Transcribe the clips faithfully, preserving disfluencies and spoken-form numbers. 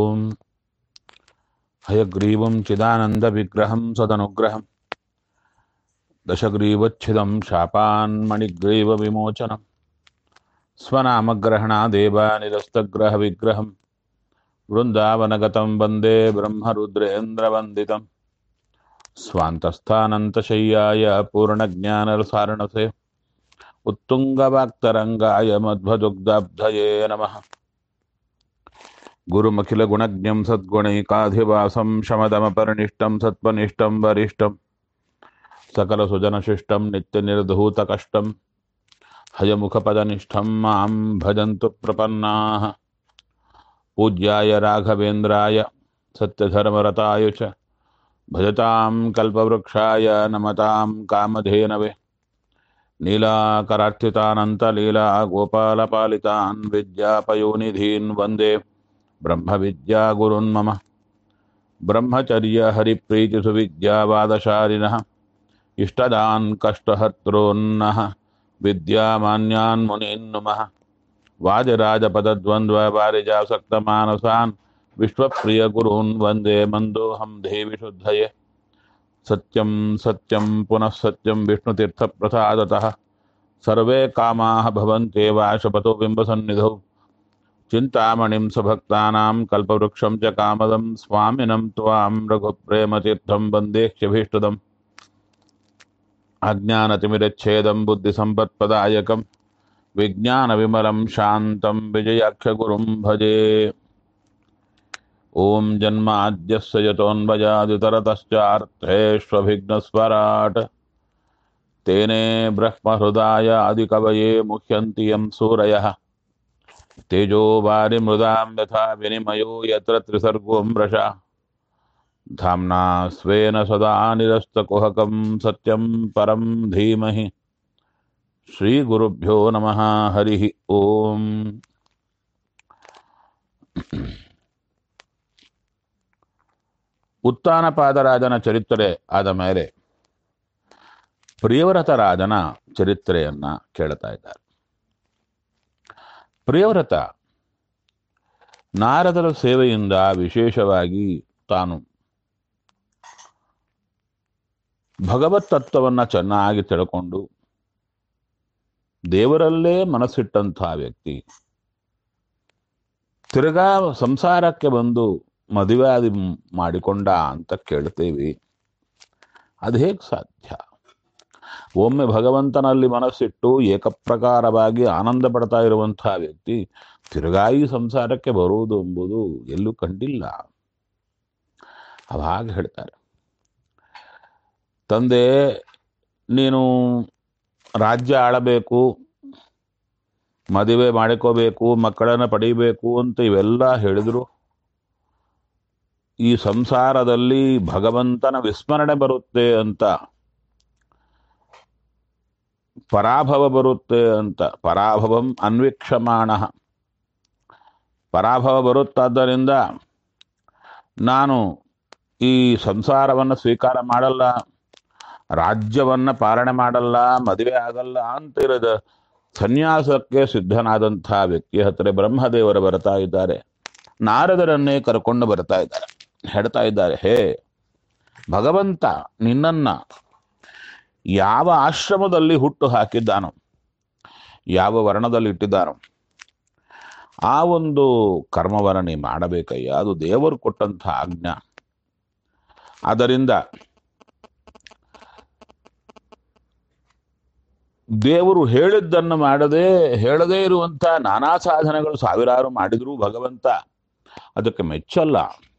ಓಂ ಹಯಗ್ರೀವಂ ಚಿದಾನಂದವಿಗ್ರಹಂ ಸದನುಗ್ರಹಂ ದಶಗ್ರೀವಚ್ಛಿದಂ ಶಾಪಾನ್ಮಣಿಗ್ರೀವವಿಮೋಚನಂ ಸ್ವನಾಮಗ್ರಹಣಾದೇವ ನಿರಸ್ತಗ್ರಹವಿಗ್ರಹಂ ವೃಂದಾವನಗತಂ ವಂದೇ ಬ್ರಹ್ಮರುದ್ರೇಂದ್ರವಂದಿತಂ ಸ್ವಾಂತಸ್ಥಾನಂತಶಯ್ಯಾಯ ಪೂರ್ಣಜ್ಞಾನರಸಾರಣಸೇ ಉತ್ತುಂಗವಾಕ್ತರಂಗಾಯ ಮಧ್ವದುಗ್ಧಾಬ್ಧಯೇ ನಮಃ. ಗುರುಮಖಿಲಗುಣಜ್ಞಂ ಸದ್ಗುಣೈಕಾಧಿವಾಸಂ ಶಮದಮಪರಿನಿಷ್ಟಂ ಸತ್ವನಿಷ್ಠಂ ವರಿಷ್ಠಂ ಸಕಲಸುಜನಶಿಷ್ಟಂ ನಿತ್ಯನಿರ್ಧೂತಕಷ್ಟಂ ಹಯಮುಖಪದನಿಷ್ಠಂ ಮಾಂ ಭಜಂತು ಪ್ರಪನ್ನಾಃ. ಪೂಜ್ಯಾಯ ರಾಘವೇಂದ್ರಾಯ ಸತ್ಯಧರ್ಮರತಾಯ ಚ ಭಜತಾಂ ಕಲ್ಪವೃಕ್ಷಾಯ ನಮತಾಂ ಕಾಮಧೇನವೇ. ನೀಲಾಕರಾರ್ಚಿತಾನಂತಲೀಲಾ ಗೋಪಾಲಪಾಲಿತಾನ್ ವಿದ್ಯಾಪಯೋನಿಧೀನ್ ವಂದೇ ಬ್ರಹ್ಮವಿದ್ಯಾಗುರುನ್ ಮಮ. ಬ್ರಹ್ಮಚರ್ಯ ಹರಿಪ್ರೀತಿಸುವಿದ್ಯಾವಾದಶಾಲಿನಃ ಇಷ್ಟದಾನ್ ಕಷ್ಟಹರ್ತॄನ್ನಃ ವಿದ್ಯಾಮಾನ್ಯಾನ್ ಮುನೀನ್ ನುಮಃ. ವಾದಿರಾಜಪದದ್ವಂದ್ವ ವಾರಿಜಾಸಕ್ತಮಾನಸಾನ್ ವಿಶ್ವಪ್ರಿಯ ಗುರೂನ್ ವಂದೇ ಮಂದೋಹಂ ದೇವಿ ಶುದ್ಧಯೇ. ಸತ್ಯಂ ಸತ್ಯಂ ಪುನಃ ಸತ್ಯಂ ವಿಷ್ಣುತೀರ್ಥಪ್ರಸಾದತಃ ಸರ್ವೇ ಕಾಮಾಃ ಭವಂತ್ಯೇವ ಶಪಥೋ ಬಿಂಬಸನ್ನಿಧೌ. ಚಿಂತಾಮಣಿಂ ಸಭಕ್ತಾನಾಂ ಕಲ್ಪವೃಕ್ಷಂ ಚ ಕಾಮದಂ ಸ್ವಾಮಿನಂ ತ್ವಾಂ ರಘುಪ್ರೇಮತೀರ್ಥಂ ವಂದೇಹ್ಯಭೀಷ್ಟದಂ. ಅಜ್ಞಾನತಿಮಿರಚ್ಛೇದಂ ಬುದ್ಧಿಸಂಪತ್ಪದಾಯಕಂ ವಿಜ್ಞಾನವಿಮಲಂ ಶಾಂತಂ ವಿಜಯಾಖ್ಯಗುರುಂ ಭಜೆ. ಓಂ ಜನ್ಮಾದ್ಯಸ್ಯ ಯತೋನ್ಮಯಾದಿತರತಶ್ಚಾರ್ಥೇಷ್ವಭಿಘ್ನಸ್ವರಾಟ್ ತೇನೇ ಬ್ರಹ್ಮಹೃದಾಯ ಆದಿಕವಯೇ ಮುಹ್ಯಂತಿ ಯಂ ಸೂರಯಃ. ತೇಜೋ ವಾರಿಮೃದಾಂ ಯಥಾ ವಿನಿಮಯೋ ಯತ್ರ ತ್ರಿಸರ್ಗೋ ಮೃಷಾ. ಧಾಮ್ನಾ ಸ್ವೇನ ಸದಾ ನಿರಸ್ತಕುಹಕಂ ಸತ್ಯಂ ಪರಂ ಧೀಮಹಿ. ಶ್ರೀಗುರುಭ್ಯೋ ನಮಃ. ಹರಿ ಓಂ. ಉತ್ತಾನಪಾದರಾಜನ ಚರಿತ್ರೆ ಆದ ಮೇಲೆ ಪ್ರಿಯವ್ರತರಾಜನ ಚರಿತ್ರೆಯನ್ನ ಕೇಳ್ತಾ ಇದ್ದಾರೆ. ಪ್ರಿಯವ್ರತ ನಾರದರ ಸೇವೆಯಿಂದ ವಿಶೇಷವಾಗಿ ತಾನು ಭಗವತ್ ತತ್ವವನ್ನು ಚೆನ್ನಾಗಿ ತಿಳ್ಕೊಂಡು ದೇವರಲ್ಲೇ ಮನಸ್ಸಿಟ್ಟಂತಹ ವ್ಯಕ್ತಿ ತಿರುಗಾ ಸಂಸಾರಕ್ಕೆ ಬಂದು ಮದುವೆಯಾದಿ ಮಾಡಿಕೊಂಡ ಅಂತ ಕೇಳ್ತೇವೆ. ಅದು ಹೇಗೆ ಸಾಧ್ಯ? ಒಮ್ಮೆ ಭಗವಂತನಲ್ಲಿ ಮನಸ್ಸಿಟ್ಟು ಏಕಪ್ರಕಾರವಾಗಿ ಆನಂದ ಪಡ್ತಾ ಇರುವಂತಹ ವ್ಯಕ್ತಿ ತಿರುಗಾಯಿ ಸಂಸಾರಕ್ಕೆ ಬರುವುದು ಎಂಬುದು ಎಲ್ಲೂ ಕಂಡಿಲ್ಲ. ಅವಾಗ ಹೇಳ್ತಾರೆ, ತಂದೆ ನೀನು ರಾಜ್ಯ ಆಳಬೇಕು, ಮದುವೆ ಮಾಡಿಕೋಬೇಕು, ಮಕ್ಕಳನ್ನು ಪಡೀಬೇಕು ಅಂತ ಇವೆಲ್ಲ ಹೇಳಿದ್ರು ಈ ಸಂಸಾರದಲ್ಲಿ ಭಗವಂತನ ವಿಸ್ಮರಣೆ ಬರುತ್ತೆ ಅಂತ, ಪರಾಭವ ಬರುತ್ತೆ ಅಂತ. ಪರಾಭವಂ ಅನ್ವೀಕ್ಷಮಾಣ, ಪರಾಭವ ಬರುತ್ತಾದ್ದರಿಂದ ನಾನು ಈ ಸಂಸಾರವನ್ನು ಸ್ವೀಕಾರ ಮಾಡಲ್ಲ, ರಾಜ್ಯವನ್ನ ಪಾಲನೆ ಮಾಡಲ್ಲ, ಮದುವೆ ಆಗಲ್ಲ ಅಂತ ಇರದ ಸನ್ಯಾಸಕ್ಕೆ ಸಿದ್ಧನಾದಂಥ ವ್ಯಕ್ತಿ ಹತ್ತಿರ ಬ್ರಹ್ಮದೇವರು ಬರ್ತಾ ಇದ್ದಾರೆ. ನಾರದರನ್ನೇ ಕರ್ಕೊಂಡು ಬರ್ತಾ ಇದ್ದಾರೆ. ಹೇಳ್ತಾ ಇದ್ದಾರೆ, ಹೇ ಭಗವಂತ ನಿನ್ನನ್ನ ಯಾವ ಆಶ್ರಮದಲ್ಲಿ ಹುಟ್ಟು ಹಾಕಿದ್ದಾನೋ, ಯಾವ ವರ್ಣದಲ್ಲಿ ಇಟ್ಟಿದ್ದಾನೋ ಆ ಒಂದು ಕರ್ಮವನ್ನು ನೀ ಮಾಡಬೇಕಯ್ಯ. ಅದು ದೇವರು ಕೊಟ್ಟಂಥ ಆಜ್ಞಾ. ಆದ್ದರಿಂದ ದೇವರು ಹೇಳಿದ್ದನ್ನು ಮಾಡದೆ ಹೇಳದೇ ಇರುವಂಥ ನಾನಾ ಸಾಧನೆಗಳು ಸಾವಿರಾರು ಮಾಡಿದರೂ ಭಗವಂತ ಅದಕ್ಕೆ ಮೆಚ್ಚಲ್ಲ.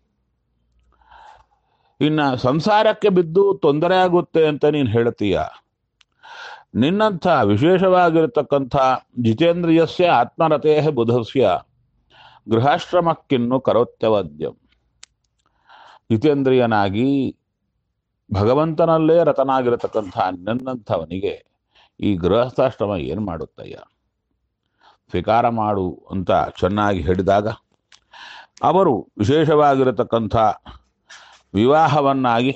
ಇನ್ನು ಸಂಸಾರಕ್ಕೆ ಬಿದ್ದು ತೊಂದರೆ ಆಗುತ್ತೆ ಅಂತ ನೀನು ಹೇಳ್ತೀಯ. ನಿನ್ನಂಥ ವಿಶೇಷವಾಗಿರತಕ್ಕಂಥ ಜಿತೇಂದ್ರಿಯಸ್ಯ ಆತ್ಮರತೇ ಬುಧಸ್ಯ ಗೃಹಾಶ್ರಮಕ್ಕಿನ್ನು ಕರೋತ್ಯವದ್ಯಂ. ಜಿತೇಂದ್ರಿಯನಾಗಿ ಭಗವಂತನಲ್ಲೇ ರತನಾಗಿರತಕ್ಕಂಥ ನಿನ್ನಂಥವನಿಗೆ ಈ ಗೃಹಸ್ಥಾಶ್ರಮ ಏನು ಮಾಡುತ್ತಯ್ಯ, ಸ್ವೀಕಾರ ಮಾಡು ಅಂತ ಚೆನ್ನಾಗಿ ಹೇಳಿದಾಗ ಅವರು ವಿಶೇಷವಾಗಿರತಕ್ಕಂಥ ವಿವಾಹವನ್ನಾಗಿ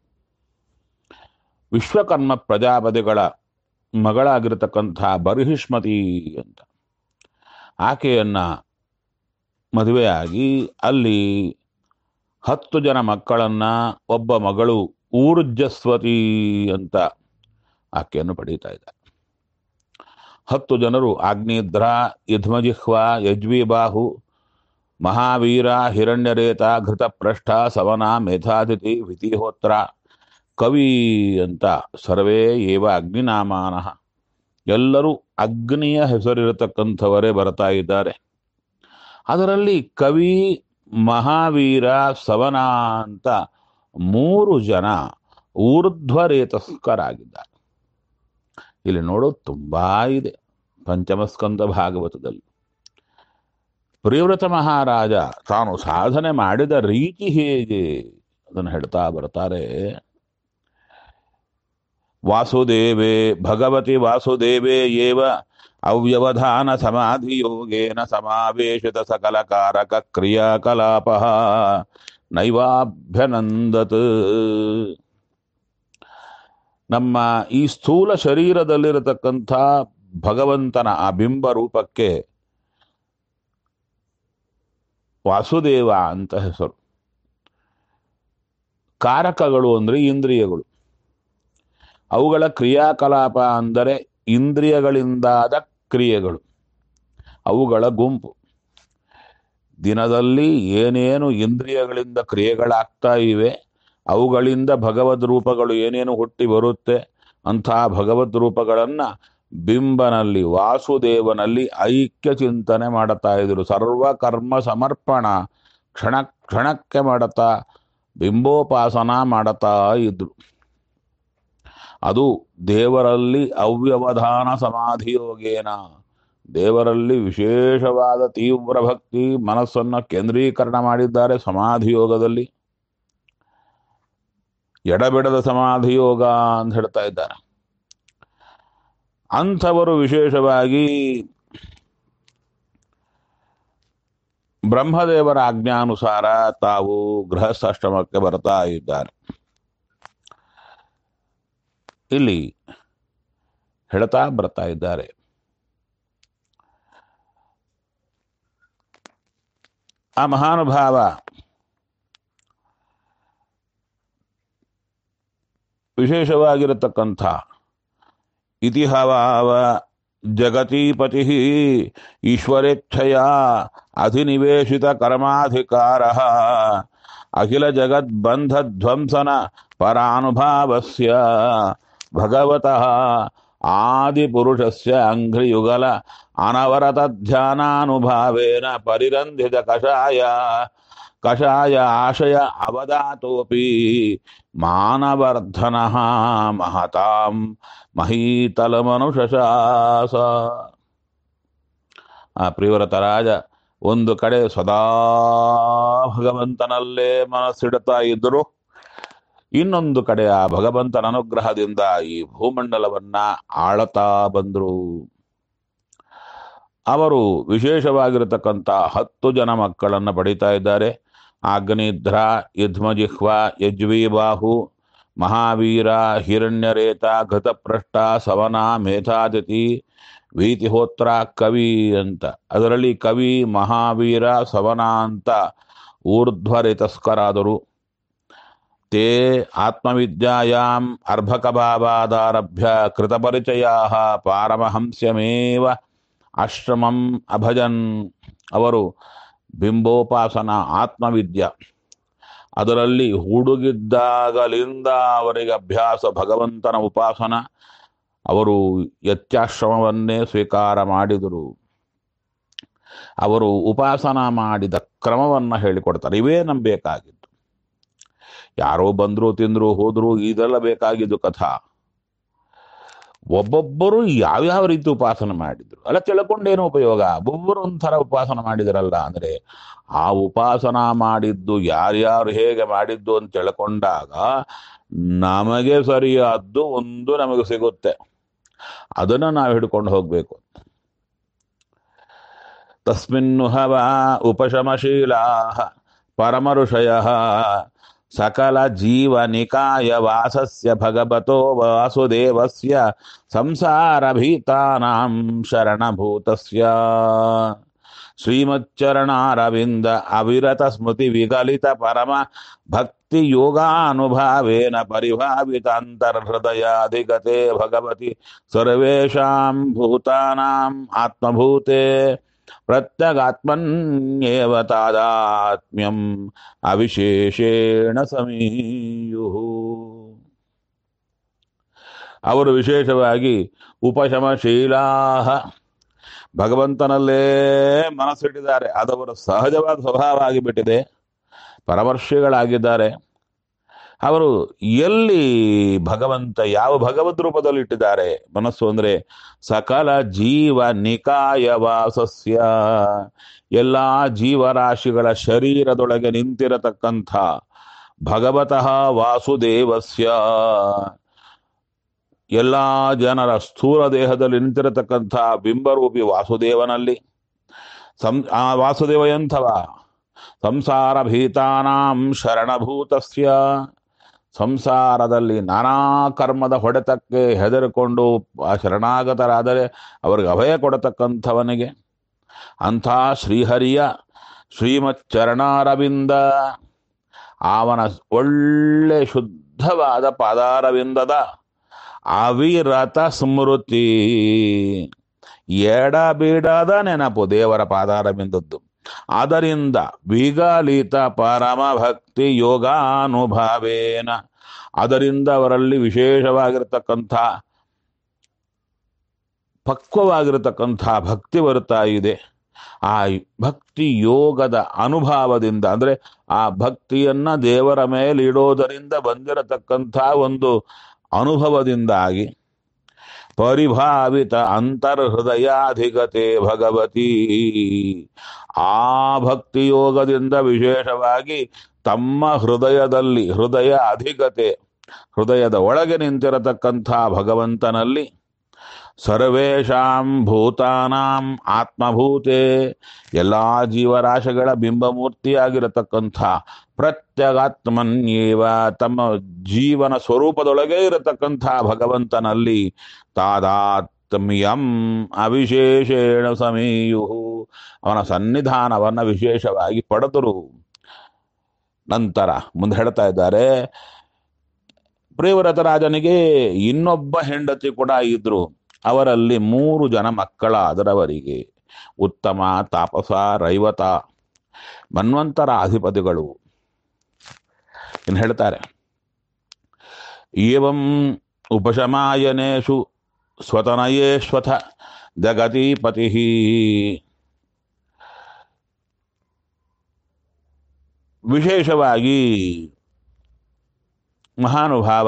ವಿಶ್ವಕರ್ಮ ಪ್ರಜಾಪತಿಗಳ ಮಗಳಾಗಿರತಕ್ಕಂಥ ಬರ್ಹಿಷ್ಮತಿ ಅಂತ ಆಕೆಯನ್ನ ಮದುವೆಯಾಗಿ ಅಲ್ಲಿ ಹತ್ತು ಜನ ಮಕ್ಕಳನ್ನ, ಒಬ್ಬ ಮಗಳು ಊರ್ಜಸ್ವತಿ ಅಂತ ಆಕೆಯನ್ನು ಪಡೀತಾ ಇದ್ದಾರೆ. ಹತ್ತು ಜನರು ಆಗ್ನೇದ್ರ, ಯುಧ್ಮಜಿಹ್ವ, ಯಜ್ವಿಬಾಹು, ಮಹಾವೀರ, ಹಿರಣ್ಯರೇತ, ಘೃತಪ್ರಷ್ಠ, ಸವನ, ಮೇಧಾತಿಥಿ, ವಿತಿಹೋತ್ರ, ಕವಿ ಅಂತ ಸರ್ವೇ ಏವ ಅಗ್ನಿನಾಮಾನಃ, ಎಲ್ಲರೂ ಅಗ್ನಿಯ ಹೆಸರಿರತಕ್ಕಂಥವರೇ ಬರ್ತಾ ಇದ್ದಾರೆ. ಅದರಲ್ಲಿ ಕವಿ, ಮಹಾವೀರ, ಸವನ ಅಂತ ಮೂರು ಜನ ಊರ್ಧ್ವರೇತಸ್ಕರಾಗಿದ್ದಾರೆ. ಇಲ್ಲಿ ನೋಡೋದು ತುಂಬಾ ಇದೆ ಪಂಚಮಸ್ಕಂದ ಭಾಗವತದಲ್ಲಿ. ಪ್ರಿಯವ್ರತ ಮಹಾರಾಜ ತಾನು ಸಾಧನೆ ಮಾಡಿದ ರೀತಿ ಹೇಗೆ ಅದನ್ನು ಹೇಳ್ತಾ ಬರ್ತಾರೆ. ವಾಸುದೇವೇ ಭಗವತಿ ವಾಸುದೇವೇ ಏವ ಅವ್ಯವಧಾನ ಸಮಾಧಿ ಯೋಗೇನ ಸಮಾವೇಶಿತ ಸಕಲ ಕಾರಕ ಕ್ರಿಯಾಕಲಾಪ ನೈವಾಭ್ಯನಂದತ್. ನಮ್ಮ ಈ ಸ್ಥೂಲ ಶರೀರದಲ್ಲಿರತಕ್ಕಂಥ ಭಗವಂತನ ಆ ಬಿಂಬ ರೂಪಕ್ಕೆ ವಾಸುದೇವ ಅಂತ ಹೆಸರು. ಕಾರಕಗಳು ಅಂದ್ರೆ ಇಂದ್ರಿಯಗಳು, ಅವುಗಳ ಕ್ರಿಯಾಕಲಾಪ ಅಂದರೆ ಇಂದ್ರಿಯಗಳಿಂದಾದ ಕ್ರಿಯೆಗಳು, ಅವುಗಳ ಗುಂಪು. ದಿನದಲ್ಲಿ ಏನೇನು ಇಂದ್ರಿಯಗಳಿಂದ ಕ್ರಿಯೆಗಳಾಗ್ತಾ ಇವೆ, ಅವುಗಳಿಂದ ಭಗವದ್ ರೂಪಗಳು ಏನೇನು ಹುಟ್ಟಿ ಬರುತ್ತೆ, ಅಂಥ ಭಗವದ್ ರೂಪಗಳನ್ನ ಬಿಂಬನಲ್ಲಿ, ವಾಸುದೇವನಲ್ಲಿ ಐಕ್ಯ ಚಿಂತನೆ ಮಾಡುತ್ತಾ ಇದ್ರು. ಸರ್ವ ಕರ್ಮ ಸಮರ್ಪಣ ಕ್ಷಣ ಕ್ಷಣಕ್ಕೆ ಮಾಡುತ್ತಾ ಬಿಂಬೋಪಾಸನ ಮಾಡುತ್ತಾ ಇದ್ರು. ಅದು ದೇವರಲ್ಲಿ ಅವ್ಯವಧಾನ ಸಮಾಧಿಯೋಗೇನ, ದೇವರಲ್ಲಿ ವಿಶೇಷವಾದ ತೀವ್ರ ಭಕ್ತಿ ಮನಸ್ಸನ್ನು ಕೇಂದ್ರೀಕರಣ ಮಾಡಿದ್ದಾರೆ ಸಮಾಧಿಯೋಗದಲ್ಲಿ. ಎಡಬಿಡದ ಸಮಾಧಿಯೋಗ ಅಂತ ಹೇಳ್ತಾ ಇದ್ದಾರೆ. ಅಂಥವರು ವಿಶೇಷವಾಗಿ ಬ್ರಹ್ಮದೇವರ ಆಜ್ಞಾನುಸಾರ ತಾವು ಗೃಹಸ್ಥಾಶ್ರಮಕ್ಕೆ ಬರ್ತಾ ಇದ್ದಾರೆ. ಇಲ್ಲಿ ಹೇಳ್ತಾ ಬರ್ತಾ ಇದ್ದಾರೆ. ಆ ಮಹಾನುಭಾವ ವಿಶೇಷವಾಗಿರತಕ್ಕಂಥ ಇತಿಹಾವ ಜಗತೀಪತಿ ಈಶ್ವರೇಚ್ಛೆಯ ಅಧಿನಿವೇಶಿತ ಕರ್ಮಾಧಿಕಾರ ಅಖಿಲ ಜಗದ್ಬಂಧಧ್ವಂಸನ ಪರಾನುಭಾವಸ್ಯ ಭಗವತಃ ಆದಿಪುರುಷಸ್ಯ ಅಂಘ್ರಿಯುಗಲ ಅನವರತ ಧ್ಯಾನಾನುಭಾವೇನ ಪರಿರಂಧಿತ ಕಷಾಯ ಕಷಾಯ ಆಶಯ ಅವಧಾತೋಪಿ ಮಾನವರ್ಧನ ಮಹತಾಂ ಮಹೀತಲಮನುಶಾಸ. ಆ ಪ್ರಿಯವ್ರತ ರಾಜ ಒಂದು ಕಡೆ ಸದಾ ಭಗವಂತನಲ್ಲೇ ಮನಸ್ಸಿಡ್ತಾ ಇದ್ದರು, ಇನ್ನೊಂದು ಕಡೆ ಆ ಭಗವಂತನ ಅನುಗ್ರಹದಿಂದ ಈ ಭೂಮಂಡಲವನ್ನ ಆಳತಾ ಬಂದರು. ಅವರು ವಿಶೇಷವಾಗಿರತಕ್ಕಂಥ ಹತ್ತು ಜನ ಮಕ್ಕಳನ್ನ ಪಡಿತಾ ಇದ್ದಾರೆ. ಆಗ್ನೇಧ್ರ, ಯುಧ್ಮಜಿಹ್ವ, ಯಜ್ವಿಬಾಹು, ಮಹಾವೀರ, ಹಿರಣ್ಯರೇತ, ಘೃತಪ್ರಷ್ಠ, ಸವನ, ಮೇಧಾತಿಥಿ, ವೀತಿಹೋತ್ರ, ಕವಿ ಅಂತ. ಅದರಲ್ಲಿ ಕವಿ, ಮಹಾವೀರ, ಸವನ ಅಂತ ಊರ್ಧ್ವರೇತಸ್ಕರಾದರು. ತೇ ಆತ್ಮವಿದ್ಯಾಯಾಂ ಅರ್ಭಕಭಾವಾದಾರಭ್ಯ ಕೃತಪರಿಚಯಾಃ ಪಾರಮಹಂಸ್ಯಮೇವ ಆಶ್ರಮಂ ಅಭಜನ್. ಅವರು ಬಿಂಬೋಪಾಸನ ಆತ್ಮವಿದ್ಯ ಅದರಲ್ಲಿ ಹುಡುಗಿದ್ದಾಗಲಿಂದ ಅವರಿಗೆ ಅಭ್ಯಾಸ ಭಗವಂತನ ಉಪಾಸನ. ಅವರು ಯತ್ಯಾಶ್ರಮವನ್ನೇ ಸ್ವೀಕಾರ ಮಾಡಿದರು. ಅವರು ಉಪಾಸನ ಮಾಡಿದ ಕ್ರಮವನ್ನು ಹೇಳಿಕೊಡ್ತಾರೆ. ಇವೇ ನಮ್ಗೆ ಬೇಕಾಗಿದ್ದು. ಯಾರೋ ಬಂದ್ರು ತಿಂದ್ರು ಹೋದ್ರು ಇದೆಲ್ಲ ಬೇಕಾಗಿದ್ದು ಕಥಾ. ಒಬ್ಬೊಬ್ಬರು ಯಾವ್ಯಾವ ರೀತಿ ಉಪಾಸನೆ ಮಾಡಿದ್ರು ಅಲ್ಲ ತಿಳ್ಕೊಂಡೇನು ಉಪಯೋಗ. ಒಬ್ಬೊಬ್ಬರು ಒಂಥರ ಉಪಾಸನ ಮಾಡಿದ್ರಲ್ಲ ಅಂದ್ರೆ ಆ ಉಪಾಸನ ಮಾಡಿದ್ದು ಯಾರ್ಯಾರು ಹೇಗೆ ಮಾಡಿದ್ದು ಅಂತ ತಿಳ್ಕೊಂಡಾಗ ನಮಗೆ ಸರಿಯಾದ್ದು ಒಂದು ನಮಗೆ ಸಿಗುತ್ತೆ. ಅದನ್ನ ನಾವು ಹಿಡ್ಕೊಂಡು ಹೋಗ್ಬೇಕು. ತಸ್ಮಿನ್ನು ಹವ ಉಪಶಮಶೀಲಾ ಪರಮಋಷಯ ಸಕಲ ಜೀವ ನಿಕಾಯ ವಾಸಸ್ಯ ಭಗವತೋ ವಾಸುದೇವಸ್ಯ ಸಂಸಾರ ಭೀತಾನಾಂ ಶರಣಭೂತಸ್ಯ. ಶ್ರೀಮಚ್ಚರಣಾರವಿಂದ ಅವಿರತ ಸ್ಮೃತಿ ವಿಗಲಿತ ಪರಮ ಭಕ್ತಿ ಯೋಗಾನುಭಾವೇನ ಪರಿಭಾವಿತ ಅಂತರ್ಹೃದಯಾಧಿಗತೆ ಭಗವತಿ ಸರ್ವೇಷಾಂ ಭೂತಾನಾಂ ಆತ್ಮಭೂತೆ ಪ್ರತ್ಯಗಾತ್ಮನ್ಯೇವ ತಾದಾತ್ಮ್ಯಂ ಅವಿಶೇಷೇಣ ಸಮೀಯುಃ. ಅವರು ವಿಶೇಷವಾಗಿ ಉಪಶಮಶೀಲಾಹ, ಭಗವಂತನಲ್ಲೇ ಮನಸ್ಸಿಟ್ಟಿದ್ದಾರೆ. ಅದವರ ಸಹಜವಾದ ಸ್ವಭಾವ ಆಗಿಬಿಟ್ಟಿದೆ. ಪರಮರ್ಷಿಗಳಾಗಿದ್ದಾರೆ. ಅವರು ಎಲ್ಲಿ ಭಗವಂತ ಯಾವ ಭಗವದ್ ರೂಪದಲ್ಲಿ ಇಟ್ಟಿದ್ದಾರೆ ಮನಸ್ಸು ಅಂದ್ರೆ ಸಕಲ ಜೀವ ನಿಕಾಯ ವಾಸಸ್ಯ, ಎಲ್ಲ ಜೀವರಾಶಿಗಳ ಶರೀರದೊಳಗೆ ನಿಂತಿರತಕ್ಕಂಥ ಭಗವತಃ ವಾಸುದೇವಸ್ಯ, ಎಲ್ಲ ಜನರ ಸ್ಥೂಲ ದೇಹದಲ್ಲಿ ನಿಂತಿರತಕ್ಕಂಥ ಬಿಂಬರೂಪಿ ವಾಸುದೇವನಲ್ಲಿ, ಸಂ ಆ ವಾಸುದೇವ ಎಂಥವ? ಸಂಸಾರ ಭೀತಾನಾಂ ಶರಣಭೂತಸ್ಯ, ಸಂಸಾರದಲ್ಲಿ ನಾನಾ ಕರ್ಮದ ಹೊಡೆತಕ್ಕೆ ಹೆದರಿಕೊಂಡು ಆ ಶರಣಾಗತರಾದರೆ ಅವರಿಗೆ ಅಭಯ ಕೊಡತಕ್ಕಂಥವನಿಗೆ ಅಂಥ ಶ್ರೀಹರಿಯ ಶ್ರೀಮಚ್ಚರಣಾರವಿಂದ, ಅವನ ಒಳ್ಳೆ ಶುದ್ಧವಾದ ಪಾದಾರವಿಂದದ ಅವಿರತ ಸ್ಮೃತಿ, ಎಡಬಿಡದ ನೆನಪು ದೇವರ ಪಾದಾರವಿಂದದ್ದು. ಅದರಿಂದ ವಿಗಲಿತ ಪರಮ ಭಕ್ತಿ ಯೋಗಾನುಭಾವೇನ, ಅದರಿಂದ ಅವರಲ್ಲಿ ವಿಶೇಷವಾಗಿರತಕ್ಕಂಥ ಪಕ್ವವಾಗಿರತಕ್ಕಂಥ ಭಕ್ತಿ ಬರ್ತಾ ಇದೆ. ಆ ಭಕ್ತಿ ಯೋಗದ ಅನುಭಾವದಿಂದ ಅಂದ್ರೆ ಆ ಭಕ್ತಿಯನ್ನ ದೇವರ ಮೇಲೆ ಇಡೋದರಿಂದ ಬಂದಿರತಕ್ಕಂಥ ಒಂದು ಅನುಭವದಿಂದಾಗಿ ಪರಿಭಾವಿತ ಅಂತರ್ಹೃದಯಾಧಿಗತೆ ಭಗವತಿ, ಆ ಭಕ್ತಿ ಯೋಗದಿಂದ ವಿಶೇಷವಾಗಿ ತಮ್ಮ ಹೃದಯದಲ್ಲಿ, ಹೃದಯ ಅಧಿಗತೆ, ಹೃದಯದ ಒಳಗೆ ನಿಂತಿರತಕ್ಕಂಥ ಭಗವಂತನಲ್ಲಿ ಸರ್ವೇಷಾಂ ಭೂತಾನಾಂ ಆತ್ಮಭೂತೆ, ಎಲ್ಲ ಜೀವರಾಶಿಗಳ ಬಿಂಬಮೂರ್ತಿಯಾಗಿರತಕ್ಕಂಥ ಪ್ರತ್ಯಗಾತ್ಮನ್ಯೇವ, ತಮ್ಮ ಜೀವನ ಸ್ವರೂಪದೊಳಗೆ ಇರತಕ್ಕಂಥ ಭಗವಂತನಲ್ಲಿ ತಾದಾತ್ಮ್ಯಂ ಅವಿಶೇಷೇಣ ಸಮೀಯು, ಅವನ ಸನ್ನಿಧಾನವನ್ನ ವಿಶೇಷವಾಗಿ ಪಡೆದರು. ನಂತರ ಮುಂದೆ ಹೇಳ್ತಾ ಇದ್ದಾರೆ, ಪ್ರಿಯವ್ರತ ರಾಜನಿಗೆ ಇನ್ನೊಬ್ಬ ಹೆಂಡತಿ ಕೂಡ ಇದ್ರು. ಅವರಲ್ಲಿ ಮೂರು ಜನ ಮಕ್ಕಳಾದರವರಿಗೆ ಉತ್ತಮ, ತಾಪಸ, ರೈವತ, ಮನ್ವಂತರ ಅಧಿಪತಿಗಳು. ಇನ್ನು ಹೇಳ್ತಾರೆ, ಏವಂ ಉಪಶಮಾಯನೇಷು ಸ್ವತನಯೇಶ್ವಥ ಜಗತಿಪತಿ, ವಿಶೇಷವಾಗಿ ಮಹಾನುಭಾವ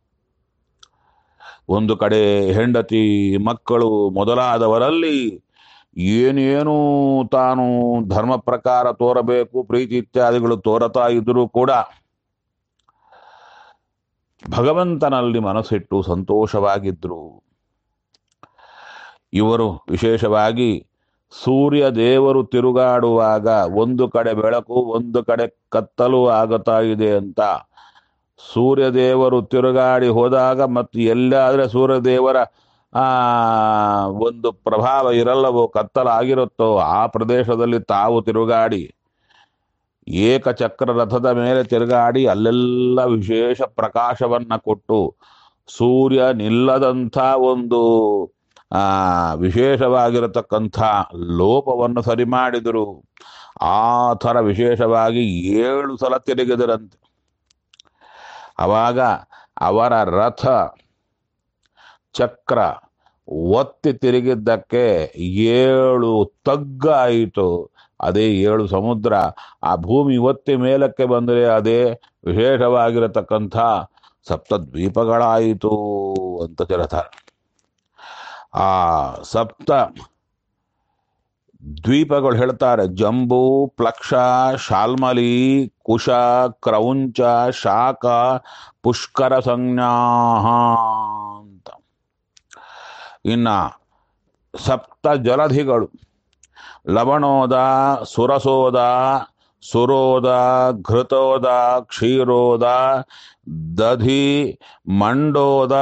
ಒಂದು ಕಡೆ ಹೆಂಡತಿ, ಮಕ್ಕಳು ಮೊದಲಾದವರಲ್ಲಿ ಏನೇನು ತಾನು ಧರ್ಮ ಪ್ರಕಾರ ತೋರಬೇಕು, ಪ್ರೀತಿ ಇತ್ಯಾದಿಗಳು ತೋರತಾ ಇದ್ರೂ ಕೂಡ ಭಗವಂತನಲ್ಲಿ ಮನಸ್ಸಿಟ್ಟು ಸಂತೋಷವಾಗಿದ್ರು. ಇವರು ವಿಶೇಷವಾಗಿ ಸೂರ್ಯ ದೇವರು ತಿರುಗಾಡುವಾಗ ಒಂದು ಕಡೆ ಬೆಳಕು ಒಂದು ಕಡೆ ಕತ್ತಲು ಆಗುತ್ತಾ ಇದೆ ಅಂತ, ಸೂರ್ಯದೇವರು ತಿರುಗಾಡಿ ಹೋದಾಗ ಮತ್ತು ಎಲ್ಲಾದ್ರೆ ಸೂರ್ಯದೇವರ ಆ ಒಂದು ಪ್ರಭಾವ ಇರಲ್ಲವೋ, ಕತ್ತಲಾಗಿರುತ್ತೋ ಆ ಪ್ರದೇಶದಲ್ಲಿ ತಾವು ತಿರುಗಾಡಿ ಏಕಚಕ್ರ ರಥದ ಮೇಲೆ ತಿರುಗಾಡಿ ಅಲ್ಲೆಲ್ಲ ವಿಶೇಷ ಪ್ರಕಾಶವನ್ನ ಕೊಟ್ಟು ಸೂರ್ಯ ನಿಲ್ಲದಂಥ ಒಂದು ಆ ವಿಶೇಷವಾಗಿರತಕ್ಕಂಥ ಲೋಪವನ್ನು ಸರಿ ಮಾಡಿದರು. ಆ ಥರ ವಿಶೇಷವಾಗಿ ಏಳು ಸಲ ತಿರುಗಿದರಂತೆ. ಅವಾಗ ಅವರ ರಥ ಚಕ್ರ ಒತ್ತಿ ತಿರುಗಿದ್ದಕ್ಕೆ ಏಳು ತಗ್ಗಾಯಿತು. ಅದೇ ಏಳು ಸಮುದ್ರ. ಆ ಭೂಮಿ ಒತ್ತಿ ಮೇಲಕ್ಕೆ ಬಂದರೆ ಅದೇ ವಿಶೇಷವಾಗಿರತಕ್ಕಂಥ ಸಪ್ತದ್ವೀಪಗಳಾಯಿತು ಅಂತ ಹೇಳ್ತಾರೆ. ಆ ಸಪ್ತ ದ್ವೀಪಗಳು ಹೇಳ್ತಾರೆ, ಜಂಬೂ, ಪ್ಲಕ್ಷ, ಶಾಲ್ಮಲಿ, ಕುಶ, ಕ್ರೌಂಚ, ಶಾಖ, ಪುಷ್ಕರ ಸಂಜ್ಞಾ ಅಂತ. ಇನ್ನ ಸಪ್ತ ಜಲಧಿಗಳು ಲವಣೋದ, ಸುರಸೋದ, ಸುರೋದ, ಘೃತೋದ, ಕ್ಷೀರೋದ, ದಧಿ, ಮಂಡೋದ,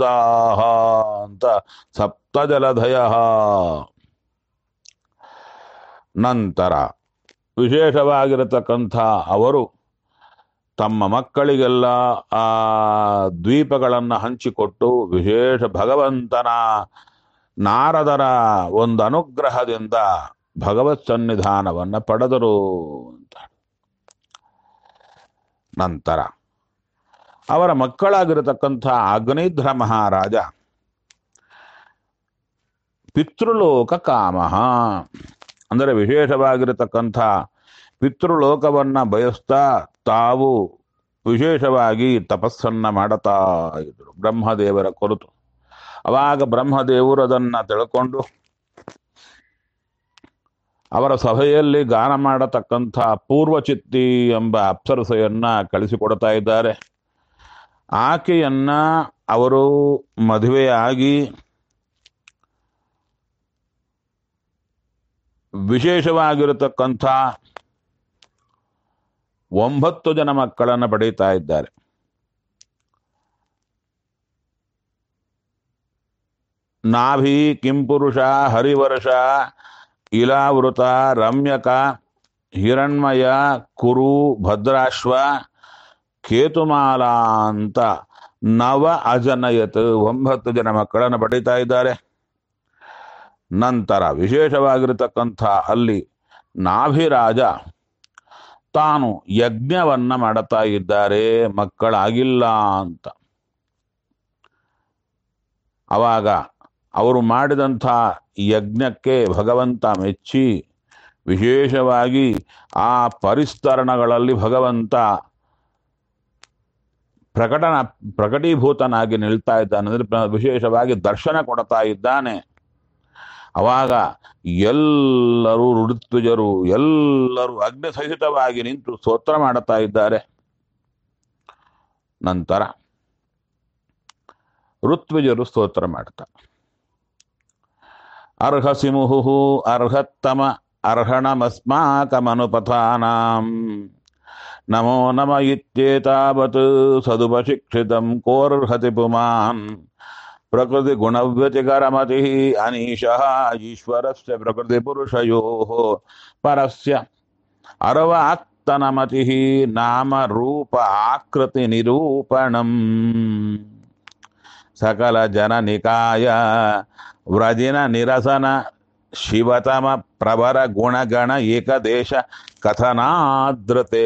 ಶುದ್ಧೋದಾಹ ಅಂತ ಸಪ್ತ ಜಲಧಯ. ನಂತರ ವಿಶೇಷವಾಗಿರತಕ್ಕಂಥ ಅವರು ತಮ್ಮ ಮಕ್ಕಳಿಗೆಲ್ಲ ಆ ದ್ವೀಪಗಳನ್ನು ಹಂಚಿಕೊಟ್ಟು ವಿಶೇಷ ಭಗವಂತನ ನಾರದರ ಒಂದು ಅನುಗ್ರಹದಿಂದ ಭಗವತ್ ಸನ್ನಿಧಾನವನ್ನು ಪಡೆದರು ಅಂತ. ನಂತರ ಅವರ ಮಕ್ಕಳಾಗಿರತಕ್ಕಂಥ ಅಗ್ನಿಧ್ರ ಮಹಾರಾಜ ಪಿತೃಲೋಕ ಕಾಮಃ ಅಂದರೆ ವಿಶೇಷವಾಗಿರತಕ್ಕಂಥ ಪಿತೃಲೋಕವನ್ನ ಬಯಸ್ತಾ ತಾವು ವಿಶೇಷವಾಗಿ ತಪಸ್ಸನ್ನ ಮಾಡುತ್ತಾ ಇದ್ದರು ಬ್ರಹ್ಮದೇವರ ಕುರಿತು. ಅವಾಗ ಬ್ರಹ್ಮದೇವರು ಅದನ್ನ ತಿಳ್ಕೊಂಡು ಅವರ ಸಭೆಯಲ್ಲಿ ಗಾನ ಮಾಡತಕ್ಕಂಥ ಪೂರ್ವಚಿತ್ತಿ ಎಂಬ ಅಪ್ಸರಸೆಯನ್ನ ಕಳಿಸಿಕೊಡ್ತಾ ಇದ್ದಾರೆ. ಆಕೆಯನ್ನ ಅವರು ಮದುವೆಯಾಗಿ ವಿಶೇಷವಾಗಿರತಕ್ಕಂಥ ಒಂಬತ್ತು ಜನ ಮಕ್ಕಳನ್ನು ಪಡೀತಾ ಇದ್ದಾರೆ. ನಾಭಿ, ಕಿಂಪುರುಷ, ಹರಿವರ್ಷ, ಇಲಾವೃತ, ರಮ್ಯಕ, ಹಿರಣ್ಮಯ, ಕುರು, ಭದ್ರಾಶ್ವ, ಕೇತುಮಾಲ ಅಂತ ನವ ಅಜನಯತ್ ಒಂಬತ್ತು ಜನ ಮಕ್ಕಳನ್ನು ಪಡೀತಾ ಇದ್ದಾರೆ. ನಂತರ ವಿಶೇಷವಾಗಿರತಕ್ಕಂಥ ಅಲ್ಲಿ ನಾಭಿರಾಜ ತಾನು ಯಜ್ಞವನ್ನ ಮಾಡುತ್ತಾ ಇದ್ದಾರೆ, ಮಕ್ಕಳಾಗಿಲ್ಲ ಅಂತ. ಅವಾಗ ಅವರು ಮಾಡಿದಂಥ ಯಜ್ಞಕ್ಕೆ ಭಗವಂತ ಮೆಚ್ಚಿ ವಿಶೇಷವಾಗಿ ಆ ಪರಿಸ್ತರಣಗಳಲ್ಲಿ ಭಗವಂತ ಪ್ರಕಟನ ಪ್ರಕಟೀಭೂತನಾಗಿ ನಿಲ್ತಾ ಇದ್ದಾನೆ, ಅಂದರೆ ವಿಶೇಷವಾಗಿ ದರ್ಶನ ಕೊಡ್ತಾ ಇದ್ದಾನೆ. ಅವಾಗ ಎಲ್ಲರೂ ಋತ್ವಿಜರು ಎಲ್ಲರೂ ಅಗ್ನಿ ಸಹಿತವಾಗಿ ನಿಂತು ಸ್ತೋತ್ರ ಮಾಡುತ್ತಾ ಇದ್ದಾರೆ. ನಂತರ ಋತ್ವಿಜರು ಸ್ತೋತ್ರ ಮಾಡ್ತಾರೆ. ಅರ್ಹಸಿ ಮುಹುಹು ಅರ್ಹತ್ತಮ ಅರ್ಹಣಮಸ್ಮಾಕಮನುಪಥಾನಾಂ ನಮೋ ನಮ ಇತ್ಯೇತಾವತ್ ಸದುಪಶಿಕ್ಷಿತಂ ಕೋರ್ಹತಿ ಪುಮಾನ್ ಪ್ರಕೃತಿ ಗುಣವ್ಯತಿಕರಮತಿ ಅನೀಶಃ ಈಶ್ವರಸ್ಯ ಪ್ರಕೃತಿ ಪುರುಷಯೋಃ ಪರಸ್ಯ ಅರ್ವಾಕ್ತನಮತಿ ನಾಮ ರೂಪ ಆಕೃತಿ ನಿರೂಪಣಂ ಸಕಲ ಜನ ನಿಕಾಯ ವ್ರಜಿನ ನಿರಸನ ಶಿವತಮ ಪ್ರವರ ಗುಣಗಣ ಏಕದೇಶ ಕಥನಾದೃತೆ.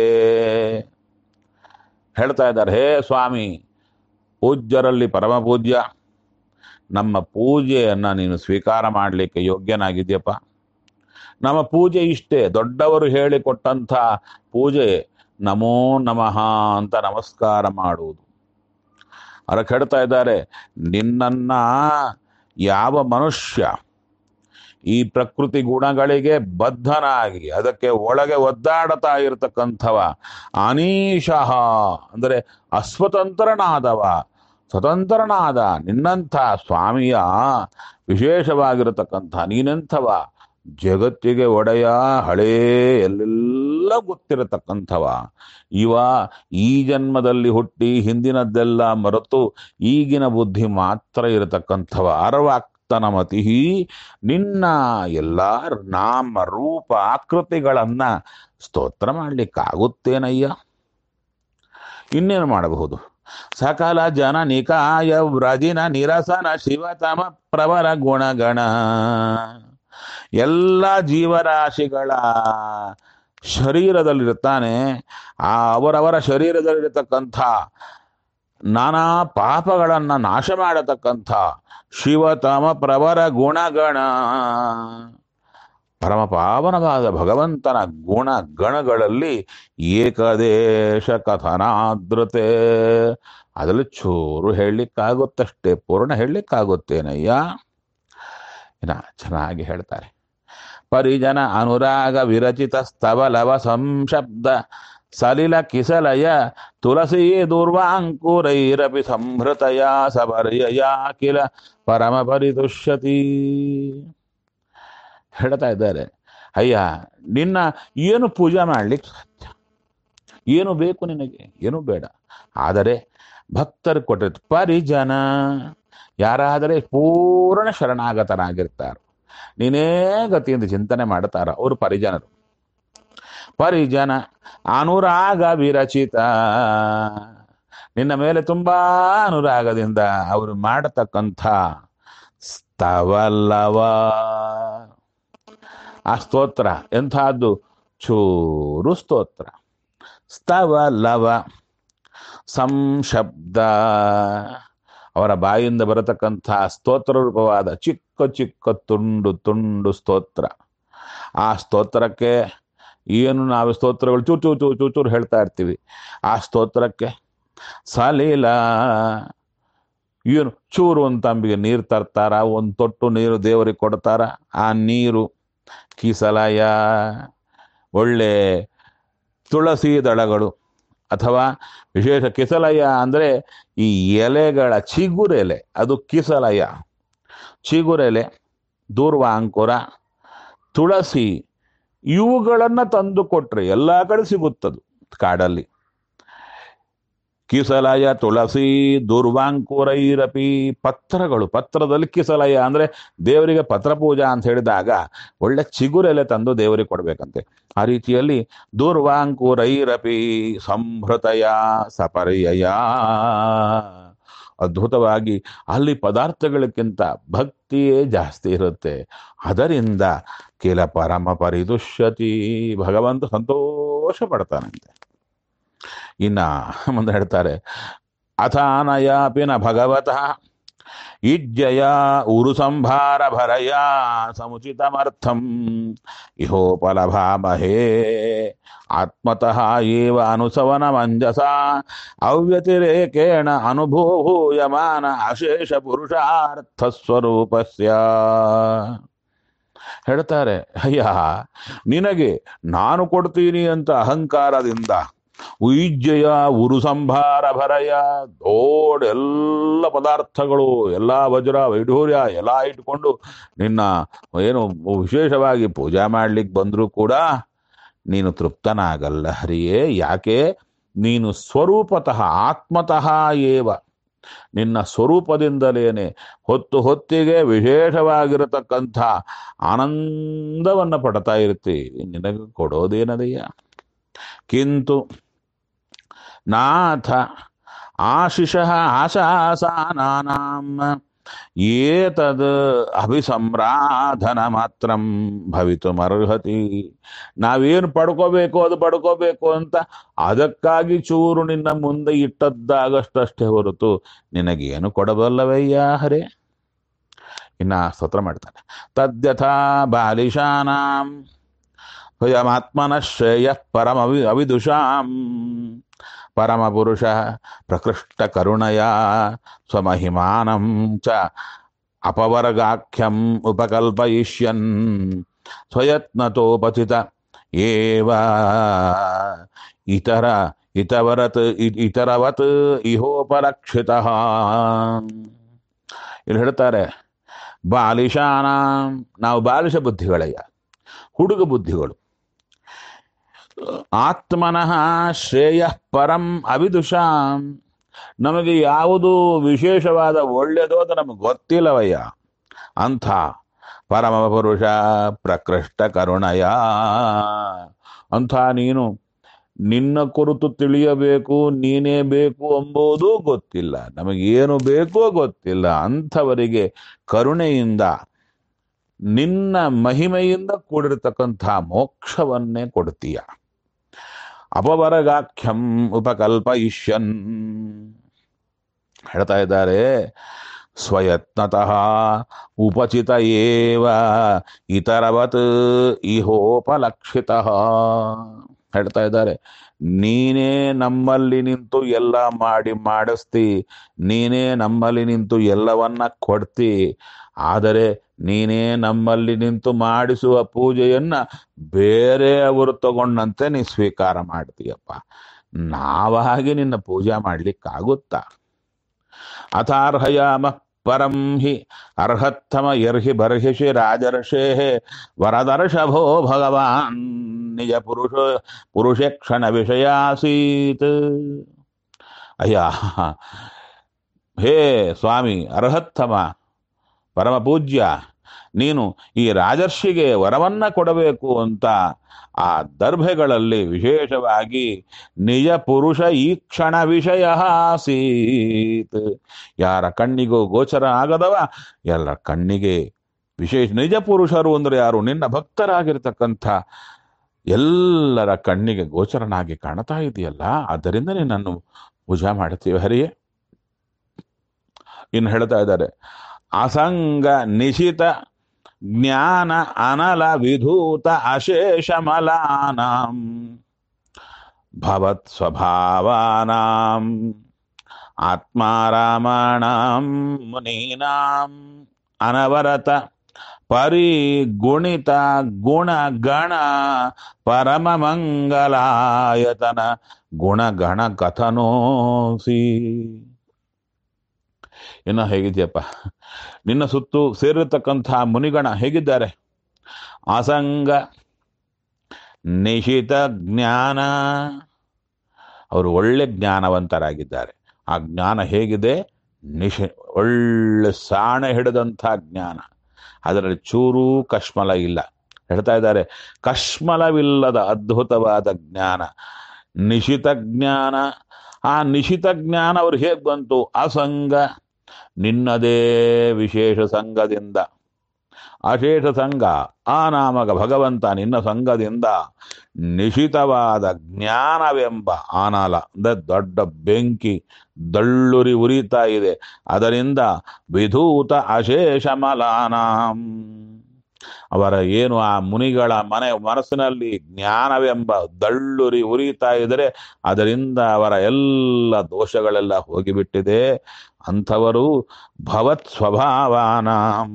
ಹೇಳ್ತಾ ಇದ್ದಾರೆ, ಹೇ ಸ್ವಾಮಿ, ಪೂಜ್ಯರಲ್ಲಿ ಪರಮ ಪೂಜ್ಯ, ನಮ್ಮ ಪೂಜೆಯನ್ನ ನೀನು ಸ್ವೀಕಾರ ಮಾಡಲಿಕ್ಕೆ ಯೋಗ್ಯನಾಗಿದ್ಯಪ್ಪ. ನಮ್ಮ ಪೂಜೆ ಇಷ್ಟೇ, ದೊಡ್ಡವರು ಹೇಳಿಕೊಟ್ಟಂಥ ಪೂಜೆ ನಮೋ ನಮಃ ಅಂತ ನಮಸ್ಕಾರ ಮಾಡುವುದು. ಅದಕ್ಕೆ ಹೇಳ್ತಾ ಇದ್ದಾರೆ, ನಿನ್ನನ್ನ ಯಾವ ಮನುಷ್ಯ ಈ ಪ್ರಕೃತಿ ಗುಣಗಳಿಗೆ ಬದ್ಧನಾಗಿ ಅದಕ್ಕೆ ಒಳಗೆ ಒದ್ದಾಡತಾ ಇರತಕ್ಕಂಥವ ಅನೀಶಃ ಅಂದರೆ ಅಸ್ವತಂತ್ರನಾದವ, ಸ್ವತಂತ್ರನಾದ ನಿನ್ನಂಥ ಸ್ವಾಮಿಯ ವಿಶೇಷವಾಗಿರತಕ್ಕಂಥ ನೀನೆಂಥವ, ಜಗತ್ತಿಗೆ ಒಡೆಯ, ಹಳೇ ಎಲ್ಲೆಲ್ಲ ಗೊತ್ತಿರತಕ್ಕಂಥವ ಇವ, ಈ ಜನ್ಮದಲ್ಲಿ ಹುಟ್ಟಿ ಹಿಂದಿನದ್ದೆಲ್ಲ ಮರೆತು ಈಗಿನ ಬುದ್ಧಿ ಮಾತ್ರ ಇರತಕ್ಕಂಥವ. ಅರ್ವಾಕ್ತನಮತಿ, ನಿನ್ನ ಎಲ್ಲ ನಾಮ ರೂಪ ಆಕೃತಿಗಳನ್ನ ಸ್ತೋತ್ರ ಮಾಡ್ಲಿಕ್ಕಾಗುತ್ತೇನಯ್ಯ? ಇನ್ನೇನು ಮಾಡಬಹುದು? ಸಕಲ ಜನ ನಿಕಾಯ ವ್ರಜಿನ ನಿರಸನ ಶಿವತಮ ಪ್ರವರ ಗುಣಗಣ, ಎಲ್ಲ ಜೀವರಾಶಿಗಳ ಶರೀರದಲ್ಲಿರ್ತಾನೆ. ಆ ಅವರವರ ಶರೀರದಲ್ಲಿರತಕ್ಕಂಥ ನಾನಾ ಪಾಪಗಳನ್ನ ನಾಶ ಮಾಡತಕ್ಕಂಥ ಶಿವತಮ ಪ್ರವರ ಗುಣಗಣ, ಪರಮ ಪಾವನವಾದ ಭಗವಂತನ ಗುಣ ಗಣಗಳಲ್ಲಿ ಏಕದೇಶ ಕಥನಾದೃತೆ, ಅದರಲ್ಲಿ ಚೂರು ಹೇಳಲಿಕ್ಕಾಗುತ್ತಷ್ಟೇ, ಪೂರ್ಣ ಹೇಳಲಿಕ್ಕಾಗುತ್ತೇನಯ್ಯ? ಇನ್ನ ಚೆನ್ನಾಗಿ ಹೇಳ್ತಾರೆ. ಪರಿಜನ ಅನುರಾಗ ವಿರಚಿತ ಸ್ತವಲವ ಸಂಶಬ್ದ ಸಲಿಲ ಕಿಸಲಯ ತುಳಸಿ ದುರ್ವಾಂಕುರೈರಪಿ ಸಂಭೃತಯ ಸಬರ್ಯಯ ಕಿಲ ಪರಮ ಪರಿತುಷ್ಯತಿ. ಹೇಳ್ತಾ ಇದ್ದಾರೆ, ಅಯ್ಯ ನಿನ್ನ ಏನು ಪೂಜೆ ಮಾಡ್ಲಿಕ್ಕೆ ಸಾಧ್ಯ? ಏನು ಬೇಕು ನಿನಗೆ? ಏನು ಬೇಡ. ಆದರೆ ಭಕ್ತರು ಕೊಟ್ಟಿರ್ತ ಪರಿಜನ, ಯಾರಾದರೆ ಪೂರ್ಣ ಶರಣಾಗತರಾಗಿರ್ತಾರೆ, ನೀನೇ ಗತಿಯಿಂದ ಚಿಂತನೆ ಮಾಡ್ತಾರ ಅವರು ಪರಿಜನರು. ಪರಿಜನ ಅನುರಾಗ ವಿರಚಿತ, ನಿನ್ನ ಮೇಲೆ ತುಂಬಾ ಅನುರಾಗದಿಂದ ಅವರು ಮಾಡತಕ್ಕಂಥ ಸ್ತವಲ್ಲವ. ಆ ಸ್ತೋತ್ರ ಎಂಥದ್ದು? ಚೂರು ಸ್ತೋತ್ರ. ಸ್ತವಲ್ಲವ ಸಂಶಬ್ದ, ಅವರ ಬಾಯಿಂದ ಬರತಕ್ಕಂಥ ಸ್ತೋತ್ರ ರೂಪವಾದ ಚಿಕ್ಕ ಚಿಕ್ಕ ತುಂಡು ತುಂಡು ಸ್ತೋತ್ರ. ಆ ಸ್ತೋತ್ರಕ್ಕೆ ಏನು ನಾವು ಸ್ತೋತ್ರಗಳು ಚೂ ಚೂ ಚೂ ಚೂ ಚೂರು ಹೇಳ್ತಾ ಇರ್ತೀವಿ. ಆ ಸ್ತೋತ್ರಕ್ಕೆ ಸಲೀಲ ಏನು ಚೂರು ಅಂತ ಅಂಬಿಗೆ ನೀರು ತರ್ತಾರ, ಒಂದು ತೊಟ್ಟು ನೀರು ದೇವರಿಗೆ ಕೊಡ್ತಾರ. ಆ ನೀರು ಕಿಸಲಯ, ಒಳ್ಳೆ ತುಳಸಿ ದಳಗಳು ಅಥವಾ ವಿಶೇಷ ಕಿಸಲಯ ಅಂದರೆ ಈ ಎಲೆಗಳ ಚಿಗುರೆಲೆ, ಅದು ಕಿಸಲಯ. ಚಿಗುರೆಲೆ, ದೂರ್ವಾಂಕುರ, ತುಳಸಿ ಇವುಗಳನ್ನು ತಂದು ಕೊಟ್ರೆ ಎಲ್ಲ ಕಡೆ ಸಿಗುತ್ತದು ಕಾಡಲ್ಲಿ. ಕಿಸಲಯ, ತುಳಸಿ, ದುರ್ವಾಂಕುರೈರಪಿ ಪತ್ರಗಳು. ಪತ್ರದಲ್ಲಿ ಕಿಸಲಯ ಅಂದ್ರೆ ದೇವರಿಗೆ ಪತ್ರ ಪೂಜಾ ಅಂತ ಹೇಳಿದಾಗ ಒಳ್ಳೆ ಚಿಗುರೆಲೆ ತಂದು ದೇವರಿಗೆ ಕೊಡ್ಬೇಕಂತೆ. ಆ ರೀತಿಯಲ್ಲಿ ದುರ್ವಾಂಕುರೈರಪಿ ಸಂಭೃತಯ ಸಪರ್ಯಯ, ಅದ್ಭುತವಾಗಿ ಅಲ್ಲಿ ಪದಾರ್ಥಗಳಕ್ಕಿಂತ ಭಕ್ತಿಯೇ ಜಾಸ್ತಿ ಇರುತ್ತೆ. ಅದರಿಂದ ಕೆಲ ಪರಮ ಪರಿದುಷ್ಯತಿ, ಭಗವಂತ ಸಂತೋಷ ಪಡ್ತಾನಂತೆ. ಇನ್ನ ಮುಂದೆ ಹೇಳ್ತಾರೆ, ಅಥಾನಯಾಪಿ ನ ಭಗವತಃ ಇಜ್ಜಯ ಉರು ಸಂಭಾರ ಭರಯ ಸಮುಚಿತಮರ್ಥಂ ಇಹೋಪಲಭಾಮಹೇ ಆತ್ಮತಃ ಏವ ಅನುಸವನ ಮಂಜಸ ಅವ್ಯತಿರೇಕೇಣ ಅನುಭೂಯಮಾನ ಅಶೇಷ ಪುರುಷಾರ್ಥ ಸ್ವರೂಪಸ್ಯ. ಹೇಳ್ತಾರೆ, ಅಯ್ಯ ನಿನಗೆ ನಾನು ಕೊಡ್ತೀನಿ ಅಂತ ಅಹಂಕಾರದಿಂದ ಉಜ್ಜಯ ಉರು ಸಂಭಾರ ಭರಯ, ದೊಡ್ಡ ಎಲ್ಲ ಪದಾರ್ಥಗಳು, ಎಲ್ಲ ವಜ್ರ ವೈಢೂರ್ಯ ಎಲ್ಲ ಇಟ್ಕೊಂಡು ನಿನ್ನ ಏನು ವಿಶೇಷವಾಗಿ ಪೂಜಾ ಮಾಡ್ಲಿಕ್ಕೆ ಬಂದರೂ ಕೂಡ ನೀನು ತೃಪ್ತನಾಗಲ್ಲ ಹರಿಯೇ. ಯಾಕೆ? ನೀನು ಸ್ವರೂಪತಃ ಆತ್ಮತಃ ಏವ, ನಿನ್ನ ಸ್ವರೂಪದಿಂದಲೇನೆ ಹೊತ್ತು ಹೊತ್ತಿಗೆ ವಿಶೇಷವಾಗಿರತಕ್ಕಂಥ ಆನಂದವನ್ನು ಪಡ್ತಾ ಇರ್ತೀವಿ, ನಿನಗೆ ಕೊಡೋದೇನದಯ್ಯ. ಕಿಂತು ನಾಥ ಆಶಿಷಃ ಆಶಾಸಾನಾನಾಂ ಏತದ್ ಅಭಿಸಂರಾಧನ ಮಾತ್ರಂ ಭವಿತುಮರ್ಹತಿ. ನಾವೇನು ಪಡ್ಕೋಬೇಕು ಅದು ಪಡ್ಕೋಬೇಕು ಅಂತ ಅದಕ್ಕಾಗಿ ಚೂರು ನಿನ್ನ ಮುಂದೆ ಇಟ್ಟದ್ದಾಗಷ್ಟಷ್ಟೇ ಹೊರತು ನಿನಗೇನು ಕೊಡಬಲ್ಲವಯ್ಯ ಹರೇ. ಇನ್ನ ಸ್ತೋತ್ರ ಮಾಡ್ತಾನೆ, ತದ್ಯಥಾ ಬಾಲಿಶಾನಾಂ ಸ್ವಯಮಾತ್ಮನಃ ಶ್ರೇಯಃ ಪರಮ ಅವಿದುಷಾಂ ಪರಮಪುರುಷ ಪ್ರಕೃಷ್ಟ ಕರುಣಯ ಸ್ವಮಹಿಮಾನಂ ಚ ಅಪವರ್ಗಾಖ್ಯಂ ಉಪಕಲ್ಪಯಿಷ್ಯನ್ ಸ್ವಯತ್ನತೋಪಚಿತ ಏವ ಇತರ ಇತವರತ್ ಇತರವತ್ ಇಹೋಪರಕ್ಷಿತಃ. ಇಲ್ಲಿ ಹೇಳ್ತಾರೆ, ಬಾಲಿಶಾನ, ನಾವು ಬಾಲಿಶ ಬುದ್ಧಿಗಳಯ್ಯ, ಹುಡುಗ ಬುದ್ಧಿಗಳು. ಆತ್ಮನಃ ಶ್ರೇಯ ಪರಂ ಅವಿದುಷಾಂ, ನಮಗೆ ಯಾವುದು ವಿಶೇಷವಾದ ಒಳ್ಳೆಯದೋ ಅದು ನಮಗೆ ಗೊತ್ತಿಲ್ಲವಯ್ಯ. ಅಂಥ ಪರಮ ಪುರುಷ ಪ್ರಕೃಷ್ಟ ಕರುಣಯ, ಅಂಥ ನೀನು ನಿನ್ನ ಕುರಿತು ತಿಳಿಯಬೇಕು, ನೀನೇ ಬೇಕು ಎಂಬುದೂ ಗೊತ್ತಿಲ್ಲ, ನಮಗೇನು ಬೇಕೋ ಗೊತ್ತಿಲ್ಲ. ಅಂಥವರಿಗೆ ಕರುಣೆಯಿಂದ ನಿನ್ನ ಮಹಿಮೆಯಿಂದ ಕೂಡಿರತಕ್ಕಂಥ ಮೋಕ್ಷವನ್ನೇ ಕೊಡ್ತೀಯ. ಅಪವರ್ಗಾಖ್ಯಂ ಉಪಕಲ್ಪಯಿಷ್ಯನ್ ಹೇಳ್ತಾ ಇದ್ದಾರೆ, ಸ್ವಯತ್ನತಃ ಉಪಚಿತ ಏವ ಇತರವತ್ ಇಹೋಪಲಕ್ಷಿತಃ. ಹೇಳ್ತಾ ಇದ್ದಾರೆ, ನೀನೇ ನಮ್ಮಲ್ಲಿ ನಿಂತು ಎಲ್ಲ ಮಾಡಿ ಮಾಡಿಸ್ತಿ, ನೀನೇ ನಮ್ಮಲ್ಲಿ ನಿಂತು ಎಲ್ಲವನ್ನ ಕೊಡ್ತಿ. ಆದರೆ ನೀನೇ ನಮ್ಮಲ್ಲಿ ನಿಂತು ಮಾಡಿಸುವ ಪೂಜೆಯನ್ನ ಬೇರೆಯವರು ತಗೊಂಡಂತೆ ನೀ ಸ್ವೀಕಾರ ಮಾಡ್ತೀಯಪ್ಪ. ನಾವಾಗಿ ನಿನ್ನ ಪೂಜೆ ಮಾಡ್ಲಿಕ್ಕಾಗುತ್ತಾ? ಅಥಾರ್ಹಯಾಮ ಪರಂ ಹಿ ಅರ್ಹತ್ತಮ ಯರ್ಹಿ ಬರ್ಹಿಷಿ ರಾಜರ್ಷೇ ವರದರ್ಶಭೋ ಭಗವಾನ್ ನಿಜ ಪುರುಷ ಪುರುಷೇ ಕ್ಷಣ ವಿಷಯಾಸೀತ್. ಅಯ್ಯ ಹೇ ಸ್ವಾಮಿ, ಅರ್ಹತ್ತಮ ಪರಮ ಪೂಜ್ಯ, ನೀನು ಈ ರಾಜರ್ಷಿಗೆ ವರವನ್ನ ಕೊಡಬೇಕು ಅಂತ ಆ ದರ್ಭೆಗಳಲ್ಲಿ ವಿಶೇಷವಾಗಿ ನಿಜ ಪುರುಷ ಈ ಕ್ಷಣ ವಿಷಯ ಆಸೀತ್. ಯಾರ ಕಣ್ಣಿಗೂ ಗೋಚರ ಆಗದವ ಎಲ್ಲ ಕಣ್ಣಿಗೆ ವಿಶೇಷ ನಿಜ ಪುರುಷರು ಅಂದ್ರೆ ಯಾರು? ನಿನ್ನ ಭಕ್ತರಾಗಿರ್ತಕ್ಕಂಥ ಎಲ್ಲರ ಕಣ್ಣಿಗೆ ಗೋಚರನಾಗಿ ಕಾಣ್ತಾ ಇದೆಯಲ್ಲ, ಆದ್ದರಿಂದ ನಿನ್ನನ್ನು ಪೂಜಾ ಮಾಡ್ತೀವಿ ಹರಿಯೇ. ಇನ್ನು ಹೇಳ್ತಾ ಇದ್ದಾರೆ, ಅಸಂಗ ನಿಶಿತ ಜ್ಞಾನ ಅನಲ ವಿಧೂತ ಅಶೇಷ ಮಲಾನಾಂ ಭವತ್ ಸ್ವಭಾವಾನಾಂ ಆತ್ಮಾರಾಮಾಣಾಂ ಮುನೀನಾಂ ಅನವರತ ಪರಿಗುಣಿತ ಗುಣಗಣ ಪರಮ ಮಂಗಲಾಯತನ ಗುಣಗಣ ಕಥನೋಸಿ. ಇನ್ನು ಹೇಗಿದೆಯಪ್ಪ ನಿನ್ನ ಸುತ್ತು ಸೇರಿರ್ತಕ್ಕಂಥ ಮುನಿಗಣ ಹೇಗಿದ್ದಾರೆ? ಅಸಂಗ ನಿಶಿತ ಜ್ಞಾನ, ಅವರು ಒಳ್ಳೆ ಜ್ಞಾನವಂತರಾಗಿದ್ದಾರೆ. ಆ ಜ್ಞಾನ ಹೇಗಿದೆ? ನಿಶಿ ಒಳ್ಳೆ ಸಾಣೆ ಹಿಡಿದಂಥ ಜ್ಞಾನ, ಅದರಲ್ಲಿ ಚೂರೂ ಕಶ್ಮಲ ಇಲ್ಲ. ಹೇಳ್ತಾ ಇದ್ದಾರೆ, ಕಶ್ಮಲವಿಲ್ಲದ ಅದ್ಭುತವಾದ ಜ್ಞಾನ ನಿಶಿತ ಜ್ಞಾನ. ಆ ನಿಶಿತ ಜ್ಞಾನ ಅವ್ರು ಹೇಗೆ ಬಂತು? ಅಸಂಗ, ನಿನ್ನದೇ ವಿಶೇಷ ಸಂಘದಿಂದ, ಅಶೇಷ ಸಂಘ ಆ ನಾಮಕ ಭಗವಂತ ನಿನ್ನ ಸಂಘದಿಂದ ನಿಶಿತವಾದ ಜ್ಞಾನವೆಂಬ ಆನಾಲ ಅಂದ್ರೆ ದೊಡ್ಡ ಬೆಂಕಿ ದಳ್ಳುರಿ ಉರಿತಾ ಇದೆ. ಅದರಿಂದ ವಿಧೂತ ಅಶೇಷ ಮಲಾನಾಂ, ಅವರ ಏನು ಆ ಮುನಿಗಳ ಮನೆ ಮನಸ್ಸಿನಲ್ಲಿ ಜ್ಞಾನವೆಂಬ ದಳ್ಳುರಿ ಉರಿತಾ ಇದ್ದರೆ ಅದರಿಂದ ಅವರ ಎಲ್ಲ ದೋಷಗಳೆಲ್ಲ ಹೋಗಿಬಿಟ್ಟಿದೆ. ಅಂಥವರು ಭವತ್ ಸ್ವಭಾವಾನಾಂ,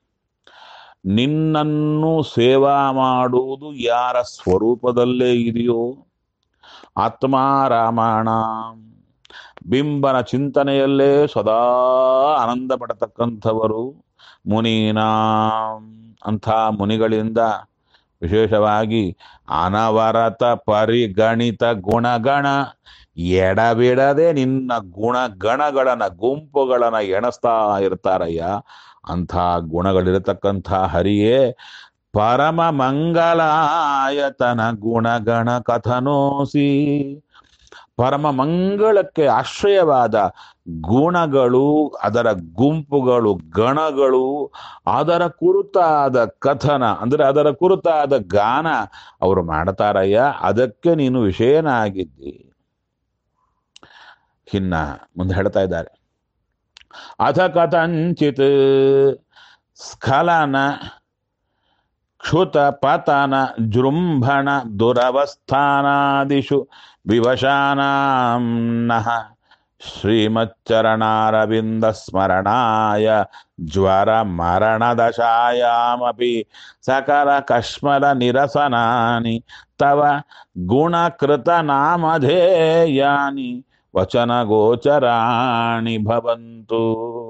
ನಿನ್ನನ್ನು ಸೇವಾ ಮಾಡುವುದು ಯಾರ ಸ್ವರೂಪದಲ್ಲೇ ಇದೆಯೋ, ಆತ್ಮಾರಾಮಾಣ ಬಿಂಬನ ಚಿಂತನೆಯಲ್ಲೇ ಸದಾ ಆನಂದ ಪಡತಕ್ಕಂಥವರು, ಮುನೀನಾಂ ಅಂಥ ಮುನಿಗಳಿಂದ ವಿಶೇಷವಾಗಿ ಅನವರತ ಪರಿಗಣಿತ ಗುಣಗಣ, ಎಡಬಿಡದೆ ನಿನ್ನ ಗುಣಗಣಗಳನ್ನ ಗುಂಪುಗಳನ್ನ ಎಣಿಸ್ತಾ ಇರ್ತಾರಯ್ಯ. ಅಂಥ ಗುಣಗಳಿರತಕ್ಕಂಥ ಹರಿಯೇ ಪರಮ ಮಂಗಲಾಯತನ ಗುಣಗಣ ಕಥನೋಸಿ. ಪರಮ ಮಂಗಳಕ್ಕೆ ಆಶ್ರಯವಾದ ಗುಣಗಳು, ಅದರ ಗುಂಪುಗಳು, ಗಣಗಳು, ಅದರ ಕುರಿತಾದ ಕಥನ ಅಂದ್ರೆ ಅದರ ಕುರಿತಾದ ಗಾನ ಅವರು ಮಾಡ್ತಾರಯ್ಯ. ಅದಕ್ಕೆ ನೀನು ವಿಷಯನಾಗಿದ್ದಿ. ಇನ್ನ ಮುಂದೆ ಹೇಳ್ತಾ ಇದ್ದಾರೆ, ಅಥ ಕಥಂಚಿತ್ ಸ್ಖಲನ ಕ್ಷುತ ಪತನ ಜೃಂಭಣ ದುರವಸ್ಥಾನಾದಿಷು ವಿವಶಾನಾಂ ನಃ ಶ್ರೀಮಚ್ಚರಣಾರವಿಂದ ಸ್ಮರಣಾಯ ಜ್ವರ ಮರಣದಶಾಯಾಮಪಿ ಸಕಲ ಕಶ್ಮಲ ನಿರಸನಾನಿ ತವ ಗುಣಕೃತ ನಾಮಧೇಯಾನಿ ವಚನ ಗೋಚರಾಣಿ ಭವಂತು.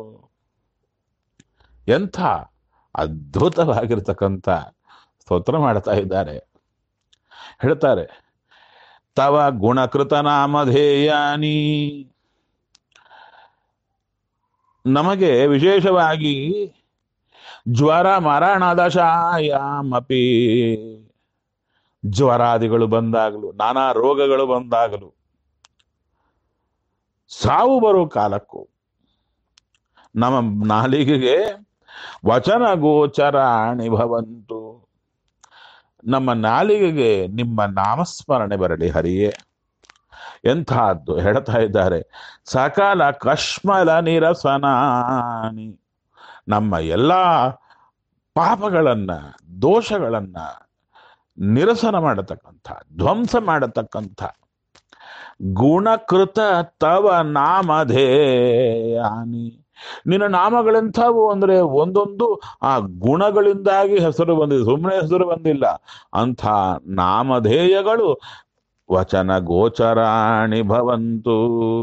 ಎಂಥ ಅದ್ಭುತವಾಗಿರ್ತಕ್ಕಂಥ ಸ್ತೋತ್ರ ಮಾಡ್ತಾ ಇದ್ದಾರೆ. ಹೇಳ್ತಾರೆ, ತವ ಗುಣಕೃತ ನಾಮಧೇಯಾನಿ, ನಮಗೆ ವಿಶೇಷವಾಗಿ ಜ್ವರ ಮರಣದಶಾಯಾಮಪಿ, ಜ್ವರಾದಿಗಳು ಬಂದಾಗಲು, ನಾನಾ ರೋಗಗಳು ಬಂದಾಗಲು, ಸಾವು ಬರೋ ಕಾಲಕ್ಕೂ ನಮ್ಮ ನಾಲಿಗೆಗೆ ವಚನ ಗೋಚರಾಣಿ ಭವಂತು, ನಮ್ಮ ನಾಲಿಗೆಗೆ ನಿಮ್ಮ ನಾಮಸ್ಮರಣೆ ಬರಲಿ ಹರಿಯೇ. ಎಂಥದ್ದು ಹೇಳ್ತಾ ಇದ್ದಾರೆ, ಸಕಲ ಕಶ್ಮಲ ನಿರಸನಾನಿ, ನಮ್ಮ ಎಲ್ಲ ಪಾಪಗಳನ್ನ ದೋಷಗಳನ್ನ ನಿರಸನ ಮಾಡತಕ್ಕಂಥ, ಧ್ವಂಸ ಮಾಡತಕ್ಕಂಥ ಗುಣಕೃತ ತವ ನಾಮಧೇಯಾನಿ, ನಿನ್ನ ನಾಮಗಳೆಂಥವು ಅಂದ್ರೆ ಒಂದೊಂದು ಆ ಗುಣಗಳಿಂದಾಗಿ ಹೆಸರು ಬಂದಿದೆ, ಸುಮ್ಮನೆ ಹೆಸರು ಬಂದಿಲ್ಲ. ಅಂಥ ನಾಮಧೇಯಗಳು ವಚನ ಗೋಚರಾಣಿ ಭವಂತು,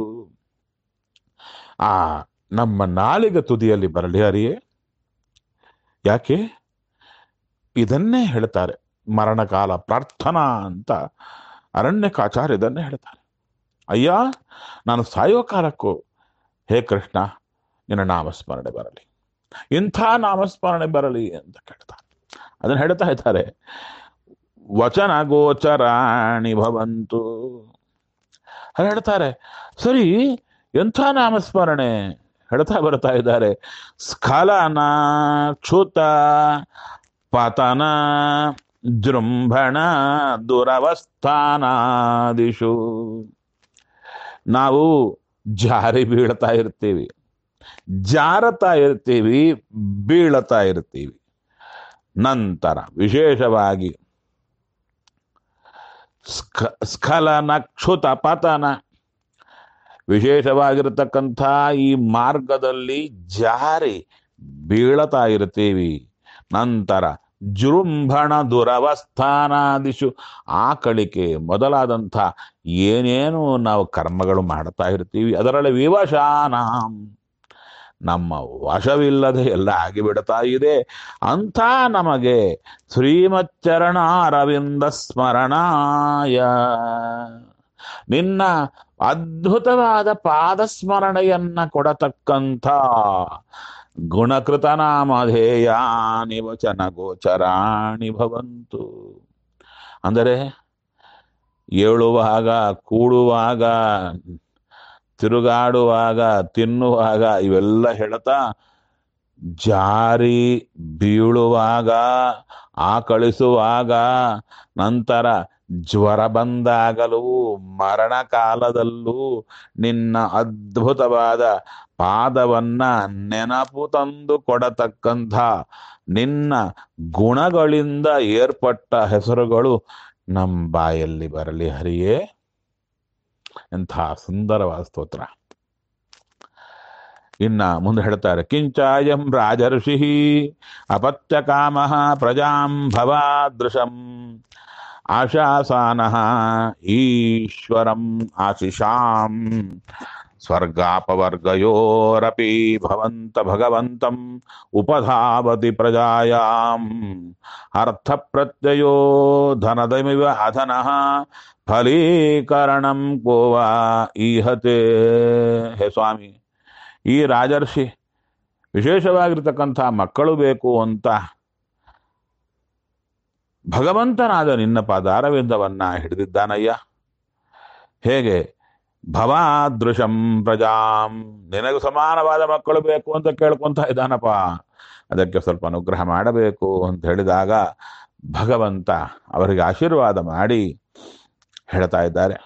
ಆ ನಮ್ಮ ನಾಲಿಗೆ ತುದಿಯಲ್ಲಿ ಬರಲಿ ಹರಿಯೇ. ಯಾಕೆ ಇದನ್ನೇ ಹೇಳ್ತಾರೆ, ಮರಣಕಾಲ ಪ್ರಾರ್ಥನಾ ಅಂತ ಅರಣ್ಯಕಾಚಾರ್ಯ ಇದನ್ನೇ ಹೇಳ್ತಾರೆ. ಅಯ್ಯ, ನಾನು ಸಾಯೋ ಕಾಲಕ್ಕೂ ಹೇ ಕೃಷ್ಣ ನಿನ್ನ ನಾಮಸ್ಮರಣೆ ಬರಲಿ. ಇಂಥ ನಾಮಸ್ಮರಣೆ ಬರಲಿ ಅಂತ ಕೇಳ್ತಾರೆ. ಅದನ್ನ ಹೇಳ್ತಾ ಇದ್ದಾರೆ, ವಚನ ಗೋಚರಾಣಿ ಭವಂತು. ಅದು ಹೇಳ್ತಾರೆ, ಸರಿ ಎಂಥ ನಾಮಸ್ಮರಣೆ ಹೇಳ್ತಾ ಬರ್ತಾ ಇದ್ದಾರೆ. ಸ್ಖಲನ ಕ್ಷುತ ಪತನ ಜೃಂಭಣ ದುರವಸ್ಥಾನಾದಿಷು. ನಾವು ಜಾರಿ ಬೀಳ್ತಾ ಇರ್ತೀವಿ, ಜಾರತಾ ಇರ್ತೀವಿ, ಬೀಳತಾ ಇರ್ತೀವಿ. ನಂತರ ವಿಶೇಷವಾಗಿ ಸ್ಖ ಸ್ಖಲನ ಕ್ಷುತ ಪತನ, ವಿಶೇಷವಾಗಿರತಕ್ಕಂಥ ಈ ಮಾರ್ಗದಲ್ಲಿ ಜಾರಿ ಬೀಳತಾ ಇರ್ತೀವಿ. ನಂತರ ಜೃಂಭಣ ದುರವಸ್ಥಾನಾದಿಶು, ಆಕಳಿಕೆ ಮೊದಲಾದಂಥ ಏನೇನು ನಾವು ಕರ್ಮಗಳು ಮಾಡ್ತಾ ಇರ್ತೀವಿ, ಅದರಲ್ಲಿ ವಿವಶಾನಾಂ, ನಮ್ಮ ವಶವಿಲ್ಲದೆ ಎಲ್ಲ ಆಗಿಬಿಡ್ತಾ ಇದೆ. ಅಂಥ ನಮಗೆ ಶ್ರೀಮಚ್ಚರಣ ಅರವಿಂದ ಸ್ಮರಣಾಯ, ನಿನ್ನ ಅದ್ಭುತವಾದ ಪಾದಸ್ಮರಣೆಯನ್ನ ಕೊಡತಕ್ಕಂಥ ಗುಣಕೃತನಾಮಧೇಯಾನಿ ವಚನ ಗೋಚರಾಣಿ ಭವಂತು. ಅಂದರೆ ಏಳುವಾಗ, ಕೂಡುವಾಗ, ತಿರುಗಾಡುವಾಗ, ತಿನ್ನುವಾಗ ಇವೆಲ್ಲ ಹೇಳ್ತಾ, ಜಾರಿ ಬೀಳುವಾಗ, ಆಕಳಿಸುವಾಗ, ನಂತರ ಜ್ವರ ಬಂದಾಗಲೂ, ಮರಣ ಕಾಲದಲ್ಲೂ ನಿನ್ನ ಅದ್ಭುತವಾದ ಪಾದವನ್ನ ನೆನಪು ತಂದು ಕೊಡತಕ್ಕಂಥ ನಿನ್ನ ಗುಣಗಳಿಂದ ಏರ್ಪಟ್ಟ ಹೆಸರುಗಳು ನಮ್ಮ ಬಾಯಲ್ಲಿ ಬರಲಿ ಹರಿಯೇ. ಎಂಥ ಸುಂದರವಾದ ಸ್ತೋತ್ರ. ಇನ್ನ ಮುಂದೆ ಹೇಳ್ತಾರೆ, ಕಿಂಚಾಯಂ ರಾಜರ್ಷಿ ಅಪತ್ಯ ಕಾಮ ಪ್ರಜಾಂ ಭವಾದೃಶಂ ಆಶಾಸಾನಃ ಈಶ್ವರಂ ಆಶಿಷಾಂ ಸ್ವರ್ಗಾಪವರ್ಗಯೋರಪಿ ಭವಂತ ಭಗವಂತಂ ಉಪಧಾವತಿ ಪ್ರಜಾಯಾಂ ಅರ್ಥ ಪ್ರತ್ಯಯೋ ಧನದಮಿವ ಅಧನಃ ಫಲೀಕರಣಂ ಕೋವಾ ಈಹತೆ. ಹೇ ಸ್ವಾಮಿ, ಈ ರಾಜರ್ಷಿ ವಿಶೇಷವಾಗಿರ್ತಕ್ಕಂಥ ಮಕ್ಕಳು ಬೇಕು ಅಂತ ಭಗವಂತನಾದ ನಿನ್ನ ಪಾದಾರವಿಂದವನ್ನ ಹಿಡಿದಿದ್ದಾನಯ್ಯ. ಹೇಗೆ? ಭವಾದೃಶಂ ಪ್ರಜಾಂ, ನಿನಗೂ ಸಮಾನವಾದ ಮಕ್ಕಳು ಬೇಕು ಅಂತ ಕೇಳ್ಕೊಂತ ಇದ್ದಾನಪ್ಪ. ಅದಕ್ಕೆ ಸ್ವಲ್ಪ ಅನುಗ್ರಹ ಮಾಡಬೇಕು ಅಂತ ಹೇಳಿದಾಗ ಭಗವಂತ ಅವರಿಗೆ ಆಶೀರ್ವಾದ ಮಾಡಿ ಹೇಳ್ತಾ ಇದ್ದಾರೆ,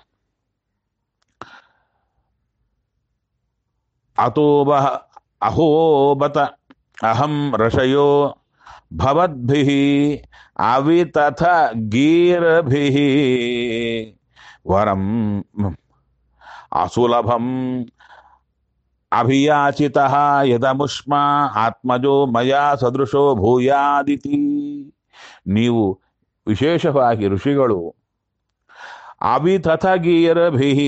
ಅತೋಬ ಅಹೋಬತ ಅಹಂ ರಷಯೋ ಭವದ್ಭಿಃ ಅವಿತಥ ಗೀರ್ಭಿಃ ವರಂ ಅಸುಲಭಂ ಅಭಿಯಾಚಿತಃ ಯದಮುಷ್ಮ ಆತ್ಮಜೋ ಮಯಾ ಸದೃಶೋ ಭೂಯಾದಿತಿ. ನೀವು ವಿಶೇಷವಾಗಿ ಋಷಿಗಳು ಅವಿತಥಗೀರ್ಭಿಃ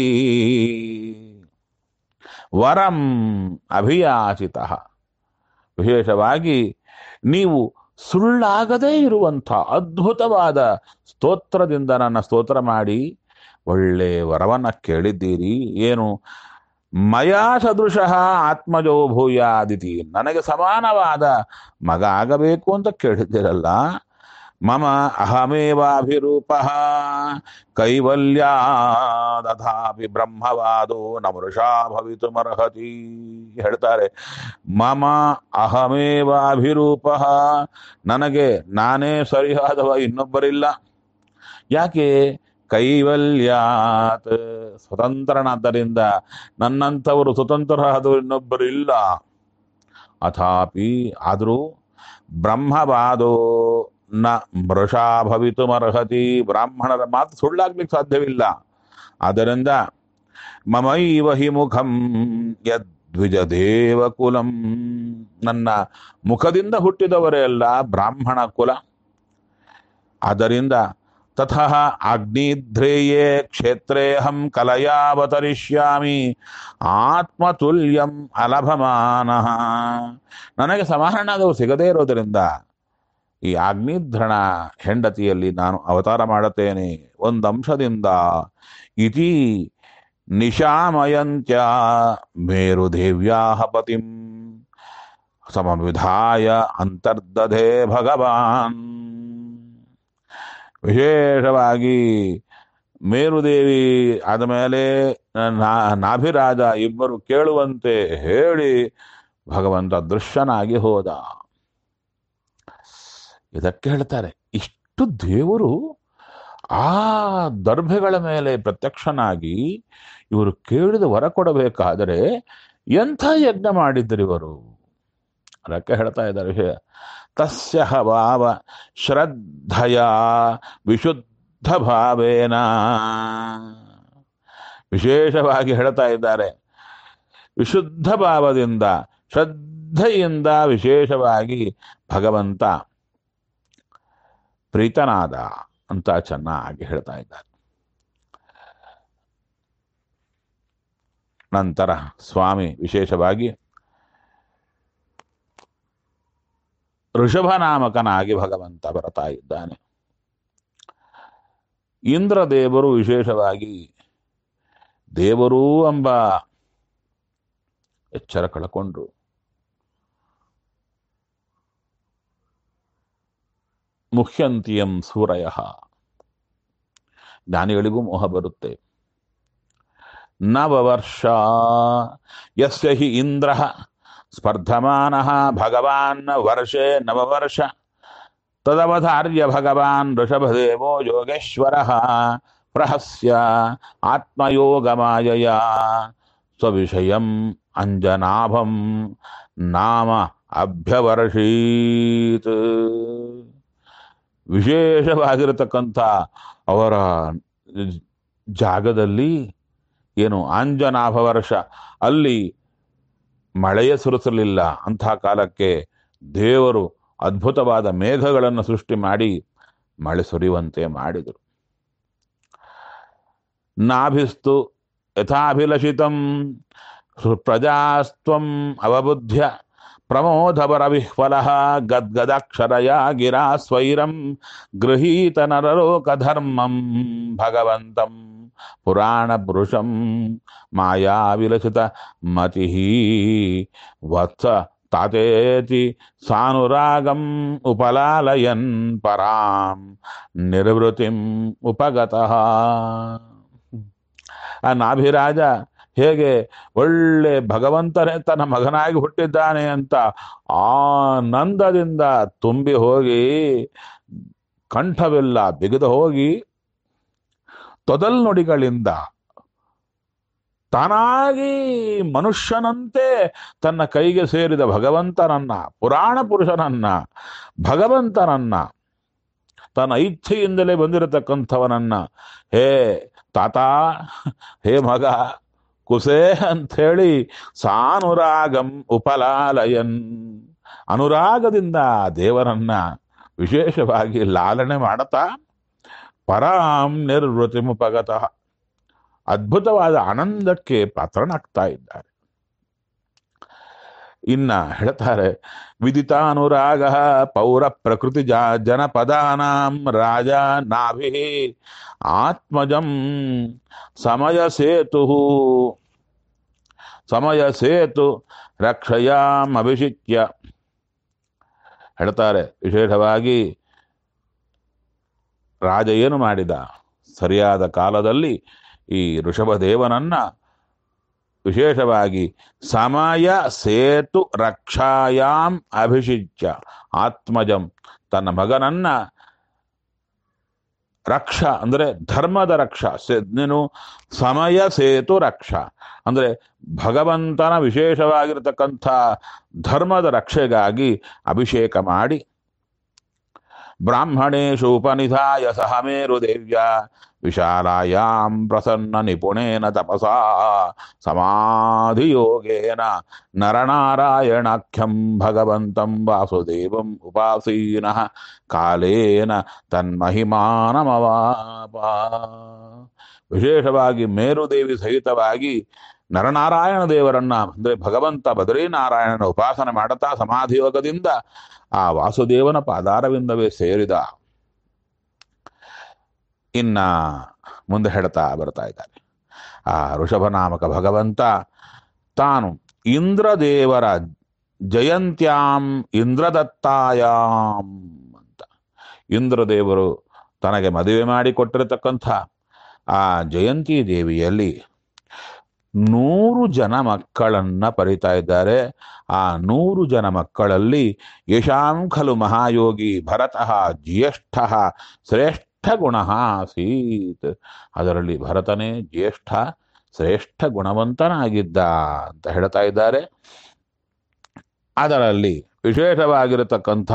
ವರಂ ಅಭಿಯಾಚಿತಃ, ವಿಶೇಷವಾಗಿ ನೀವು ಸುಳ್ಳಾಗದೇ ಇರುವಂಥ ಅದ್ಭುತವಾದ ಸ್ತೋತ್ರದಿಂದ ನನ್ನ ಸ್ತೋತ್ರ ಮಾಡಿ ಒಳ್ಳೆ ವರವನ್ನ ಕೇಳಿದ್ದೀರಿ. ಏನು? ಮಯಾ ಸದೃಶಃ ಆತ್ಮಜೋ ಭೂಯಾದಿತಿ, ನನಗೆ ಸಮಾನವಾದ ಮಗ ಆಗಬೇಕು ಅಂತ ಕೇಳಿದ್ದೀರಲ್ಲ. ಮಮ ಅಹಮೇವಾಭಿರೂಪಃ ಕೈವಲ್ಯಾದಥಾಪಿ ಬ್ರಹ್ಮವಾದೋ ನಮೃಷಾ ಭವಿತುಮರ್ಹತಿ. ಹೇಳ್ತಾರೆ, ಮಮ ಅಹಮೇವಾಭಿರೂಪಃ, ನನಗೆ ನಾನೇ ಸರಿಯಾದವ, ಇನ್ನೊಬ್ಬರಿಲ್ಲ. ಯಾಕೆ? ಕೈವಲ್ಯಾತ್, ಸ್ವತಂತ್ರನಾದ್ದರಿಂದ, ನನ್ನಂಥವರು ಸ್ವತಂತ್ರರಾದವರು ಇನ್ನೊಬ್ಬರು ಇಲ್ಲ. ಅಥಾಪಿ, ಆದರೂ ಬ್ರಹ್ಮವಾದೋ ನ ಮೃಷಾ ಭವಿತುಮರ್ಹತಿ, ಬ್ರಾಹ್ಮಣರ ಮಾತು ಸುಳ್ಳಾಗ್ಲಿಕ್ಕೆ ಸಾಧ್ಯವಿಲ್ಲ. ಆದ್ದರಿಂದ ಮಮೈವ ಹಿ ಮುಖಂ ಯದ್ವಿಜ ದೇವಕುಲಂ, ನನ್ನ ಮುಖದಿಂದ ಹುಟ್ಟಿದವರೇ ಅಲ್ಲ ಬ್ರಾಹ್ಮಣ ಕುಲ. ಆದ್ದರಿಂದ ತತಃ ಅಗ್ನಿಧ್ರೇಯೇ ಕ್ಷೇತ್ರೇಹಂ ಕಲಯಾವತರಿಷ್ಯಾಮಿ ಆತ್ಮತುಲ್ಯಂ ಅಲಭಮಾನಃ. ನನಗೆ ಸಮಾನನಾದವು ಸಿಗದೇ ಇರೋದರಿಂದ ಈ ಅಗ್ನಿಧ್ರಣ ಹೆಂಡತಿಯಲ್ಲಿ ನಾನು ಅವತಾರ ಮಾಡುತ್ತೇನೆ ಒಂದು ಅಂಶದಿಂದ. ಇತಿ ನಿಶಾಮಯಂತ್ಯ ಮೇರುದೇವ್ಯಾಹ ಪತಿಂ, ಸಮವಿಧಾಯ ಅಂತರ್ದಧೆ ಭಗವಾನ್. ವಿಶೇಷವಾಗಿ ಮೇರುದೇವಿ ಆದಮೇಲೆ ನಾಭಿರಾಜ ಇಬ್ಬರು ಕೇಳುವಂತೆ ಹೇಳಿ ಭಗವಂತ ದೃಶ್ಯನಾಗಿ ಹೋದ. ಇದಕ್ಕೆ ಹೇಳ್ತಾರೆ, ಇಷ್ಟು ದೇವರು ಆ ದರ್ಭೆಗಳ ಮೇಲೆ ಪ್ರತ್ಯಕ್ಷನಾಗಿ ಇವರು ಕೇಳಿದ ವರ ಕೊಡಬೇಕಾದರೆ ಎಂಥ ಯಜ್ಞ ಮಾಡಿದ್ರು ಇವರು. ಅದಕ್ಕೆ ಹೇಳ್ತಾ ಇದ್ದಾರೆ ವಿಷಯ. ತಸ್ಯ ಭಾವ ಶ್ರದ್ಧಯ ವಿಶುದ್ಧ ಭಾವೇನ. ವಿಶೇಷವಾಗಿ ಹೇಳ್ತಾ ಇದ್ದಾರೆ, ವಿಶುದ್ಧ ಭಾವದಿಂದ ಶ್ರದ್ಧೆಯಿಂದ ವಿಶೇಷವಾಗಿ ಭಗವಂತ ಪ್ರೀತನಾದ ಅಂತ ಚೆನ್ನಾಗಿ ಹೇಳ್ತಾ ಇದ್ದಾರೆ. ನಂತರ ಸ್ವಾಮಿ ವಿಶೇಷವಾಗಿ ಋಷಭನಾಮಕನಾಗಿ ಭಗವಂತ ಬರ್ತಾ ಇದ್ದಾನೆ. ಇಂದ್ರದೇವರು ವಿಶೇಷವಾಗಿ ದೇವರೂ ಎಂಬ ಎಚ್ಚರ ಕಳಕೊಂಡ್ರು. ಮುಖ್ಯಂತಿಯಂ ಸೂರಯ. ಜ್ಞಾನಿಗಳಿಗೂ ಮೋಹ ಬರುತ್ತೆ. ನವವರ್ಷ ಯಸ್ಯ ಹಿ ಇಂದ್ರ ಸ್ಪರ್ಧಮಾನಃ ಭಗವಾನ್ ವರ್ಷೆ ನವವರ್ಷ ತದವಧಾರ್ಯ ಭಗವಾನ್ ಋಷಭದೇವೋ ಯೋಗೇಶ್ವರಃ ಪ್ರಹಸ್ಯ ಆತ್ಮಯೋಗಮಾಯಯ ಸ್ವವಿಷಯಂ ಅಂಜನಾಭಂ ನಾಮ ಅಭ್ಯವರ್ಷೀತ್. ವಿಶೇಷವಾಗಿರತಕ್ಕಂಥ ಅವರ ಜಾಗದಲ್ಲಿ ಏನು ಅಂಜನಾಭ ವರ್ಷ, ಅಲ್ಲಿ ಮಳೆಯ ಸುರಿಸಲಿಲ್ಲ. ಅಂಥ ಕಾಲಕ್ಕೆ ದೇವರು ಅದ್ಭುತವಾದ ಮೇಘಗಳನ್ನು ಸೃಷ್ಟಿ ಮಾಡಿ ಮಳೆ ಸುರಿಯುವಂತೆ ಮಾಡಿದರು. ನಾಭಿಸ್ತು ಯಥಾಭಿಲಷಿತಂ ಪ್ರಜಾಸ್ತ್ವಂ ಅವಬುದ್ಧ್ಯ ಪ್ರಮೋದವರ ವಿಹ್ವಲಃ ಗದ್ಗದಾಕ್ಷರಯ ಗಿರಾ ಸ್ವೈರಂ ಗೃಹೀತ ನರಲೋಕಧರ್ಮಂ ಭಗವಂತಂ ಪುರಾಣ ಪುರುಷಂ ಮಾಯಾ ವಿಲಸಿತ ಮತಿ ವತ್ಸ ತಾತೇತಿ ಸಾನುರಾಗಂ ಉಪಲಾಲಯನ್ ಪರಾಂ ನಿರ್ವೃತಿಂ ಉಪಗತಃ. ಆ ನಾಭಿರಾಜ ಹೇಗೆ ಒಳ್ಳೆ ಭಗವಂತನೇ ತನ್ನ ಮಗನಾಗಿ ಹುಟ್ಟಿದ್ದಾನೆ ಅಂತ ಆನಂದದಿಂದ ತುಂಬಿ ಹೋಗಿ ಕಂಠವೆಲ್ಲ ಬಿಗಿದು ಹೋಗಿ ತೊದಲ್ನುಡಿಗಳಿಂದ ತಾನಾಗಿ ಮನುಷ್ಯನಂತೆ ತನ್ನ ಕೈಗೆ ಸೇರಿದ ಭಗವಂತನನ್ನ, ಪುರಾಣ ಪುರುಷನನ್ನ, ಭಗವಂತನನ್ನ, ತನ್ನ ಇಚ್ಛೆಯಿಂದಲೇ ಬಂದಿರತಕ್ಕಂಥವನನ್ನ ಹೇ ತಾತ, ಹೇ ಮಗ, ಕುಸೇ ಅಂಥೇಳಿ ಸಾನುರಾಗಂ ಉಪಲಾಲಯನ್, ಅನುರಾಗದಿಂದ ದೇವರನ್ನ ವಿಶೇಷವಾಗಿ ಲಾಲನೆ ಮಾಡುತ್ತಾ ಪರಾಂ ನಿರ್ವೃತಿ ಮುಪಗತಃ ಅದ್ಭುತವಾದ ಆನಂದಕ್ಕೆ ಪಾತ್ರನಾಗ್ತಾ ಇದ್ದಾರೆ. ಇನ್ನ ಹೇಳ್ತಾರೆ, ವಿದಿತಾನುರಾಗ ಪೌರ ಪ್ರಕೃತಿ ಜ ಜನಪದಾನಾಂ ರಾಜ ನಾಭಿ ಆತ್ಮಜಂ ಸಮಯ ಸೇತು ಸಮಯ ಸೇತು ರಕ್ಷಯಾಂ ಅಭಿಷಿಚ್ಯ. ಹೇಳ್ತಾರೆ ವಿಶೇಷವಾಗಿ ರಾಜ ಏನು ಮಾಡಿದ, ಸರಿಯಾದ ಕಾಲದಲ್ಲಿ ಈ ಋಷಭದೇವನನ್ನ ವಿಶೇಷವಾಗಿ ಸಮಯ ಸೇತು ರಕ್ಷಾಯಾಮ್ ಅಭಿಷಿಚ್ಯ ಆತ್ಮಜಂ, ತನ್ನ ಮಗನನ್ನ ರಕ್ಷ ಅಂದ್ರೆ ಧರ್ಮದ ರಕ್ಷ, ನೀನು ಸಮಯ ಸೇತು ರಕ್ಷ ಅಂದ್ರೆ ಭಗವಂತನ ವಿಶೇಷವಾಗಿರತಕ್ಕಂಥ ಧರ್ಮದ ರಕ್ಷೆಗಾಗಿ ಅಭಿಷೇಕ ಮಾಡಿ ಬ್ರಾಹ್ಮಣೇಶು ಉಪನಿಧಾಯ ಸಹ ಮೇರುದೇವ್ಯ ವಿಶಾಲಾಯಾಂ ಪ್ರಸನ್ನ ನಿಪುಣೇನ ತಪಸಾ ಸಮಾಧಿಯೋಗೇನ ನರನಾರಾಯಣಾಖ್ಯಂ ಭಗವಂತಂ ವಾಸುದೇವಂ ಉಪಾಸೀನಃ ಕಾಲೇನ ತನ್ಮಹಿಮಾನಮವಾಪ. ವಿಶೇಷವಾಗಿ ಮೇರುದೇವಿ ಸಹಿತವಾಗಿ ನರನಾರಾಯಣ ದೇವರನ್ನ ಅಂದ್ರೆ ಭಗವಂತ ಬದರೀನಾರಾಯಣನ ಉಪಾಸನೆ ಮಾಡುತ್ತಾ ಸಮಾಧಿಯೋಗದಿಂದ ಆ ವಾಸುದೇವನ ಪಾದಾರವಿಂದವೇ ಸೇರಿದ. ಇನ್ನ ಮುಂದೆ ಹೇಳ್ತಾ ಬರ್ತಾ ಇದ್ದಾನೆ, ಆ ಋಷಭನಾಮಕ ಭಗವಂತ ತಾನು ಇಂದ್ರದೇವರ ಜಯಂತ್ಯಾಂ ಇಂದ್ರದತ್ತಾಯಾಂ ಅಂತ ಇಂದ್ರದೇವರು ತನಗೆ ಮದುವೆ ಮಾಡಿ ಕೊಟ್ಟಿರತಕ್ಕಂಥ ಆ ಜಯಂತಿ ದೇವಿಯಲ್ಲಿ ನೂರು ಜನ ಮಕ್ಕಳನ್ನ ಪರಿತಾ ಇದ್ದಾರೆ. ಆ ನೂರು ಜನ ಮಕ್ಕಳಲ್ಲಿ ಯಶಾಂ ಖಲು ಮಹಾಯೋಗಿ ಭರತಃ ಜ್ಯೇಷ್ಠ ಶ್ರೇಷ್ಠ ಗುಣ ಆಸೀತ್. ಅದರಲ್ಲಿ ಭರತನೇ ಜ್ಯೇಷ್ಠ ಶ್ರೇಷ್ಠ ಗುಣವಂತನಾಗಿದ್ದ ಅಂತ ಹೇಳ್ತಾ ಇದ್ದಾರೆ. ಅದರಲ್ಲಿ ವಿಶೇಷವಾಗಿರತಕ್ಕಂಥ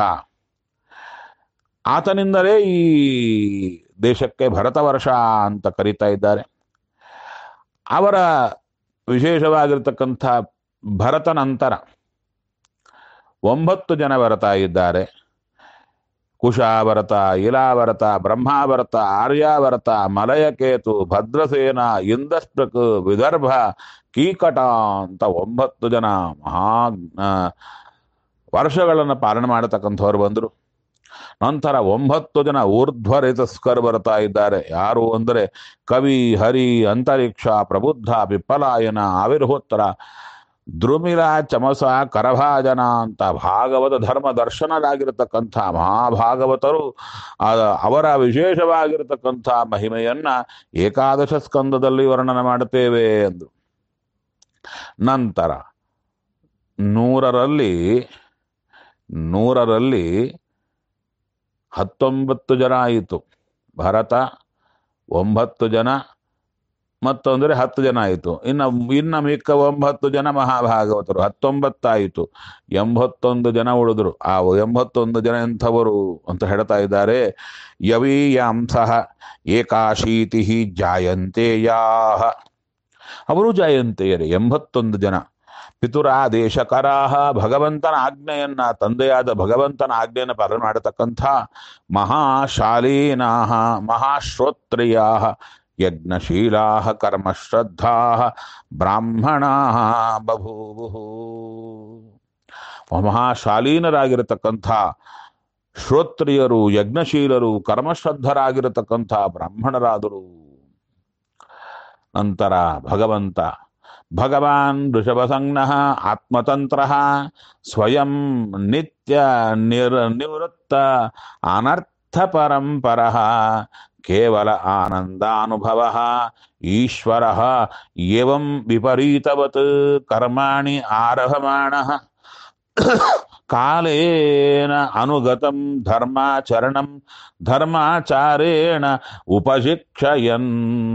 ಆತನಿಂದಲೇ ಈ ದೇಶಕ್ಕೆ ಭರತ ವರ್ಷ ಅಂತ ಕರೀತಾ ಇದ್ದಾರೆ. ಅವರ ವಿಶೇಷವಾಗಿರ್ತಕ್ಕಂಥ ಭರತ ನಂತರ ಒಂಬತ್ತು ಜನ ಬರ್ತಾ ಇದ್ದಾರೆ. ಕುಶಾಭರತ, ಇಲಾಭರತ, ಬ್ರಹ್ಮಾಭರತ, ಆರ್ಯಾಭರತ, ಮಲಯಕೇತು, ಭದ್ರಸೇನ, ಇಂದಸ್ಪೃಕ್, ವಿದರ್ಭ, ಕೀಕಟ ಅಂತ ಒಂಬತ್ತು ಜನ ಮಹಾ ವರ್ಷಗಳನ್ನು ಪಾಲನೆ ಮಾಡತಕ್ಕಂಥವ್ರು ಬಂದರು. ನಂತರ ಒಂಬತ್ತು ಜನ ಊರ್ಧ್ವರೇತಸ್ಕರ್ ಬರ್ತಾ ಇದ್ದಾರೆ. ಯಾರು ಅಂದರೆ ಕವಿ, ಹರಿ, ಅಂತರಿಕ್ಷ, ಪ್ರಬುದ್ಧ, ಪಿಪ್ಪಲಾಯನ, ಆವಿರ್ಹೋತ್ರ, ದ್ರುಮಿಲ, ಚಮಸ, ಕರಭಾಜನ ಅಂತ ಭಾಗವತ ಧರ್ಮ ದರ್ಶನರಾಗಿರತಕ್ಕಂಥ ಮಹಾಭಾಗವತರು ಅವರ ವಿಶೇಷವಾಗಿರತಕ್ಕಂಥ ಮಹಿಮೆಯನ್ನ ಏಕಾದಶ ಸ್ಕಂದದಲ್ಲಿ ವರ್ಣನೆ ಮಾಡುತ್ತೇವೆ ಎಂದು. ನಂತರ ನೂರರಲ್ಲಿ ನೂರರಲ್ಲಿ ಹತ್ತೊಂಬತ್ತು ಜನ ಆಯಿತು. ಭರತ ಒಂಬತ್ತು ಜನ ಮತ್ತೊಂದರೆ ಹತ್ತು ಜನ ಆಯಿತು. ಇನ್ನು ಇನ್ನು ಮಿಕ್ಕ ಒಂಬತ್ತು ಜನ ಮಹಾಭಾಗವತರು, ಹತ್ತೊಂಬತ್ತಾಯಿತು. ಎಂಬತ್ತೊಂದು ಜನ ಉಳಿದ್ರು. ಆ ಎಂಬತ್ತೊಂದು ಜನ ಎಂಥವರು ಅಂತ ಹೇಳ್ತಾ ಇದ್ದಾರೆ. ಯವೀಯಾಂಸಃ ಏಕಾಶೀತಿ ಜಾಯಂತೇಯಾ, ಅವರು ಜಾಯಂತೆಯರೇ ಎಂಬತ್ತೊಂದು ಜನ. ಪಿತುರಾದೇಶಕರಾಹ, ಭಗವಂತನ ಆಜ್ಞೆಯನ್ನ ತಂದೆಯಾದ ಭಗವಂತನ ಆಜ್ಞೆಯನ್ನು ಪಾಲನೆ ಮಾಡತಕ್ಕಂಥ ಮಹಾಶಾಲೀನಾ ಮಹಾಶ್ರೋತ್ರಿಯಾ ಯಜ್ಞಶೀಲಾ ಕರ್ಮಶ್ರದ್ಧಾ ಬ್ರಾಹ್ಮಣಾ ಬಭೂವು. ಮಹಾಶಾಲೀನರಾಗಿರತಕ್ಕಂಥ ಶ್ರೋತ್ರಿಯರು, ಯಜ್ಞಶೀಲರು, ಕರ್ಮಶ್ರದ್ಧರಾಗಿರತಕ್ಕಂಥ ಬ್ರಾಹ್ಮಣರಾದರು. ನಂತರ ಭಗವಂತ ಭಗವಾನ್ ಋಷಭಸಂಜ್ಞಃ ಆತ್ಮತಂತ್ರ ಸ್ವಯಂ ನಿತ್ಯ ನಿರ್ ನಿವೃತ್ತ ಅನರ್ಥ ಪರಂಪರ ಕೇವಲ ಆನಂದಾನುಭವ ಈಶ್ವರ ಏವಂ ವಿಪರೀತವತ್ ಕರ್ಮಾಣಿ ಆರಭಮಾಣಃ ಕಾಲೇನ ಅನುಗತಂ ಧರ್ಮಾಚರಣಂ ಧರ್ಮಾಚಾರೇಣ ಉಪಶಿಕ್ಷಯನ್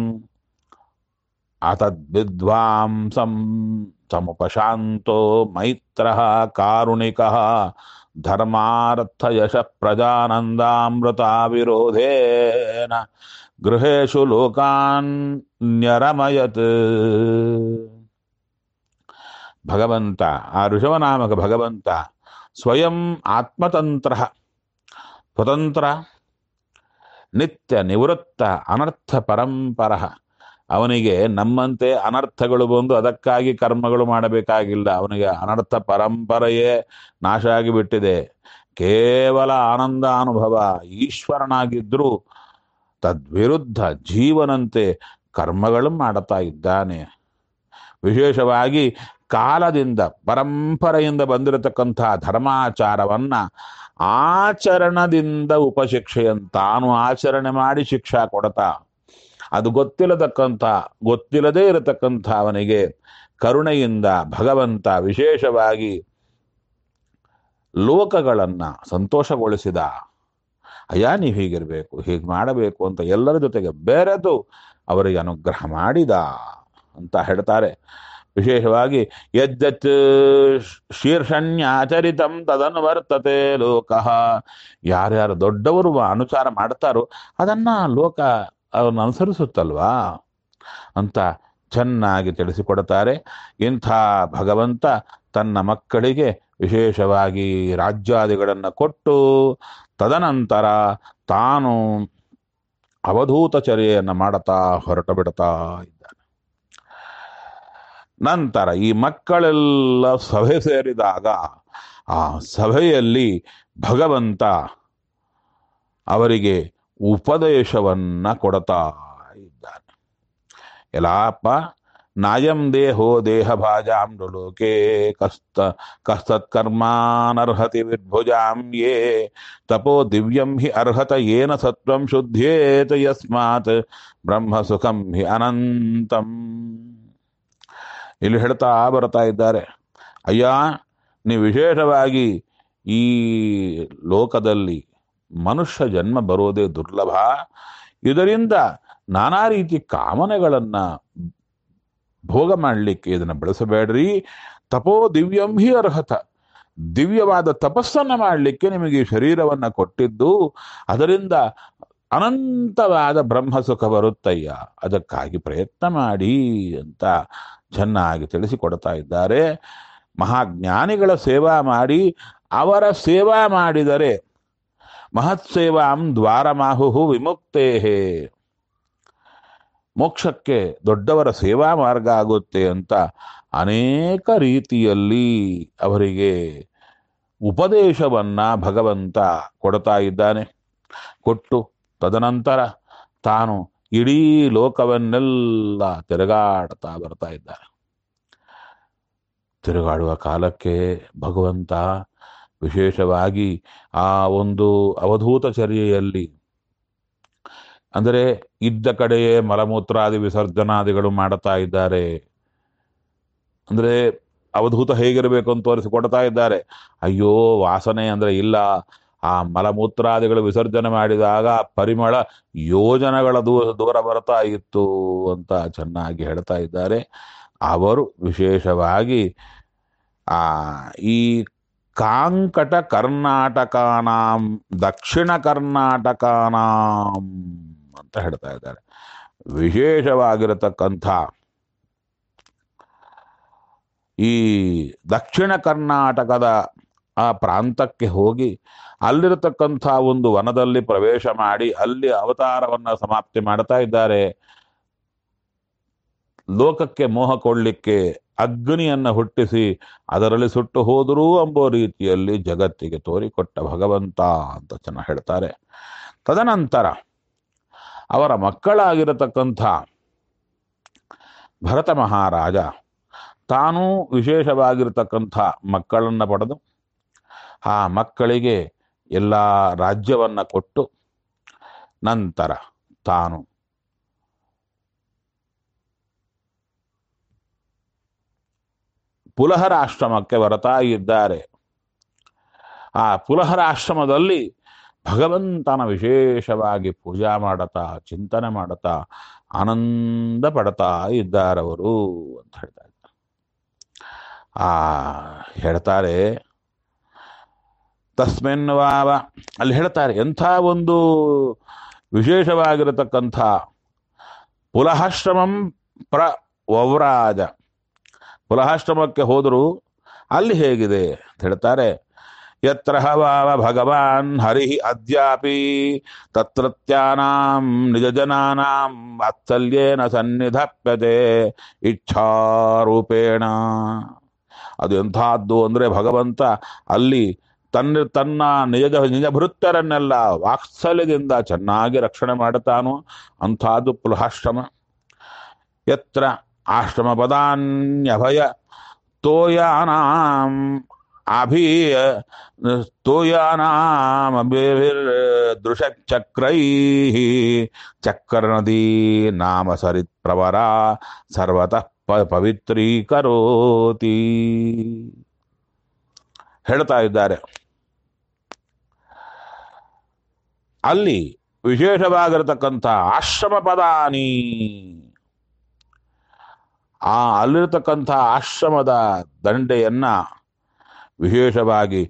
ಅತದ್ವಿದ್ವಾಂಸಂ ಸಮುಪಶಾಂತೋ ಮೈತ್ರಃ ಕಾರುಣಿಕಃ ಧರ್ಮಾರ್ಥ ಯಶ ಪ್ರಜಾನಂದಾಮೃತ ವಿರೋಧೇನ ಗೃಹೇಶು ಲೋಕಾನ್ ನ್ಯರಮಯತ್. ಭಗವಂತ, ಆ ಋಷಭನಾಮಕ ಭಗವಂತ ಸ್ವಯಂ ಆತ್ಮತಂತ್ರ, ಸ್ವತಂತ್ರ, ನಿತ್ಯ ನಿವೃತ್ತ, ಅನರ್ಥ ಪರಂಪರ. ಅವನಿಗೆ ನಮ್ಮಂತೆ ಅನರ್ಥಗಳು ಬಂದು ಅದಕ್ಕಾಗಿ ಕರ್ಮಗಳು ಮಾಡಬೇಕಾಗಿಲ್ಲ. ಅವನಿಗೆ ಅನರ್ಥ ಪರಂಪರೆಯೇ ನಾಶ ಆಗಿಬಿಟ್ಟಿದೆ. ಕೇವಲ ಆನಂದ ಅನುಭವ. ಈಶ್ವರನಾಗಿದ್ರೂ ತದ್ವಿರುದ್ಧ ಜೀವನಂತೆ ಕರ್ಮಗಳು ಮಾಡುತ್ತಾ ಇದ್ದಾನೆ. ವಿಶೇಷವಾಗಿ ಕಾಲದಿಂದ ಪರಂಪರೆಯಿಂದ ಬಂದಿರತಕ್ಕಂಥ ಧರ್ಮಾಚಾರವನ್ನ ಆಚರಣದಿಂದ ಉಪಶಿಕ್ಷೆಯನ್ನು ತಾನು ಆಚರಣೆ ಮಾಡಿ ಶಿಕ್ಷಾ ಕೊಡತಾ, ಅದು ಗೊತ್ತಿಲ್ಲತಕ್ಕಂಥ ಗೊತ್ತಿಲ್ಲದೇ ಇರತಕ್ಕಂಥ ಅವನಿಗೆ ಕರುಣೆಯಿಂದ ಭಗವಂತ ವಿಶೇಷವಾಗಿ ಲೋಕಗಳನ್ನ ಸಂತೋಷಗೊಳಿಸಿದ. ಅಯ್ಯ, ನೀವು ಹೀಗಿರಬೇಕು, ಹೀಗೆ ಮಾಡಬೇಕು ಅಂತ ಎಲ್ಲರ ಜೊತೆಗೆ ಬೆರೆತು ಅವರಿಗೆ ಅನುಗ್ರಹ ಮಾಡಿದ ಅಂತ ಹೇಳ್ತಾರೆ. ವಿಶೇಷವಾಗಿ ಯಜ್ಜತ್ ಶೀರ್ಷಣ್ಯಾಚರಿತಂ ತದನುವರ್ತತೆ ಲೋಕಃ. ಯಾರ್ಯಾರು ದೊಡ್ಡವರು ಅನುಚಾರ ಮಾಡ್ತಾರೋ ಅದನ್ನ ಲೋಕ ಅವನ್ನ ಅನುಸರಿಸುತ್ತಲ್ವಾ ಅಂತ ಚೆನ್ನಾಗಿ ತಿಳಿಸಿಕೊಡುತ್ತಾರೆ. ಇಂಥ ಭಗವಂತ ತನ್ನ ಮಕ್ಕಳಿಗೆ ವಿಶೇಷವಾಗಿ ರಾಜ್ಯಾದಿಗಳನ್ನು ಕೊಟ್ಟು ತದನಂತರ ತಾನು ಅವಧೂತಚರ್ಯೆಯನ್ನು ಮಾಡುತ್ತಾ ಹೊರಟು ಬಿಡ್ತಾ ಇದ್ದಾನೆ. ನಂತರ ಈ ಮಕ್ಕಳೆಲ್ಲ ಸಭೆ ಸೇರಿದಾಗ ಆ ಸಭೆಯಲ್ಲಿ ಭಗವಂತ ಅವರಿಗೆ ಉಪದೇಶವನ್ನ ಕೊಡ್ತಾ ಇದ್ದಾನೆ. ಎಲ್ಲಪ್ಪ, ನಾಯಂ ದೇಹೋ ದೇಹಭಾಜಾಂ ಲೋಕೆ ಕಸ್ತ ಕಸ್ತತ್ಕರ್ಮಾನರ್ಹತಿ ವಿರ್ಭುಜಾಂ ಯೇ ತಪೋ ದಿವ್ಯಂ ಹಿ ಅರ್ಹತ ಯೇನ ಸತ್ವಂ ಶುದ್ಧೇತ ಯಸ್ಮಾತ್ ಬ್ರಹ್ಮ ಸುಖಂ ಹಿ ಅನಂತಂ. ಇಲ್ಲಿ ಹೇಳ್ತಾ ಬರ್ತಾ ಇದ್ದಾರೆ, ಅಯ್ಯ ನೀವು ವಿಶೇಷವಾಗಿ ಈ ಲೋಕದಲ್ಲಿ ಮನುಷ್ಯ ಜನ್ಮ ಬರೋದೇ ದುರ್ಲಭ. ಇದರಿಂದ ನಾನಾ ರೀತಿ ಕಾಮನೆಗಳನ್ನ ಭೋಗ ಮಾಡಲಿಕ್ಕೆ ಇದನ್ನು ಬಳಸಬೇಡ್ರಿ. ತಪೋ ದಿವ್ಯಂ ಹಿ ಅರ್ಹತ, ದಿವ್ಯವಾದ ತಪಸ್ಸನ್ನು ಮಾಡಲಿಕ್ಕೆ ನಿಮಗೆ ಈ ಶರೀರವನ್ನ ಕೊಟ್ಟಿದ್ದು, ಅದರಿಂದ ಅನಂತವಾದ ಬ್ರಹ್ಮ ಸುಖ ಬರುತ್ತಯ್ಯ, ಅದಕ್ಕಾಗಿ ಪ್ರಯತ್ನ ಮಾಡಿ ಅಂತ ಚೆನ್ನಾಗಿ ತಿಳಿಸಿಕೊಡ್ತಾ ಇದ್ದಾರೆ. ಮಹಾಜ್ಞಾನಿಗಳ ಸೇವಾ ಮಾಡಿ ಅವರ ಸೇವಾ ಮಾಡಿದರೆ ಮಹತ್ ಸೇವಾಂ ದ್ವಾರಮಾಹು ವಿಮುಕ್ತೇಹೇ, ಮೋಕ್ಷಕ್ಕೆ ದೊಡ್ಡವರ ಸೇವಾ ಮಾರ್ಗ ಆಗುತ್ತೆ ಅಂತ ಅನೇಕ ರೀತಿಯಲ್ಲಿ ಅವರಿಗೆ ಉಪದೇಶವನ್ನ ಭಗವಂತ ಕೊಡ್ತಾ ಇದ್ದಾನೆ. ಕೊಟ್ಟು ತದನಂತರ ತಾನು ಇಡೀ ಲೋಕವನ್ನೆಲ್ಲ ತಿರುಗಾಡ್ತಾ ಬರ್ತಾ ಇದ್ದಾನೆ. ತಿರುಗಾಡುವ ಕಾಲಕ್ಕೆ ಭಗವಂತ ವಿಶೇಷವಾಗಿ ಆ ಒಂದು ಅವಧೂತ ಚರ್ಯೆಯಲ್ಲಿ, ಅಂದರೆ ಇದ್ದ ಕಡೆಯೇ ಮಲಮೂತ್ರಾದಿ ವಿಸರ್ಜನಾದಿಗಳು ಮಾಡುತ್ತಾ ಇದ್ದಾರೆ. ಅಂದ್ರೆ ಅವಧೂತ ಹೇಗಿರಬೇಕು ಅಂತ ತೋರಿಸಿಕೊಡ್ತಾ ಇದ್ದಾರೆ. ಅಯ್ಯೋ ವಾಸನೆ ಅಂದ್ರೆ ಇಲ್ಲ, ಆ ಮಲಮೂತ್ರಾದಿಗಳು ವಿಸರ್ಜನೆ ಮಾಡಿದಾಗ ಪರಿಮಳ ಯೋಜನಗಳ ದೂರ ದೂರ ಬರ್ತಾ ಇತ್ತು ಅಂತ ಚೆನ್ನಾಗಿ ಹೇಳ್ತಾ ಇದ್ದಾರೆ. ಅವರು ವಿಶೇಷವಾಗಿ ಆ ಈ ಕಾಂಕಟ ಕರ್ನಾಟಕಾನಾಂ ದಕ್ಷಿಣ ಕರ್ನಾಟಕಾನಾಂ ಅಂತ ಹೇಳ್ತಾ ಇದ್ದಾರೆ. ವಿಶೇಷವಾಗಿರತಕ್ಕಂಥ ಈ ದಕ್ಷಿಣ ಕರ್ನಾಟಕದ ಆ ಪ್ರಾಂತಕ್ಕೆ ಹೋಗಿ ಅಲ್ಲಿರತಕ್ಕಂಥ ಒಂದು ವನದಲ್ಲಿ ಪ್ರವೇಶ ಮಾಡಿ ಅಲ್ಲಿ ಅವತಾರವನ್ನ ಸಮಾಪ್ತಿ ಮಾಡ್ತಾ ಇದ್ದಾರೆ. ಲೋಕಕ್ಕೆ ಮೋಹ ಕೊಡ್ಲಿಕ್ಕೆ ಅಗ್ನಿಯನ್ನ ಹುಟ್ಟಿಸಿ ಅದರಲ್ಲಿ ಸುಟ್ಟು ಹೋದರೂ ಎಂಬೋ ರೀತಿಯಲ್ಲಿ ಜಗತ್ತಿಗೆ ತೋರಿಕೊಟ್ಟ ಭಗವಂತ ಅಂತ ಚೆನ್ನಾಗಿ ಹೇಳ್ತಾರೆ. ತದನಂತರ ಅವರ ಮಕ್ಕಳಾಗಿರತಕ್ಕಂಥ ಭರತ ಮಹಾರಾಜ ತಾನೂ ವಿಶೇಷವಾಗಿರತಕ್ಕಂಥ ಮಕ್ಕಳನ್ನ ಪಡೆದು ಆ ಮಕ್ಕಳಿಗೆ ಎಲ್ಲ ರಾಜ್ಯವನ್ನ ಕೊಟ್ಟು ನಂತರ ತಾನು ಪುಲಹರ ಆಶ್ರಮಕ್ಕೆ ಬರ್ತಾ ಇದ್ದಾರೆ. ಆ ಪುಲಹರ ಆಶ್ರಮದಲ್ಲಿ ಭಗವಂತನ ವಿಶೇಷವಾಗಿ ಪೂಜಾ ಮಾಡತಾ ಚಿಂತನೆ ಮಾಡತಾ ಆನಂದ ಪಡ್ತಾ ಇದ್ದಾರವರು ಅಂತ ಹೇಳ್ತಾ ಇದ್ದಾರೆ. ಆ ಹೇಳ್ತಾರೆ ತಸ್ಮಿನ್ ವಾವ, ಅಲ್ಲಿ ಹೇಳ್ತಾರೆ ಎಂಥ ಒಂದು ವಿಶೇಷವಾಗಿರತಕ್ಕಂಥ ಪುಲಹಾಶ್ರಮಂ ಪ್ರ ವವ್ರಾಜ, ಪುಲಹಾಶ್ರಮಕ್ಕೆ ಹೋದರು ಅಲ್ಲಿ ಹೇಗಿದೆ ಅಂತ ಹೇಳ್ತಾರೆ. ಯತ್ರ ವಾವ ಭಗವಾನ್ ಹರಿ ಅದ್ಯಾಪಿ ತತ್ರತ್ಯಾನಾಂ ನಿಜ ಜನಾನಾಂ ವಾತ್ಸಲ್ಯೇನ ಸನ್ನಿಧಪ್ಯತೆ ಇಚ್ಛಾರೂಪೇಣ. ಅದು ಎಂಥದ್ದು ಅಂದ್ರೆ ಭಗವಂತ ಅಲ್ಲಿ ತನ್ನ ತನ್ನ ನಿಜ ನಿಜ ಭೃತ್ಯರನ್ನೆಲ್ಲ ವಾತ್ಸಲ್ಯದಿಂದ ಚೆನ್ನಾಗಿ ರಕ್ಷಣೆ ಮಾಡುತ್ತಾನೋ ಅಂಥದ್ದು ಪುಲಹಾಶ್ರಮ. ಯತ್ರ ಆಶ್ರಮ ಪದಾನ್ಯಭಯ ತೋಯಾನಾಂ ಅಭಿ ತೋಯಾನಾಂ ದೃಶಚಕ್ರೈ ಚಕ್ರ ನದಿ ನಾಮ ಸರಿತ್ ಪ್ರವರ ಸರ್ವತಃ ಪವಿತ್ರೀಕರೋತಿ. ಹೇಳ್ತಾ ಇದ್ದಾರೆ ಅಲ್ಲಿ ವಿಶೇಷವಾಗಿರತಕ್ಕಂಥ ಆಶ್ರಮ ಪದಾನಿ, ಆ ಅಲ್ಲಿರತಕ್ಕಂಥ ಆಶ್ರಮದ ದಂಡೆಯನ್ನ ವಿಶೇಷವಾಗಿ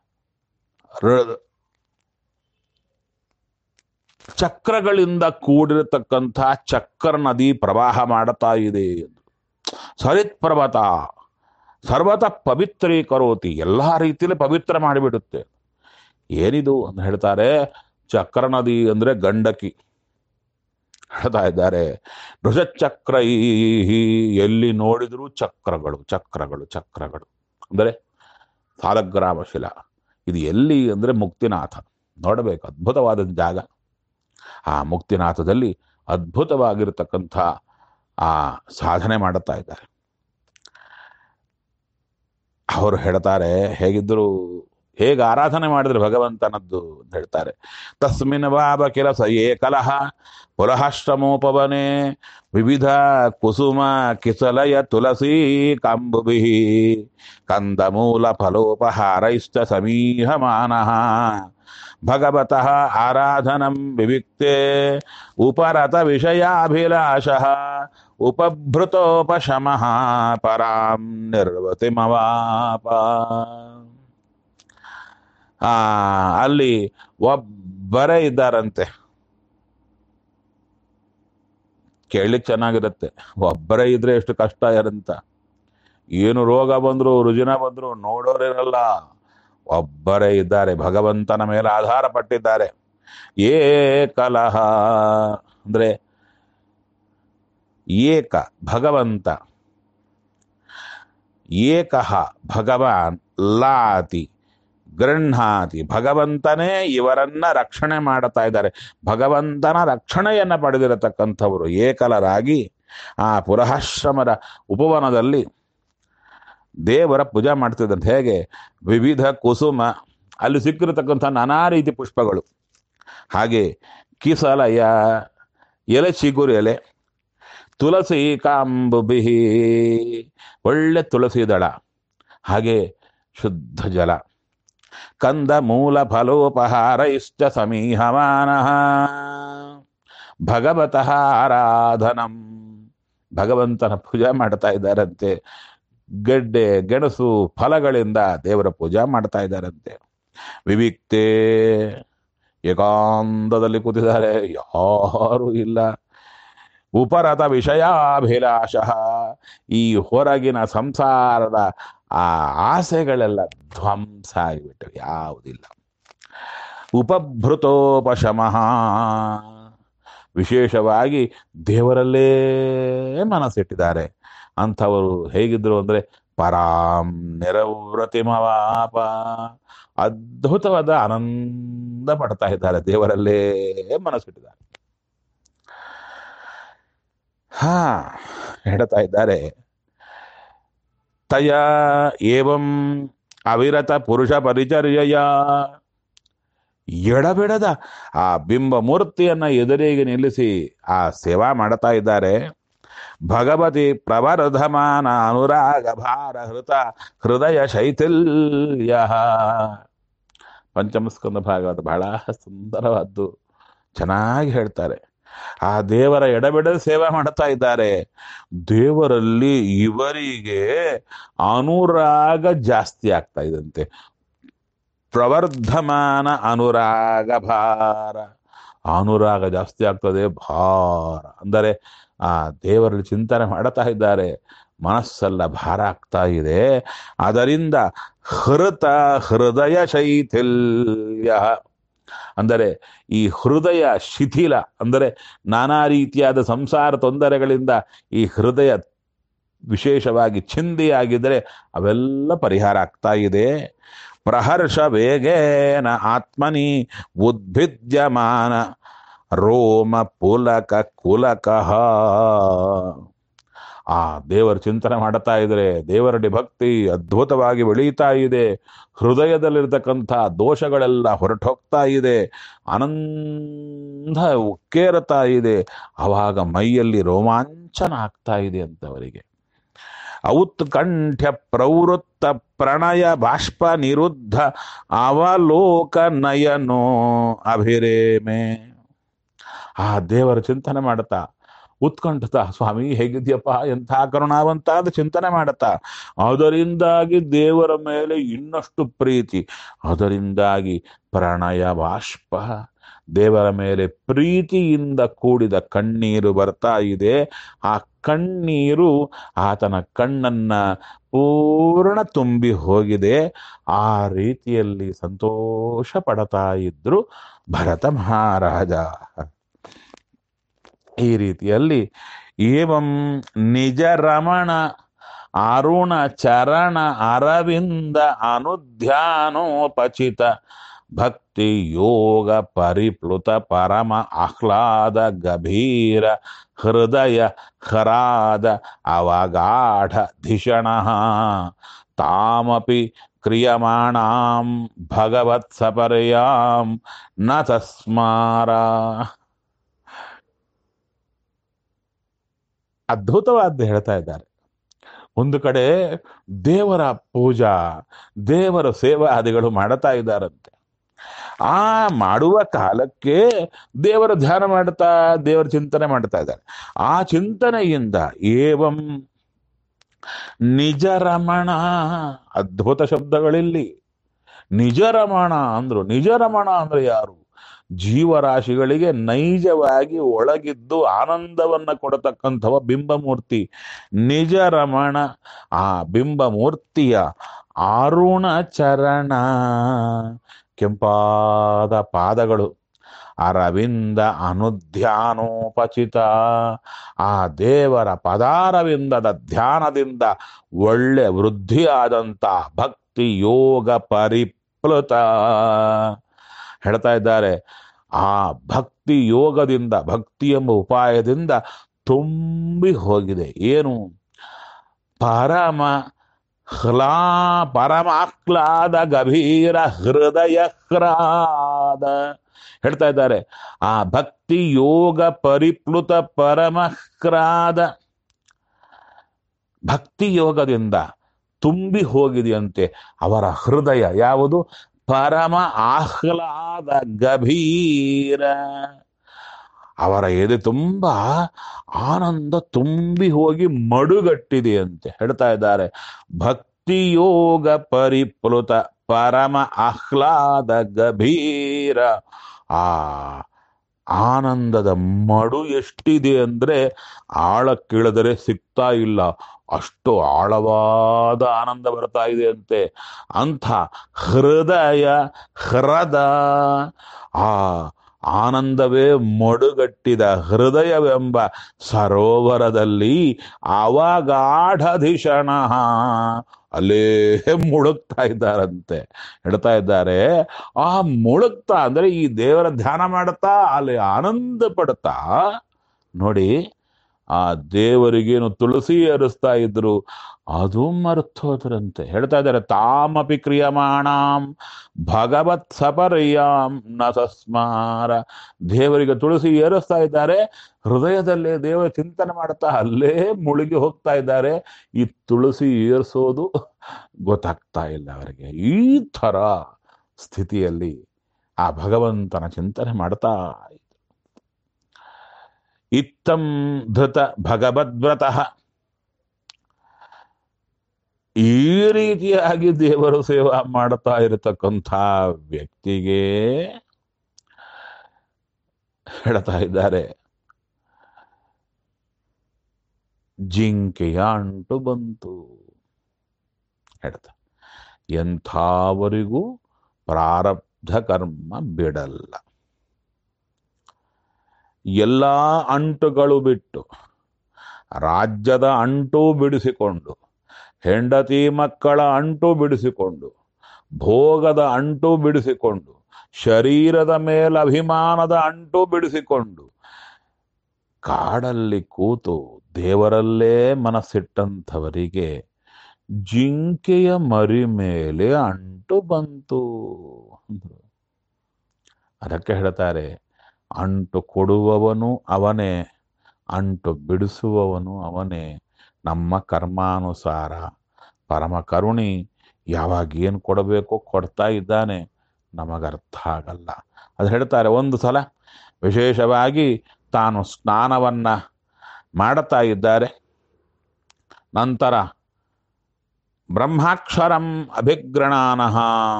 ಚಕ್ರಗಳಿಂದ ಕೂಡಿರತಕ್ಕಂಥ ಚಕ್ರ ನದಿ ಪ್ರವಾಹ ಮಾಡುತ್ತಾ ಇದೆ. ಸರಿತ್ ಪರ್ವತ ಸರ್ವತಃ ಪವಿತ್ರೀಕರೋತಿ, ಎಲ್ಲಾ ರೀತಿಯಲ್ಲಿ ಪವಿತ್ರ ಮಾಡಿಬಿಡುತ್ತೆ. ಏನಿದು ಅಂತ ಹೇಳ್ತಾರೆ. ಚಕ್ರ ನದಿ ಅಂದ್ರೆ ಗಂಡಕಿ ಹೇಳ್ತಾ ಇದ್ದಾರೆ. ಋಷಚಕ್ರ, ಎಲ್ಲಿ ನೋಡಿದ್ರು ಚಕ್ರಗಳು ಚಕ್ರಗಳು ಚಕ್ರಗಳು ಅಂದರೆ ಸಾಲಗ್ರಾಮ ಶಿಲಾ. ಇದು ಎಲ್ಲಿ ಅಂದ್ರೆ ಮುಕ್ತಿನಾಥ. ನೋಡಬೇಕು, ಅದ್ಭುತವಾದ ಜಾಗ. ಆ ಮುಕ್ತಿನಾಥದಲ್ಲಿ ಅದ್ಭುತವಾಗಿರತಕ್ಕಂಥ ಆ ಸಾಧನೆ ಮಾಡುತ್ತಾ ಇದ್ದಾರೆ. ಅವರು ಹೇಳ್ತಾರೆ, ಹೇಗಿದ್ರು ಹೇಗೆ ಆರಾಧನೆ ಮಾಡಿದ್ರು ಭಗವಂತನದ್ದು ಅಂತ ಹೇಳ್ತಾರೆ. ತಸ್ಮಿನ್ ವಾವ ಕೆಲಸ ಏಕಲಹ ಪುಲಹಾಶ್ರಮೋಪವನೆ ವಿವಿಧ ಕುಸುಮ ಕಿಸಲಯ ತುಳಸಿ ಕಾಂಬುಭಿ ಕಂದಮೂಲ ಫಲೋಪಹಾರೈಶ್ಚ ಸಮೀಹಮಾನಃ ಭಗವತಃ ಆರಾಧನಂ ವಿವಿಕ್ತೆ ಉಪರತ ವಿಷಯಾಭಿಲಾಷಃ ಉಪಭೃತೋಪಶಮಃ ಪರಾಂ ನಿರ್ವತಿಮವಾಪ. ಆ ಅಲ್ಲಿ ಒಬ್ಬರೇ ಇದ್ದಾರಂತೆ. ಕೇಳಲಿಕ್ಕೆ ಚೆನ್ನಾಗಿರುತ್ತೆ, ಒಬ್ಬರೇ ಇದ್ರೆ ಎಷ್ಟು ಕಷ್ಟ ಇರಂತ. ಏನು ರೋಗ ಬಂದ್ರು ರುಜಿನ ಬಂದ್ರು ನೋಡೋರಿರಲ್ಲ, ಒಬ್ಬರೇ ಇದ್ದಾರೆ, ಭಗವಂತನ ಮೇಲೆ ಆಧಾರ ಪಟ್ಟಿದ್ದಾರೆ. ಏಕಲಹ ಅಂದ್ರೆ ಏಕ ಭಗವಂತ, ಏಕಃ ಭಗವಾನ್, ಲಾತಿ ಗೃಹಾತಿ ಭಗವಂತನೇ ಇವರನ್ನ ರಕ್ಷಣೆ ಮಾಡುತ್ತಾ ಇದ್ದಾರೆ. ಭಗವಂತನ ರಕ್ಷಣೆಯನ್ನ ಪಡೆದಿರತಕ್ಕಂಥವರು ಏಕಲರಾಗಿ ಆ ಪುರಹಾಶ್ರಮದ ಉಪವನದಲ್ಲಿ ದೇವರ ಪೂಜೆ ಮಾಡ್ತಿದ್ದಂತೆ. ಹೇಗೆ? ವಿವಿಧ ಕುಸುಮ, ಅಲ್ಲಿ ಸಿಕ್ಕಿರತಕ್ಕಂಥ ನಾನಾ ರೀತಿ ಪುಷ್ಪಗಳು, ಹಾಗೆ ಕಿಸಲಯ ಎಲೆ, ಚಿಗುರು ಎಲೆ, ತುಳಸಿ ಕಾಂಬುಬಿಹಿ ಒಳ್ಳೆ ತುಳಸಿ ದಳ, ಹಾಗೆ ಶುದ್ಧ ಜಲ, ಕಂದ ಮೂಲ ಫಲೋಪಹಾರ ಇಷ್ಟ ಸಮೀಹಮಾನಃ ಭಗವತಃ ಆರಾಧನಂ, ಭಗವಂತನ ಪೂಜೆ ಮಾಡ್ತಾ ಇದ್ದಾರಂತೆ. ಗಡ್ಡೆ ಗೆಣಸು ಫಲಗಳಿಂದ ದೇವರ ಪೂಜೆ ಮಾಡ್ತಾ ಇದ್ದಾರಂತೆ. ವಿವಿಕ್ತೆ, ಏಕಾಂತದಲ್ಲಿ ಕೂತಿದ್ದಾರೆ, ಯಾರೂ ಇಲ್ಲ. ಉಪರತ ವಿಷಯಾಭಿಲಾಷ, ಈ ಹೊರಗಿನ ಸಂಸಾರದ ಆ ಆಸೆಗಳೆಲ್ಲ ಧ್ವಂಸ ಆಗಿಬಿಟ್ಟವು, ಯಾವುದಿಲ್ಲ. ಉಪಭೃತೋಪಶಮಃ, ವಿಶೇಷವಾಗಿ ದೇವರಲ್ಲೇ ಮನಸ್ಸಿಟ್ಟಿದ್ದಾರೆ. ಅಂಥವರು ಹೇಗಿದ್ರು ಅಂದ್ರೆ ಪರಾಂ ನಿರವೃತಿಮವಾಪ, ಅದ್ಭುತವಾದ ಆನಂದ ಪಡ್ತಾ ಇದ್ದಾರೆ, ದೇವರಲ್ಲೇ ಮನಸ್ಸಿಟ್ಟಿದ್ದಾರೆ. ಹಾ ಹೇಳ್ತಾ ಇದ್ದಾರೆ, ತಯ ಏವಂ ಅವಿರತ ಪುರುಷ ಪರಿಚರ್ಯಯ, ಎಡಬಿಡದ ಆ ಬಿಂಬ ಮೂರ್ತಿಯನ್ನ ಎದುರಿಗೆ ನಿಲ್ಲಿಸಿ ಆ ಸೇವಾ ಮಾಡ್ತಾ ಇದ್ದಾರೆ. ಭಗವತಿ ಪ್ರವರ್ಧಮಾನ ಅನುರಾಗ ಭಾರ ಹೃತ ಹೃದಯ ಶೈಥಿಲ್ಯ. ಪಂಚಮಸ್ಕಂದ ಭಾಗವತ ಬಹಳ ಸುಂದರವಾದ್ದು, ಚೆನ್ನಾಗಿ ಹೇಳ್ತಾರೆ. ಆ ದೇವರ ಎಡಬಿಡದ ಸೇವೆ ಮಾಡ್ತಾ ಇದ್ದಾರೆ. ದೇವರಲ್ಲಿ ಇವರಿಗೆ ಅನುರಾಗ ಜಾಸ್ತಿ ಆಗ್ತಾ ಇದಂತೆ. ಪ್ರವರ್ಧಮಾನ ಅನುರಾಗ ಭಾರ, ಅನುರಾಗ ಜಾಸ್ತಿ ಆಗ್ತದೆ, ಭಾರ ಅಂದರೆ ಆ ದೇವರಲ್ಲಿ ಚಿಂತನೆ ಮಾಡ್ತಾ ಇದ್ದಾರೆ, ಮನಸ್ಸೆಲ್ಲ ಭಾರ ಆಗ್ತಾ ಇದೆ. ಅದರಿಂದ ಹೃತ ಹೃದಯ ಶೈಥಿಲ್ಯ, ಅಂದರೆ ಈ ಹೃದಯ ಶಿಥಿಲ, ಅಂದರೆ ನಾನಾ ರೀತಿಯಾದ ಸಂಸಾರ ತೊಂದರೆಗಳಿಂದ ಈ ಹೃದಯ ವಿಶೇಷವಾಗಿ ಚಿಂದಿಯಾಗಿದ್ದರೆ ಅವೆಲ್ಲ ಪರಿಹಾರ ಆಗ್ತಾ ಇದೆ. ಪ್ರಹರ್ಷ ವೇಗೇನ ಆತ್ಮನಿ ಉದ್ಭಿದ್ಯಮಾನ ರೋಮ ಪುಲಕ ಕುಲಕಃ. ಆ ದೇವರ ಚಿಂತನೆ ಮಾಡುತ್ತಾ ಇದ್ರೆ ದೇವರಡಿ ಭಕ್ತಿ ಅದ್ಭುತವಾಗಿ ಬೆಳೀತಾ ಇದೆ. ಹೃದಯದಲ್ಲಿರ್ತಕ್ಕಂಥ ದೋಷಗಳೆಲ್ಲ ಹೊರಟೋಗ್ತಾ ಇದೆ, ಆನಂದ ಉಕ್ಕೇರುತ್ತಾ ಇದೆ. ಆವಾಗ ಮೈಯಲ್ಲಿ ರೋಮಾಂಚನ ಆಗ್ತಾ ಇದೆ ಅಂತವರಿಗೆ. ಔತ್ಕಂಠ್ಯ ಪ್ರವೃತ್ತ ಪ್ರಣಯ ಬಾಷ್ಪ ನಿರುದ್ಧ ಅವಲೋಕ ನಯನೋ ಅಭಿರೇಮೆ. ಆ ದೇವರ ಚಿಂತನೆ ಮಾಡುತ್ತಾ ಉತ್ಕಂಠತ, ಸ್ವಾಮಿ ಹೇಗಿದ್ಯಪ್ಪ, ಎಂಥ ಕರುಣಾವಂತ ಅಂತ ಚಿಂತನೆ ಮಾಡುತ್ತಾ, ಅದರಿಂದಾಗಿ ದೇವರ ಮೇಲೆ ಇನ್ನಷ್ಟು ಪ್ರೀತಿ, ಅದರಿಂದಾಗಿ ಪ್ರಣಯ ಬಾಷ್ಪ, ದೇವರ ಮೇಲೆ ಪ್ರೀತಿಯಿಂದ ಕೂಡಿದ ಕಣ್ಣೀರು ಬರ್ತಾ ಇದೆ. ಆ ಕಣ್ಣೀರು ಆತನ ಕಣ್ಣನ್ನ ಪೂರ್ಣ ತುಂಬಿ ಹೋಗಿದೆ. ಆ ರೀತಿಯಲ್ಲಿ ಸಂತೋಷ ಪಡ್ತಾ ಇದ್ರು ಭರತ ಮಹಾರಾಜ. ಈ ರೀತಿಯಲ್ಲಿ ಏವಂ ನಿಜ ರಮಣ ಅರುಣ ಚರಣ ಅರವಿಂದ ಅನುಧ್ಯಾನೋಪಚಿತ ಭಕ್ತಿ ಯೋಗ ಪರಿಪ್ಲುತ ಪರಮ ಆಹ್ಲಾದ ಗಭೀರ ಹೃದಯ ಹರಾದ ಅವಗಾಢ ಧಿಷಣ ತಾಮಪಿ ಕ್ರಿಯಮಾಣಾಂ ಭಗವತ್ ಸಪರ್ಯಾಂ ನ ತಸ್ಮಾರ. ಅದ್ಭುತವಾದ್ದು ಹೇಳ್ತಾ ಇದ್ದಾರೆ. ಒಂದು ಕಡೆ ದೇವರ ಪೂಜಾ, ದೇವರ ಸೇವಾದಿಗಳು ಮಾಡ್ತಾ ಇದ್ದಾರಂತೆ. ಆ ಮಾಡುವ ಕಾಲಕ್ಕೆ ದೇವರ ಧ್ಯಾನ ಮಾಡ್ತಾ ದೇವರ ಚಿಂತನೆ ಮಾಡ್ತಾ ಇದ್ದಾರೆ. ಆ ಚಿಂತನೆಯಿಂದ ಏವಂ ನಿಜ ರಮಣ, ಅದ್ಭುತ ಶಬ್ದಗಳಿಲ್ಲಿ. ನಿಜ ರಮಣ ಅಂದ್ರು. ನಿಜ ರಮಣ ಅಂದ್ರೆ ಯಾರು? ಜೀವರಾಶಿಗಳಿಗೆ ನೈಜವಾಗಿ ಒಳಗಿದ್ದು ಆನಂದವನ್ನ ಕೊಡತಕ್ಕಂಥವ ಬಿಂಬಮೂರ್ತಿ ನಿಜ ರಮಣ. ಆ ಬಿಂಬಮೂರ್ತಿಯ ಆರುಣ ಚರಣ, ಕೆಂಪಾದ ಪಾದಗಳು, ಅರವಿಂದ ಅನುಧ್ಯಾನೋಪಚಿತ, ಆ ದೇವರ ಪದಾರವಿಂದದ ಧ್ಯಾನದಿಂದ ಒಳ್ಳೆ ವೃದ್ಧಿಯಾದಂಥ ಭಕ್ತಿ ಯೋಗ ಪರಿಪ್ಲುತ. ಹೇಳ್ತಾ ಇದ್ದಾರೆ, ಆ ಭಕ್ತಿ ಯೋಗದಿಂದ, ಭಕ್ತಿ ಎಂಬ ಉಪಾಯದಿಂದ ತುಂಬಿ ಹೋಗಿದೆ. ಏನು? ಪರಮ ಹ್ಲಾ ಪರಮಾಹ್ಲಾದ ಗಭೀರ ಹೃದಯ ಹ್ರಾದ. ಹೇಳ್ತಾ ಇದ್ದಾರೆ, ಆ ಭಕ್ತಿ ಯೋಗ ಪರಿಪ್ಲುತ ಪರಮಹ್ರಾದ ಭಕ್ತಿ ಯೋಗದಿಂದ ತುಂಬಿ ಹೋಗಿದೆಯಂತೆ ಅವರ ಹೃದಯ. ಯಾವುದು? ಪರಮ ಆಹ್ಲಾದ ಗಭೀರ. ಅವರ ಎದೆ ತುಂಬ ಆನಂದ ತುಂಬಿ ಹೋಗಿ ಮಡುಗಟ್ಟಿದೆಯಂತೆ. ಹೇಳ್ತಾ ಇದ್ದಾರೆ, ಭಕ್ತಿಯೋಗ ಪರಿಪ್ಲುತ ಪರಮ ಆಹ್ಲಾದ ಗಭೀರ. ಆ ಆನಂದದ ಮಡು ಎಷ್ಟಿದೆ ಅಂದ್ರೆ ಆಳಕ್ಕಿಳಿದರೆ ಸಿಗ್ತಾ ಇಲ್ಲ, ಅಷ್ಟು ಆಳವಾದ ಆನಂದ ಬರ್ತಾ ಇದೆ ಅಂತೆ. ಅಂಥ ಹೃದಯ ಹೃದ, ಆ ಆನಂದವೇ ಮಡುಗಟ್ಟಿದ ಹೃದಯವೆಂಬ ಸರೋವರದಲ್ಲಿ ಅವಗಾಢಧಿಷಣ ಅಲ್ಲೇ ಮುಳುಗ್ತಾ ಇದ್ದಾರಂತೆ. ಹೇಳ್ತಾ ಇದ್ದಾರೆ, ಆ ಮುಳುಗ್ತಾ ಅಂದ್ರೆ ಈ ದೇವರ ಧ್ಯಾನ ಮಾಡುತ್ತಾ ಅಲ್ಲಿ ಆನಂದ ಪಡ್ತಾ ನೋಡಿ, ಆ ದೇವರಿಗೇನು ತುಳಸಿ ಏರಿಸ್ತಾ ಇದ್ರು ಅದು ಮರ್ತೋದ್ರಂತೆ. ಹೇಳ್ತಾ ಇದ್ದಾರೆ, ತಾಮಪಿ ಕ್ರಿಯಮಾಣಾಂ ಭಗವತ್ ಸಪರ್ಯಾಂ ನ ತಸ್ಮಾರ. ದೇವರಿಗೆ ತುಳಸಿ ಏರಿಸ್ತಾ ಇದ್ದಾರೆ, ಹೃದಯದಲ್ಲೇ ದೇವರ ಚಿಂತನೆ ಮಾಡ್ತಾ ಅಲ್ಲೇ ಮುಳುಗಿ ಹೋಗ್ತಾ ಇದ್ದಾರೆ. ಈ ತುಳಸಿ ಏರಿಸೋದು ಗೊತ್ತಾಗ್ತಾ ಇಲ್ಲ ಅವರಿಗೆ. ಈ ಥರ ಸ್ಥಿತಿಯಲ್ಲಿ ಆ ಭಗವಂತನ ಚಿಂತನೆ ಮಾಡ್ತಾ ಇತ್ತಂ ಧೃತ ಭಗವದ್ವ್ರತಃ. ಈ ರೀತಿಯಾಗಿ ದೇವರು ಸೇವಾ ಮಾಡ್ತಾ ಇರತಕ್ಕಂಥ ವ್ಯಕ್ತಿಗೆ ಹೇಳ್ತಾ ಇದ್ದಾರೆ, ಜಿಂಕೆಯ ಅಂಟು ಬಂತು. ಹೇಳ್ತಾ, ಎಂಥವರಿಗೂ ಪ್ರಾರಬ್ಧ ಕರ್ಮ ಬಿಡಲ್ಲ. ಎಲ್ಲ ಅಂಟುಗಳು ಬಿಟ್ಟು, ರಾಜ್ಯದ ಅಂಟು ಬಿಡಿಸಿಕೊಂಡು, ಹೆಂಡತಿ ಮಕ್ಕಳ ಅಂಟು ಬಿಡಿಸಿಕೊಂಡು, ಭೋಗದ ಅಂಟು ಬಿಡಿಸಿಕೊಂಡು, ಶರೀರದ ಮೇಲೆ ಅಭಿಮಾನದ ಅಂಟು ಬಿಡಿಸಿಕೊಂಡು, ಕಾಡಲ್ಲಿ ಕೂತು ದೇವರಲ್ಲೇ ಮನಸ್ಸಿಟ್ಟಂಥವರಿಗೆ ಜಿಂಕೆಯ ಮರಿ ಮೇಲೆ ಅಂಟು ಬಂತು. ಅದಕ್ಕೆ ಹೇಳ್ತಾರೆ, ಅಂಟು ಕೊಡುವವನು ಅವನೇ, ಅಂಟು ಬಿಡಿಸುವವನು ಅವನೇ. ನಮ್ಮ ಕರ್ಮಾನುಸಾರ ಪರಮ ಕರುಣಿ ಯಾವಾಗ ಏನು ಕೊಡಬೇಕೋ ಕೊಡ್ತಾ ಇದ್ದಾನೆ, ನಮಗರ್ಥ ಆಗಲ್ಲ. ಅದು ಹೇಳ್ತಾರೆ, ಒಂದು ಸಲ ವಿಶೇಷವಾಗಿ ತಾನು ಸ್ನಾನವನ್ನ ಮಾಡುತ್ತಾ ಇದ್ದಾರೆ. ನಂತರ ಬ್ರಹ್ಮಾಕ್ಷರಂ ಅಭಿಗ್ರಣಾನಃ,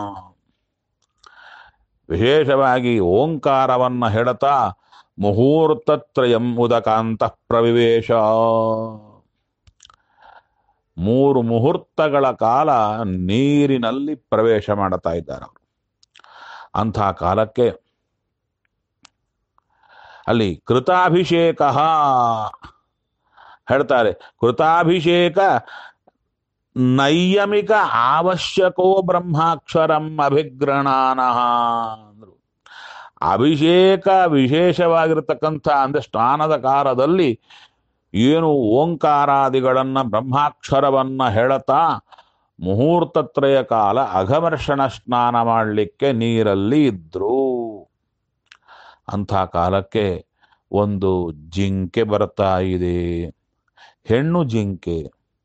ವಿಶೇಷವಾಗಿ ಓಂಕಾರವನ್ನು ಹೇಳುತ್ತಾ ಮುಹೂರ್ತತ್ರಯಂ ಉದಕಾಂತ ಪ್ರವಿವೇಶ, ಮೂರು ಮುಹೂರ್ತಗಳ ಕಾಲ ನೀರಿನಲ್ಲಿ ಪ್ರವೇಶ ಮಾಡುತ್ತಾ ಇದ್ದಾರೆ ಅವರು. ಅಂಥ ಕಾಲಕ್ಕೆ ಅಲ್ಲಿ ಕೃತಾಭಿಷೇಕ ಹೇಳ್ತಾರೆ. ಕೃತಾಭಿಷೇಕ ನೈಯಮಿಕ ಅವಶ್ಯಕೋ ಬ್ರಹ್ಮಾಕ್ಷರಂ ಅಭಿಗ್ರಹಣಾನಃ ಅಂದ್ರು. ಅಭಿಷೇಕ ವಿಶೇಷವಾಗಿರತಕ್ಕಂಥ ಅಂದ್ರೆ ಸ್ನಾನದ ಕಾಲದಲ್ಲಿ ಏನು ಓಂಕಾರಾದಿಗಳನ್ನ ಬ್ರಹ್ಮಾಕ್ಷರವನ್ನ ಹೇಳತಾ ಮುಹೂರ್ತತ್ರಯ ಕಾಲ ಅಘಮರ್ಷಣ ಸ್ನಾನ ಮಾಡಲಿಕ್ಕೆ ನೀರಲ್ಲಿ ಇದ್ರು. ಅಂಥ ಕಾಲಕ್ಕೆ ಒಂದು ಜಿಂಕೆ ಬರ್ತಾ ಇದೆ, ಹೆಣ್ಣು ಜಿಂಕೆ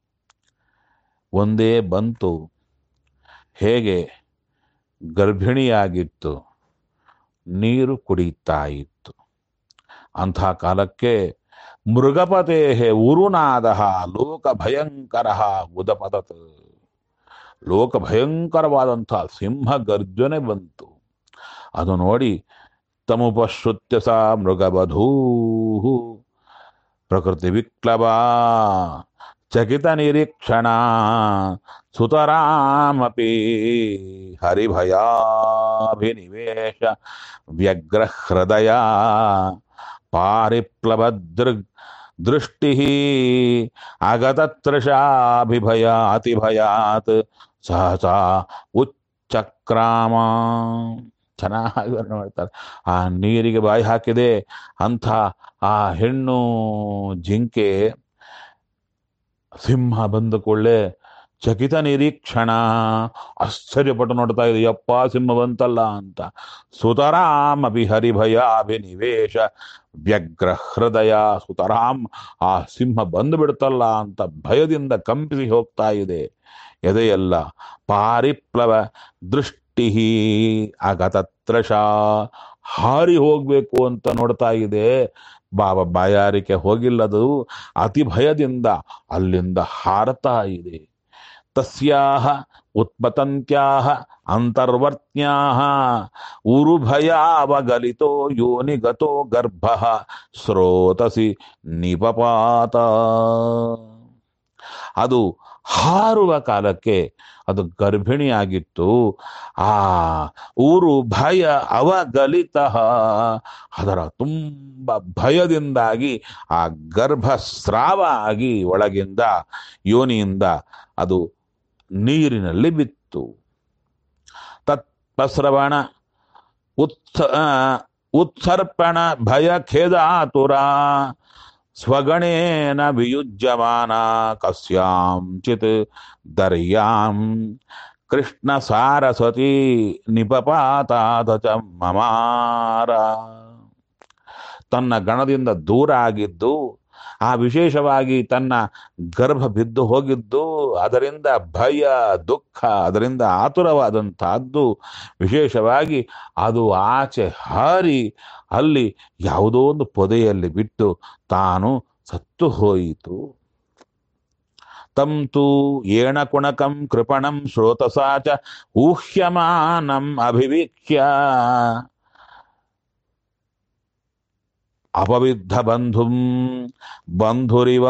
ಒಂದೇ ಬಂತು. ಹೇಗೆ ಗರ್ಭಿಣಿಯಾಗಿತ್ತು, ನೀರು ಕುಡಿತಾ ಇತ್ತು. ಅಂಥ ಕಾಲಕ್ಕೆ ಮೃಗಪತೆ ಉರುನಾದ ಲೋಕ ಭಯಂಕರ ಉದಪದತ್, ಲೋಕ ಭಯಂಕರವಾದಂಥ ಸಿಂಹ ಗರ್ಜನೆ ಬಂತು. ಅದು ನೋಡಿ ತಮುಪಶ್ರುತ್ಯ ಸ ಮೃಗವಧೂ ಪ್ರಕೃತಿ ವಿಕ್ಲವ ಚಕಿತ ನಿರೀಕ್ಷಣ ಸುತರಾಮಪಿ ಹರಿಭಯಾಭಿನಿವೇಶ ವ್ಯಗ್ರ ಹೃದಯ ಪಾರಿಪ್ಲವ ದೃಗ್ ದೃಷ್ಟಿ ಆಗತತೃಷಾಭಿಭಯ ಅತಿಭಯಾತ್ ಸಹಸಾ ಉಚ್ಚಕ್ರಾಮ. ಚೆನ್ನಾಗಿ ವರ್ಣನೆ ಮಾಡ್ತಾರೆ. ಆ ನೀರಿಗೆ ಬಾಯಿ ಹಾಕಿದೆ ಅಂಥ ಆ ಹೆಣ್ಣು ಜಿಂಕೆ ಸಿಂಹ ಬಂದ ಕೊಳ್ಳೆ ಚಕಿತ ನಿರೀಕ್ಷಣ ಆಶ್ಚರ್ಯಪಟ್ಟು ನೋಡ್ತಾ ಇದೆ, ಯಪ್ಪ ಸಿಂಹ ಬಂತಲ್ಲ ಅಂತ. ಸುತರಾಮ್ ಅಭಿ ಹರಿಭಯ ಅಭಿನಿವೇಶ ವ್ಯಗ್ರ ಹೃದಯ. ಸುತರಾಮ್ ಆ ಸಿಂಹ ಬಂದು ಬಿಡ್ತಲ್ಲ ಅಂತ ಭಯದಿಂದ ಕಂಪಿಸಿ ಹೋಗ್ತಾ ಇದೆ ಎದೆಯಲ್ಲ. ಪಾರಿಪ್ಲವ ದೃಷ್ಟಿ ಆಗತತ್ರಶ, ಹಾರಿ ಹೋಗ್ಬೇಕು ಅಂತ ನೋಡ್ತಾ ಇದೆ. ಬಾಬಾ ಬಾಯಾರಿಕೆ ಹೋಗಿಲ್ಲದು, ಅತಿ ಭಯದಿಂದ ಅಲ್ಲಿಂದ ಹಾರತಾ ಇದೆ. ತಸ್ಯಾಹ ಉತ್ಪತಂತ್ಯಾಹ ಅಂತರ್ವರ್ತ್ಯಾಹ ಉರುಭಯಾವಗಲಿತೋ ಯೋನಿಗತೋ ಗರ್ಭಃ ಸ್ರೋತಸಿ ನಿಪಪಾತ. ಅದು ಹಾರುವ ಕಾಲಕ್ಕೆ ಅದು ಗರ್ಭಿಣಿಯಾಗಿತ್ತು. ಆ ಊರು ಭಯ ಅವಗಲಿತ, ಅದರ ತುಂಬ ಭಯದಿಂದಾಗಿ ಆ ಗರ್ಭಸ್ರಾವ ಆಗಿ ಒಳಗಿಂದ ಯೋನಿಯಿಂದ ಅದು ನೀರಿನಲ್ಲಿ ಬಿತ್ತು. ತತ್ಪ್ರಸ್ರವಣ ಉತ್ಸ ಉತ್ಸರ್ಪಣ ಭಯ ಖೇದಾತುರ ಸ್ವಗಣೇನ ವಿಯುಜ್ಯಮಾನ ಕಸ್ಯಾಂಚಿತ್ ದರ್ಯಾಂ ಕೃಷ್ಣ ಸಾರಸ್ವತಿ ನಿಪಪಾತಾದ ಚ ಮಮಾರ. ತನ್ನ ಗಣದಿಂದ ದೂರ ಆಗಿದ್ದು, ಆ ವಿಶೇಷವಾಗಿ ತನ್ನ ಗರ್ಭ ಬಿದ್ದು ಹೋಗಿದ್ದು, ಅದರಿಂದ ಭಯ ದುಃಖ, ಅದರಿಂದ ಆತುರವಾದಂತಹದ್ದು ವಿಶೇಷವಾಗಿ ಅದು ಆಚೆ ಹಾರಿ ಅಲ್ಲಿ ಯಾವುದೋ ಒಂದು ಪೊದೆಯಲ್ಲಿ ಬಿಟ್ಟು ತಾನು ಸತ್ತು ಹೋಯಿತು. ತಂತು ಏಣ ಕುಣಕಂ ಕೃಪಣಂ ಶ್ರೋತಸಾಚ ಊಹ್ಯಮಾನಂ ಅಭಿವೀಕ್ಷ್ಯ ಅಪವಿದ್ಧ ಬಂಧುಂ ಬಂಧುರಿವ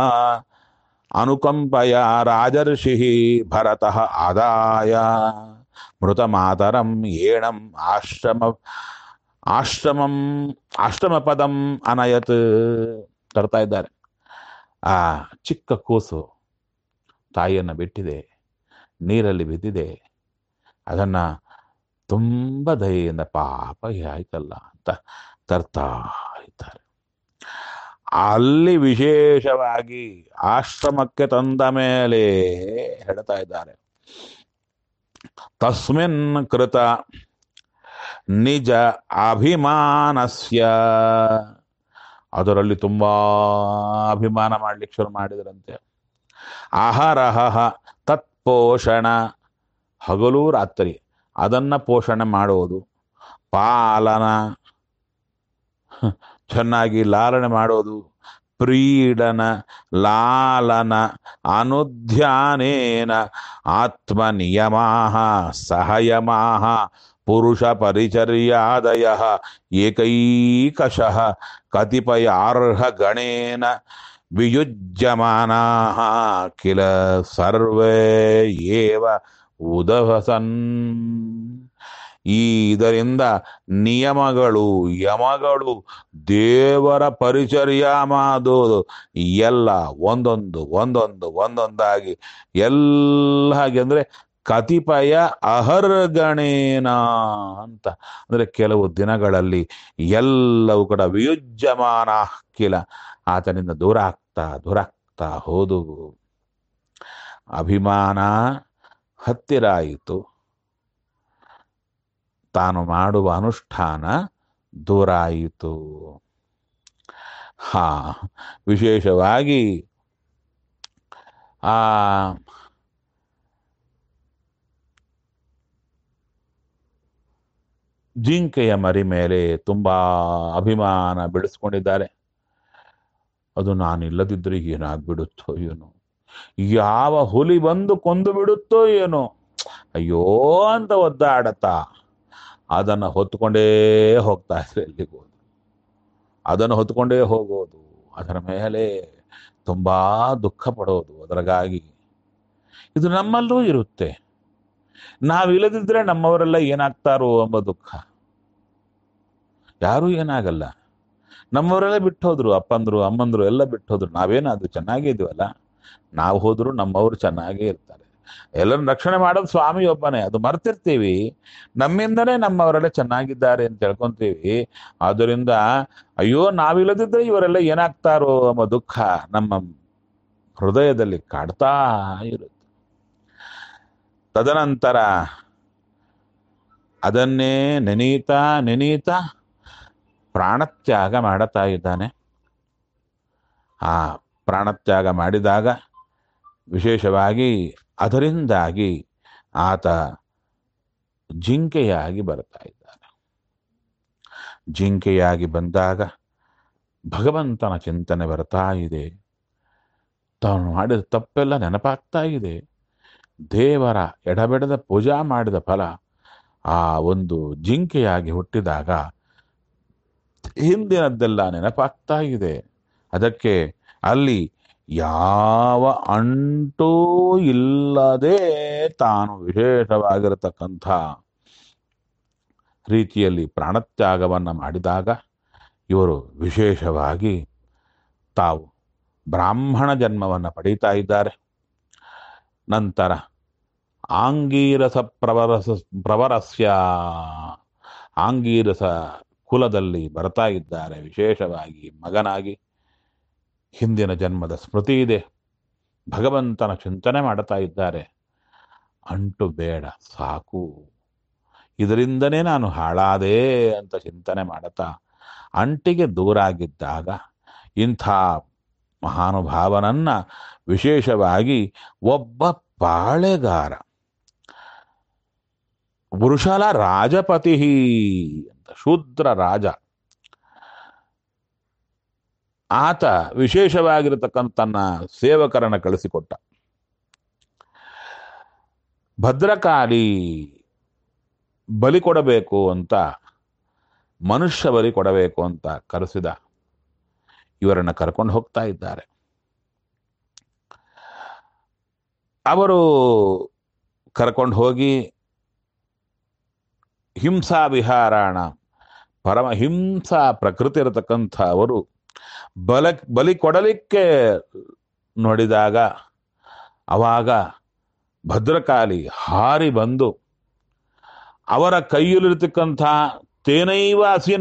ಅನುಕಂಪಯ ರಾಜರ್ಷಿ ಭರತಃ ಆದಾಯ ಮೃತ ಮಾತರಂ ಏಣಂ ಆಶ್ರಮ ಆಶ್ರಮಂ ಆಶ್ರಮ ಪದಂ ಅನಯತ್. ತರ್ತಾ ಇದ್ದಾರೆ. ಆ ಚಿಕ್ಕ ಕೂಸು ತಾಯಿಯನ್ನು ಬಿಟ್ಟಿದೆ, ನೀರಲ್ಲಿ ಬಿದ್ದಿದೆ. ಅದನ್ನ ತುಂಬ ದಯೆಯಿಂದ ಪಾಪ ಆಯ್ತಲ್ಲ ಅಂತ ತರ್ತಾ ಇದ್ದಾರೆ. ಅಲ್ಲಿ ವಿಶೇಷವಾಗಿ ಆಶ್ರಮಕ್ಕೆ ತಂದ ಮೇಲೆ ಹೇಳ್ತಾ ಇದ್ದಾರೆ, ತಸ್ಮಿನ್ ಕೃತ ನಿಜ ಅಭಿಮಾನಸ್ಯ, ಅದರಲ್ಲಿ ತುಂಬಾ ಅಭಿಮಾನ ಮಾಡ್ಲಿಕ್ಕೆ ಶುರು ಮಾಡಿದ್ರಂತೆ. ಆಹಾರಹ ತತ್ಪೋಷಣ, ಹಗಲು ರಾತ್ರಿ ಅದನ್ನ ಪೋಷಣೆ ಮಾಡೋದು, ಪಾಲನ ಚೆನ್ನಾಗಿ ಲಾಲನೆ ಮಾಡೋದು, ಪ್ರೀಡನ ಲಾಲನ ಅನುಧ್ಯಾನೇನ ಆತ್ಮನಿಯಮಾಹ ಸಹಯಮಾಹ ಪುರುಷ ಪರಿಚರ್ಯಾದಯ ಏಕೈಕಶಃ ಕತಿಪಯಾರ್ಹ ಗಣೇನ ವಿಯುಜ್ಯಮಾನಾಃ ಕಿಲ ಸರ್ವೇ ಏವ ಉದವಸನ್. ಈ ಇದರಿಂದ ನಿಯಮಗಳು ಯಮಗಳು ದೇವರ ಪರಿಚರ್ಯ ಮಾಡೋದು ಎಲ್ಲ ಒಂದೊಂದು ಒಂದೊಂದು ಒಂದೊಂದಾಗಿ ಎಲ್ಲ ಹಾಗೆ ಅಂದ್ರೆ ಕತಿಪಯ ಅಹರ್ಗಣೇನ ಅಂತ ಅಂದ್ರೆ ಕೆಲವು ದಿನಗಳಲ್ಲಿ ಎಲ್ಲವೂ ಕೂಡ ವಿಯುಜ್ಯಮಾನ ಕಿಲ ಆತನಿಂದ ದೂರ ಆಗ್ತಾ ದೂರ ಆಗ್ತಾ ಹೋದು. ಅಭಿಮಾನ ಹತ್ತಿರ ಆಯಿತು, ತಾನು ಮಾಡುವ ಅನುಷ್ಠಾನ ದೂರ ಆಯಿತು. ಹಾ, ವಿಶೇಷವಾಗಿ ಆ ಜಿಂಕೆಯ ಮರಿ ಮೇಲೆ ತುಂಬಾ ಅಭಿಮಾನ ಬೆಳೆಸ್ಕೊಂಡಿದ್ದಾರೆ. ಅದು ನಾನಿಲ್ಲದಿದ್ರೆ ಏನಾಗ್ಬಿಡುತ್ತೋ ಏನೋ, ಯಾವ ಹುಲಿ ಬಂದು ಕೊಂದು ಬಿಡುತ್ತೋ ಏನೋ, ಅಯ್ಯೋ ಅಂತ ಒದ್ದಾಡತ್ತಾ ಅದನ್ನು ಹೊತ್ಕೊಂಡೇ ಹೋಗ್ತಾ ಇದ್ರೆ ಎಲ್ಲಿಗೋದು, ಅದನ್ನು ಹೊತ್ಕೊಂಡೇ ಹೋಗೋದು, ಅದರ ಮೇಲೆ ತುಂಬಾ ದುಃಖ ಪಡೋದು. ಅದರಾಗಿ ಇದು ನಮ್ಮಲ್ಲೂ ಇರುತ್ತೆ. ನಾವಿಲ್ಲದಿದ್ರೆ ನಮ್ಮವರೆಲ್ಲ ಏನಾಗ್ತಾರೋ ಎಂಬ ದುಃಖ. ಯಾರೂ ಏನಾಗಲ್ಲ, ನಮ್ಮವರೆಲ್ಲ ಬಿಟ್ಟೋದ್ರು, ಅಪ್ಪಂದ್ರು ಅಮ್ಮಂದ್ರು ಎಲ್ಲ ಬಿಟ್ಟೋದ್ರು, ನಾವೇನಾದ್ರು ಚೆನ್ನಾಗೇ ಇದೀವಲ್ಲ. ನಾವು ಹೋದ್ರು ನಮ್ಮವರು ಚೆನ್ನಾಗೇ ಇರ್ತಾರೆ. ಎಲ್ಲರನ್ನ ರಕ್ಷಣೆ ಮಾಡೋದು ಸ್ವಾಮಿ ಒಬ್ಬನೇ, ಅದು ಮರ್ತಿರ್ತೀವಿ. ನಮ್ಮಿಂದನೇ ನಮ್ಮವರೆಲ್ಲ ಚೆನ್ನಾಗಿದ್ದಾರೆ ಅಂತ ತಿಳ್ಕೊಂತೀವಿ. ಆದ್ದರಿಂದ ಅಯ್ಯೋ ನಾವಿಲ್ಲದಿದ್ರೆ ಇವರೆಲ್ಲ ಏನಾಗ್ತಾರೋ ಎಂಬ ದುಃಖ ನಮ್ಮ ಹೃದಯದಲ್ಲಿ ಕಾಡ್ತಾ ಇರುತ್ತೆ. ತದನಂತರ ಅದನ್ನೇ ನೆನೀತಾ ನೆನೀತಾ ಪ್ರಾಣತ್ಯಾಗ ಮಾಡುತ್ತಾ ಇದ್ದಾನೆ. ಆ ಪ್ರಾಣತ್ಯಾಗ ಮಾಡಿದಾಗ ವಿಶೇಷವಾಗಿ ಅದರಿಂದಾಗಿ ಆತ ಜಿಂಕೆಯಾಗಿ ಬರ್ತಾ ಇದ್ದಾನೆ. ಜಿಂಕೆಯಾಗಿ ಬಂದಾಗ ಭಗವಂತನ ಚಿಂತನೆ ಬರ್ತಾ ಇದೆ. ತಾನು ಮಾಡಿದ ತಪ್ಪೆಲ್ಲ ನೆನಪಾಗ್ತಾ ಇದೆ. ದೇವರ ಎಡಬೆಡದ ಪೂಜಾ ಮಾಡಿದ ಫಲ ಆ ಒಂದು ಜಿಂಕೆಯಾಗಿ ಹುಟ್ಟಿದಾಗ ಹಿಂದಿನದ್ದೆಲ್ಲ ನೆನಪಾಗ್ತಾ ಇದೆ. ಅದಕ್ಕೆ ಅಲ್ಲಿ ಯಾವ ಅಂಟೂ ಇಲ್ಲದೆ ತಾನು ವಿಶೇಷವಾಗಿರತಕ್ಕಂಥ ರೀತಿಯಲ್ಲಿ ಪ್ರಾಣತ್ಯಾಗವನ್ನು ಮಾಡಿದಾಗ ಇವರು ವಿಶೇಷವಾಗಿ ತಾವು ಬ್ರಾಹ್ಮಣ ಜನ್ಮವನ್ನು ಪಡೀತಾ ಇದ್ದಾರೆ. ನಂತರ ಆಂಗೀರಸ ಪ್ರವರಸ ಪ್ರವರಸ್ಯ ಆಂಗೀರಸ ಕುಲದಲ್ಲಿ ಬರ್ತಾ ಇದ್ದಾರೆ. ವಿಶೇಷವಾಗಿ ಮಗನಾಗಿ ಹಿಂದಿನ ಜನ್ಮದ ಸ್ಮೃತಿ ಇದೆ, ಭಗವಂತನ ಚಿಂತನೆ ಮಾಡ್ತಾ ಇದ್ದಾರೆ. ಅಂಟು ಬೇಡ ಸಾಕು, ಇದರಿಂದನೇ ನಾನು ಹಾಳಾದೆ ಅಂತ ಚಿಂತನೆ ಮಾಡುತ್ತಾ ಅಂಟಿಗೆ ದೂರಾಗಿದ್ದಾಗ ಇಂಥ ಮಹಾನುಭಾವನನ್ನ ವಿಶೇಷವಾಗಿ ಒಬ್ಬ ಪಾಳೆಗಾರ ವೃಷಲ ರಾಜಪತಿ ಅಂತ ಶೂದ್ರ ರಾಜ, ಆತ ವಿಶೇಷವಾಗಿರತಕ್ಕಂಥ ತನ್ನ ಸೇವಕರನ್ನ ಕಳಿಸಿಕೊಟ್ಟ. ಭದ್ರಕಾಳಿ ಬಲಿ ಕೊಡಬೇಕು ಅಂತ, ಮನುಷ್ಯ ಬಲಿ ಕೊಡಬೇಕು ಅಂತ ಕರೆಸಿದ. ಇವರನ್ನ ಕರ್ಕೊಂಡು ಹೋಗ್ತಾ ಇದ್ದಾರೆ. ಅವರು ಕರ್ಕೊಂಡು ಹೋಗಿ ಹಿಂಸಾ ವಿಹಾರಾಣ ಪರಮ ಹಿಂಸಾ ಪ್ರಕೃತಿ ಇರತಕ್ಕಂಥ ಅವರು ಬಲ ಬಲಿ ಕೊಡಲಿಕ್ಕೆ ನೋಡಿದಾಗ ಅವಾಗ ಭದ್ರಕಾಳಿ ಹಾರಿ ಬಂದು ಅವರ ಕೈಯಲ್ಲಿರತಕ್ಕಂಥ ತೇನೈವ ಹಸಿನ,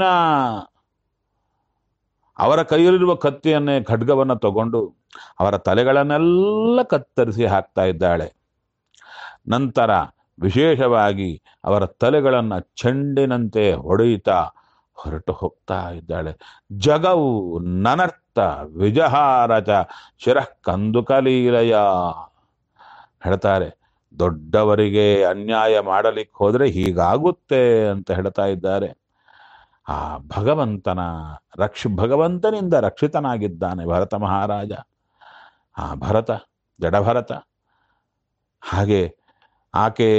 ಅವರ ಕೈಯಲ್ಲಿರುವ ಕತ್ತಿಯನ್ನೇ ಖಡ್ಗವನ್ನು ತಗೊಂಡು ಅವರ ತಲೆಗಳನ್ನೆಲ್ಲ ಕತ್ತರಿಸಿ ಹಾಕ್ತಾ ಇದ್ದಾಳೆ. ನಂತರ ವಿಶೇಷವಾಗಿ ಅವರ ತಲೆಗಳನ್ನು ಚೆಂಡಿನಂತೆ ಹೊಡೆಯುತ್ತಾ ಹೊರಟು ಹೋಗ್ತಾ ಇದ್ದಾಳೆ. ಜಗವು ನನರ್ಥ ವಿಜಹಾರಚ ಶಿರಃ ಕಂದುಕಲೀಲಯ ಹೇಳ್ತಾರೆ. ದೊಡ್ಡವರಿಗೆ ಅನ್ಯಾಯ ಮಾಡಲಿಕ್ಕೆ ಹೋದರೆ ಹೀಗಾಗುತ್ತೆ ಅಂತ ಹೇಳ್ತಾ ಇದ್ದಾರೆ. ಆ ಭಗವಂತನ ರಕ್ಷ ಭಗವಂತನಿಂದ ರಕ್ಷಿತನಾಗಿದ್ದಾನೆ ಭರತ ಮಹಾರಾಜ. ಆ ಭರತ ಜಡಭರತ. ಹಾಗೆ ಆಕೆ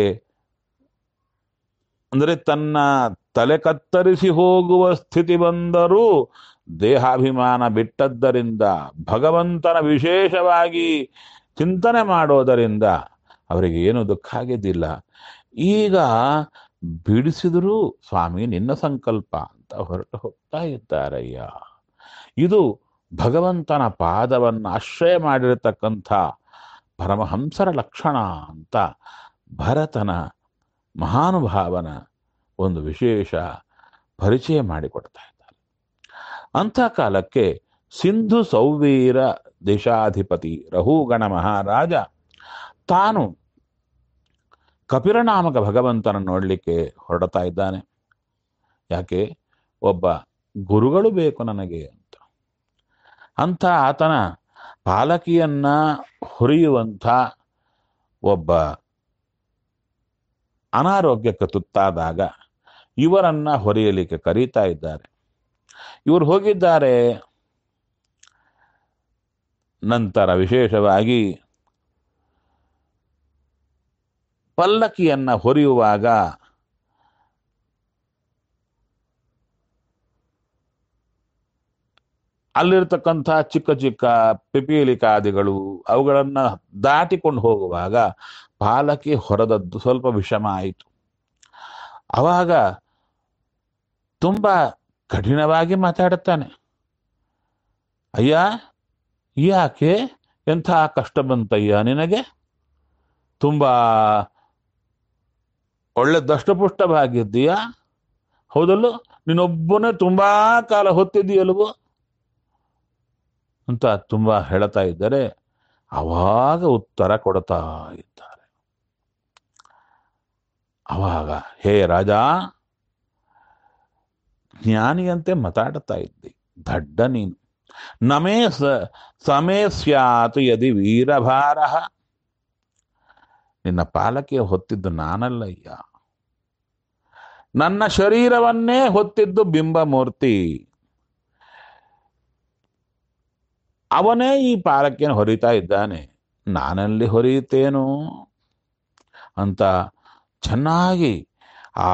ಅಂದರೆ ತನ್ನ ತಲೆ ಕತ್ತರಿಸಿ ಹೋಗುವ ಸ್ಥಿತಿ ಬಂದರೂ ದೇಹಾಭಿಮಾನ ಬಿಟ್ಟದ್ದರಿಂದ ಭಗವಂತನ ವಿಶೇಷವಾಗಿ ಚಿಂತನೆ ಮಾಡೋದರಿಂದ ಅವರಿಗೆ ಏನು ದುಃಖ ಆಗಿದ್ದಿಲ್ಲ. ಈಗ ಬಿಡಿಸಿದರೂ ಸ್ವಾಮಿ ನಿನ್ನ ಸಂಕಲ್ಪ ಅಂತ ಹೊರಟು ಹೋಗ್ತಾ ಇದ್ದಾರಯ್ಯ. ಇದು ಭಗವಂತನ ಪಾದವನ್ನು ಆಶ್ರಯ ಮಾಡಿರತಕ್ಕಂಥ ಪರಮಹಂಸರ ಲಕ್ಷಣ ಅಂತ ಭರತನ ಮಹಾನುಭಾವನ ಒಂದು ವಿಶೇಷ ಪರಿಚಯ ಮಾಡಿಕೊಡ್ತಾ ಇದ್ದಾರೆ. ಅಂಥ ಕಾಲಕ್ಕೆ ಸಿಂಧು ಸೌವೀರ ದೇಶಾಧಿಪತಿ ರಹುಗಣ ಮಹಾರಾಜ ತಾನು ಕಪಿರನಾಮಕ ಭಗವಂತನ ನೋಡಲಿಕ್ಕೆ ಹೊರಡ್ತಾ ಇದ್ದಾನೆ. ಯಾಕೆ? ಒಬ್ಬ ಗುರುಗಳು ಬೇಕು ನನಗೆ ಅಂತ. ಅಂಥ ಆತನ ಪಾಲಕಿಯನ್ನ ಹುರಿಯುವಂಥ ಒಬ್ಬ ಅನಾರೋಗ್ಯಕ್ಕೆ ತುತ್ತಾದಾಗ ಇವರನ್ನ ಹೊರೆಯಲಿಕ್ಕೆ ಕರೀತಾ ಇದ್ದಾರೆ. ಇವರು ಹೋಗಿದ್ದಾರೆ. ನಂತರ ವಿಶೇಷವಾಗಿ ಪಲ್ಲಕ್ಕಿಯನ್ನ ಹೊರೆಯುವಾಗ ಅಲ್ಲಿರ್ತಕ್ಕಂಥ ಚಿಕ್ಕ ಚಿಕ್ಕ ಪಿಪೀಲಿಕಾದಿಗಳು ಅವುಗಳನ್ನ ದಾಟಿಕೊಂಡು ಹೋಗುವಾಗ ಪಾಲಕಿ ಹೊರದದ್ದು ಸ್ವಲ್ಪ ವಿಷಮ ಆಯಿತು. ಅವಾಗ ತುಂಬಾ ಕಠಿಣವಾಗಿ ಮಾತಾಡುತ್ತಾನೆ. ಅಯ್ಯ, ಯಾಕೆ ಎಂಥ ಕಷ್ಟ ಬಂತಯ್ಯ ನಿನಗೆ? ತುಂಬಾ ಒಳ್ಳೆ ದಷ್ಟಪುಷ್ಟವಾಗಿದ್ದೀಯಾ? ಹೌದಲ್ಲೋ? ನೀನೊಬ್ಬನೇ ತುಂಬಾ ಕಾಲ ಹೊತ್ತಿದ್ದೀಯಲ್ವೋ ಅಂತ ತುಂಬಾ ಹೇಳ್ತಾ ಇದ್ದಾರೆ. ಅವಾಗ ಉತ್ತರ ಕೊಡ್ತಾ ಇದ್ದಾರೆ. ಅವಾಗ, ಹೇ ರಾಜ, ಜ್ಞಾನಿಯಂತೆ ಮಾತಾಡ್ತಾ ಇದ್ದಿ, ದಡ್ಡ ನೀನು. ನಮೇ ಸ ಸಮೇ ಸ್ಯಾತ್ ಯದಿ ವೀರಭಾರ. ನಿನ್ನ ಪಾಲಕಿಯ ಹೊತ್ತಿದ್ದು ನಾನಲ್ಲಯ್ಯ, ನನ್ನ ಶರೀರವನ್ನೇ ಹೊತ್ತಿದ್ದು ಬಿಂಬಮೂರ್ತಿ. ಅವನೇ ಈ ಪಾಲಕಿಯನ್ನು ಹೊರಿತಾ ಇದ್ದಾನೆ, ನಾನಲ್ಲಿ ಹೊರೆಯುತ್ತೇನು ಅಂತ ಚೆನ್ನಾಗಿ ಆ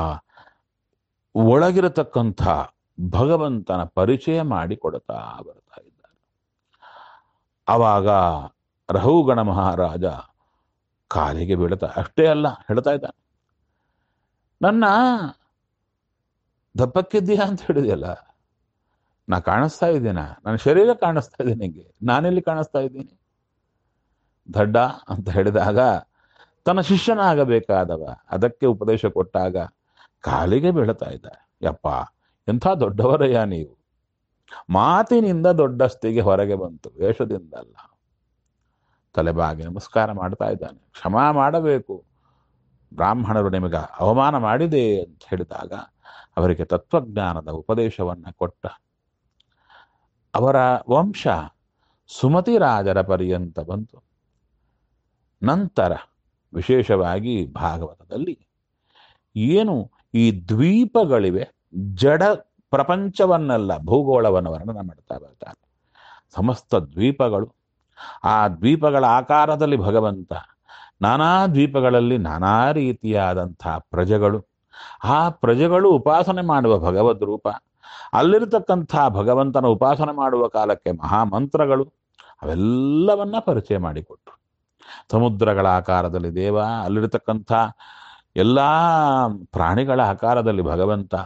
ಒಳಗಿರತಕ್ಕಂಥ ಭಗವಂತನ ಪರಿಚಯ ಮಾಡಿಕೊಡ್ತಾ ಬರ್ತಾ ಇದ್ದಾರೆ. ಆವಾಗ ರಹುಗಣ ಮಹಾರಾಜ ಕಾಲಿಗೆ ಬೀಳ್ತಾ, ಅಷ್ಟೇ ಅಲ್ಲ ಹೇಳ್ತಾ ಇದ್ದಾನೆ, ನನ್ನ ದಪ್ಪಕ್ಕಿದ್ದೀಯಾ ಅಂತ ಹೇಳಿದೆಯಲ್ಲ, ನಾ ಕಾಣಿಸ್ತಾ ಇದ್ದೀನ? ನನ್ನ ಶರೀರ ಕಾಣಿಸ್ತಾ ಇದೆ ನಿಂಗೆ, ನಾನೆಲ್ಲಿ ಕಾಣಿಸ್ತಾ ಇದ್ದೀನಿ? ದಡ್ಡ ಅಂತ ಹೇಳಿದಾಗ ತನ್ನ ಶಿಷ್ಯನಾಗಬೇಕಾದವ ಅದಕ್ಕೆ ಉಪದೇಶ ಕೊಟ್ಟಾಗ ಕಾಲಿಗೆ ಬೀಳ್ತಾ ಇದ್ದ. ಯಪ್ಪ, ಎಂಥ ದೊಡ್ಡವರಯ್ಯ ನೀವು, ಮಾತಿನಿಂದ ದೊಡ್ಡಸ್ತಿಗೆ ಹೊರಗೆ ಬಂತು, ವೇಷದಿಂದ ಅಲ್ಲ. ತಲೆಬಾಗಿ ನಮಸ್ಕಾರ ಮಾಡ್ತಾ ಇದ್ದಾನೆ. ಕ್ಷಮಾ ಮಾಡಬೇಕು, ಬ್ರಾಹ್ಮಣರು ನಿಮಗೆ ಅವಮಾನ ಮಾಡಿದೆ ಅಂತ ಹೇಳಿದಾಗ ಅವರಿಗೆ ತತ್ವಜ್ಞಾನದ ಉಪದೇಶವನ್ನ ಕೊಟ್ಟ. ಅವರ ವಂಶ ಸುಮತಿ ರಾಜರ ಪರ್ಯಂತ ಬಂತು. ನಂತರ ವಿಶೇಷವಾಗಿ ಭಾಗವತದಲ್ಲಿ ಏನು ಈ ದ್ವೀಪಗಳಿವೆ, ಜಡ ಪ್ರಪಂಚವನ್ನೆಲ್ಲ ಭೂಗೋಳವನ್ನು ವರ್ಣನೆ ಮಾಡ್ತಾ ಬರ್ತಾರೆ. ಸಮಸ್ತ ದ್ವೀಪಗಳು, ಆ ದ್ವೀಪಗಳ ಆಕಾರದಲ್ಲಿ ಭಗವಂತ, ನಾನಾ ದ್ವೀಪಗಳಲ್ಲಿ ನಾನಾ ರೀತಿಯಾದಂಥ ಪ್ರಜೆಗಳು, ಆ ಪ್ರಜೆಗಳು ಉಪಾಸನೆ ಮಾಡುವ ಭಗವದ್ ರೂಪ, ಅಲ್ಲಿರತಕ್ಕಂಥ ಭಗವಂತನ ಉಪಾಸನೆ ಮಾಡುವ ಕಾಲಕ್ಕೆ ಮಹಾಮಂತ್ರಗಳು, ಅವೆಲ್ಲವನ್ನ ಪರಿಚಯ ಮಾಡಿಕೊಟ್ರು. ಸಮುದ್ರಗಳ ಆಕಾರದಲ್ಲಿ ದೇವ, ಅಲ್ಲಿರತಕ್ಕಂಥ ಎಲ್ಲ ಪ್ರಾಣಿಗಳ ಆಕಾರದಲ್ಲಿ ಭಗವಂತ,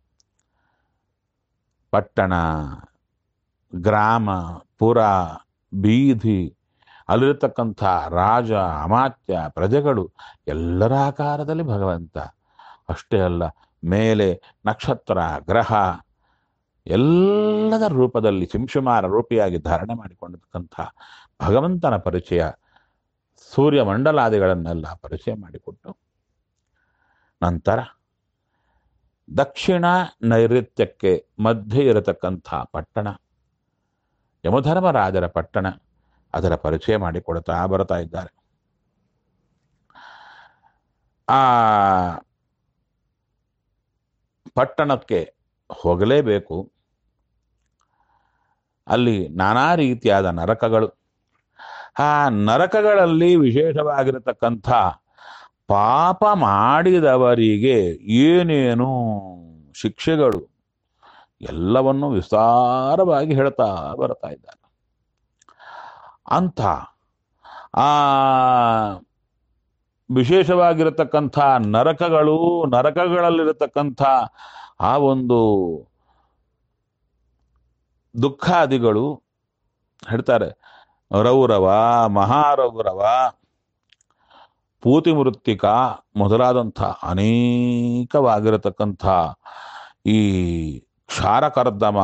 ಪಟ್ಟಣ, ಗ್ರಾಮ, ಪುರ, ಬೀದಿ, ಅಲ್ಲಿರತಕ್ಕಂಥ ರಾಜ, ಅಮಾತ್ಯ, ಪ್ರಜೆಗಳು ಎಲ್ಲರ ಆಕಾರದಲ್ಲಿ ಭಗವಂತ. ಅಷ್ಟೇ ಅಲ್ಲ, ಮೇಲೆ ನಕ್ಷತ್ರ, ಗ್ರಹ ಎಲ್ಲದರ ರೂಪದಲ್ಲಿ ಸಿಂಶುಮಾರ ರೂಪಿಯಾಗಿ ಧಾರಣೆ ಮಾಡಿಕೊಂಡಿರ್ತಕ್ಕಂಥ ಭಗವಂತನ ಪರಿಚಯ, ಸೂರ್ಯಮಂಡಲಾದಿಗಳನ್ನೆಲ್ಲ ಪರಿಚಯ ಮಾಡಿಕೊಟ್ಟು ನಂತರ ದಕ್ಷಿಣ ನೈಋತ್ಯಕ್ಕೆ ಮಧ್ಯೆ ಇರತಕ್ಕಂಥ ಪಟ್ಟಣ ಯಮಧರ್ಮರಾಜರ ಪಟ್ಟಣ, ಅದರ ಪರಿಚಯ ಮಾಡಿಕೊಡ್ತಾ ಬರ್ತಾ ಇದ್ದಾರೆ. ಆ ಪಟ್ಟಣಕ್ಕೆ ಹೋಗಲೇಬೇಕು. ಅಲ್ಲಿ ನಾನಾ ರೀತಿಯಾದ ನರಕಗಳು, ಆ ನರಕಗಳಲ್ಲಿ ವಿಶೇಷವಾಗಿರತಕ್ಕಂಥ ಪಾಪ ಮಾಡಿದವರಿಗೆ ಏನೇನು ಶಿಕ್ಷೆಗಳು ಎಲ್ಲವನ್ನು ವಿಸ್ತಾರವಾಗಿ ಹೇಳ್ತಾ ಬರ್ತಾ ಇದ್ದಾರೆ. ಅಂಥ ಆ ವಿಶೇಷವಾಗಿರತಕ್ಕಂಥ ನರಕಗಳು, ನರಕಗಳಲ್ಲಿರತಕ್ಕಂಥ ಆ ಒಂದು ದುಃಖಾದಿಗಳು ಹೇಳ್ತಾರೆ. ರೌರವ, ಮಹಾರೌರವ, ಪೂತಿ ಮೃತ್ತಿಕ ಮೊದಲಾದಂಥ ಅನೇಕವಾಗಿರತಕ್ಕಂಥ ಈ ಕ್ಷಾರಕರ್ದಮ,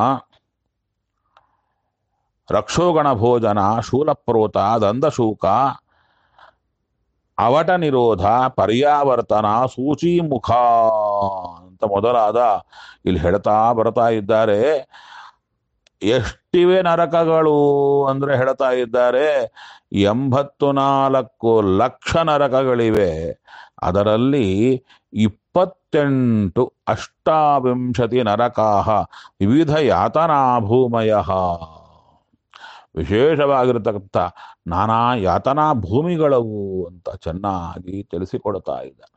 ರಕ್ಷೋಗಣ ಭೋಜನ, ಶೂಲಪ್ರೋತ, ದಂದಶೂಕ, ಅವಟ ನಿರೋಧ, ಪರ್ಯಾವರ್ತನ, ಸೂಚೀಮುಖ ಅಂತ ಮೊದಲಾದ ಇಲ್ಲಿ ಹೇಳ್ತಾ ಬರ್ತಾ ಇದ್ದಾರೆ. ಎಷ್ಟಿವೆ ನರಕಗಳು ಅಂದ್ರೆ ಹೇಳ್ತಾ ಇದ್ದಾರೆ, ಎಂಬತ್ತು ನಾಲ್ಕು ಲಕ್ಷ ನರಕಗಳಿವೆ. ಅದರಲ್ಲಿ ಇಪ್ಪತ್ತೆಂಟು ಅಷ್ಟಾವಿಂಶತಿ ನರಕಾಹ ವಿವಿಧ ಯಾತನಾ ಭೂಮಯ, ವಿಶೇಷವಾಗಿರತಕ್ಕಂಥ ನಾನಾ ಯಾತನಾ ಭೂಮಿಗಳವು ಅಂತ ಚೆನ್ನಾಗಿ ತಿಳಿಸಿಕೊಡ್ತಾ ಇದ್ದಾರೆ.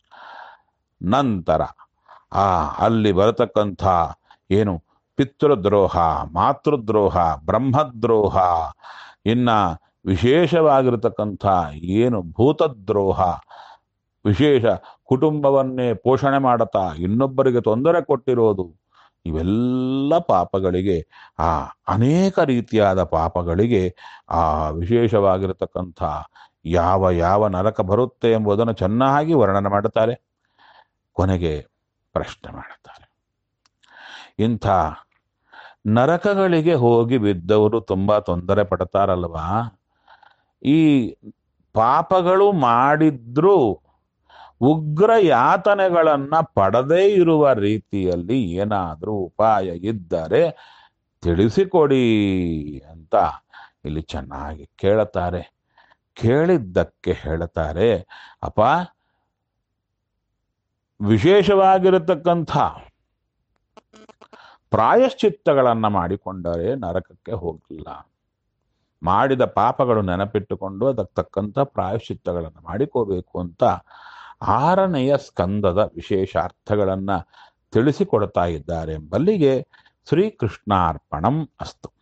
ನಂತರ ಆ ಅಲ್ಲಿ ಬರತಕ್ಕಂಥ ಏನು ಪಿತೃದ್ರೋಹ, ಮಾತೃದ್ರೋಹ, ಬ್ರಹ್ಮದ್ರೋಹ, ಇನ್ನ ವಿಶೇಷವಾಗಿರತಕ್ಕಂಥ ಏನು ಭೂತದ್ರೋಹ, ವಿಶೇಷ ಕುಟುಂಬವನ್ನೇ ಪೋಷಣೆ ಮಾಡುತ್ತಾ ಇನ್ನೊಬ್ಬರಿಗೆ ತೊಂದರೆ ಕೊಟ್ಟಿರೋದು, ಇವೆಲ್ಲ ಪಾಪಗಳಿಗೆ, ಆ ಅನೇಕ ರೀತಿಯಾದ ಪಾಪಗಳಿಗೆ ಆ ವಿಶೇಷವಾಗಿರತಕ್ಕಂಥ ಯಾವ ಯಾವ ನರಕ ಬರುತ್ತೆ ಎಂಬುದನ್ನು ಚೆನ್ನಾಗಿ ವರ್ಣನೆ ಮಾಡುತ್ತಾರೆ. ಕೊನೆಗೆ ಪ್ರಶ್ನೆ ಮಾಡುತ್ತಾರೆ, ಇಂಥ ನರಕಗಳಿಗೆ ಹೋಗಿ ಬಿದ್ದವರು ತುಂಬಾ ತೊಂದರೆ ಪಡ್ತಾರಲ್ವಾ, ಈ ಪಾಪಗಳು ಮಾಡಿದ್ರೂ ಉಗ್ರ ಯಾತನೆಗಳನ್ನ ಪಡದೇ ಇರುವ ರೀತಿಯಲ್ಲಿ ಏನಾದರೂ ಉಪಾಯ ಇದ್ದರೆ ತಿಳಿಸಿಕೊಡಿ ಅಂತ ಇಲ್ಲಿ ಚೆನ್ನಾಗಿ ಕೇಳುತ್ತಾರೆ. ಕೇಳಿದ್ದಕ್ಕೆ ಹೇಳುತ್ತಾರೆ, ಅಪ್ಪ ವಿಶೇಷವಾಗಿರತಕ್ಕಂಥ ಪ್ರಾಯಶ್ಚಿತ್ತಗಳನ್ನ ಮಾಡಿಕೊಂಡರೆ ನರಕಕ್ಕೆ ಹೋಗಿಲ್ಲ. ಮಾಡಿದ ಪಾಪಗಳು ನೆನಪಿಟ್ಟುಕೊಂಡು ಅದಕ್ಕೆ ತಕ್ಕಂಥ ಪ್ರಾಯಶ್ಚಿತ್ತಗಳನ್ನು ಮಾಡಿಕೋಬೇಕು ಅಂತ ಆರನೆಯ ಸ್ಕಂದದ ವಿಶೇಷಾರ್ಥಗಳನ್ನು ತಿಳಿಸಿಕೊಡ್ತಾ ಇದ್ದಾರೆ ಎಂಬಲ್ಲಿಗೆ ಶ್ರೀಕೃಷ್ಣಾರ್ಪಣಂ ಅಸ್ತು.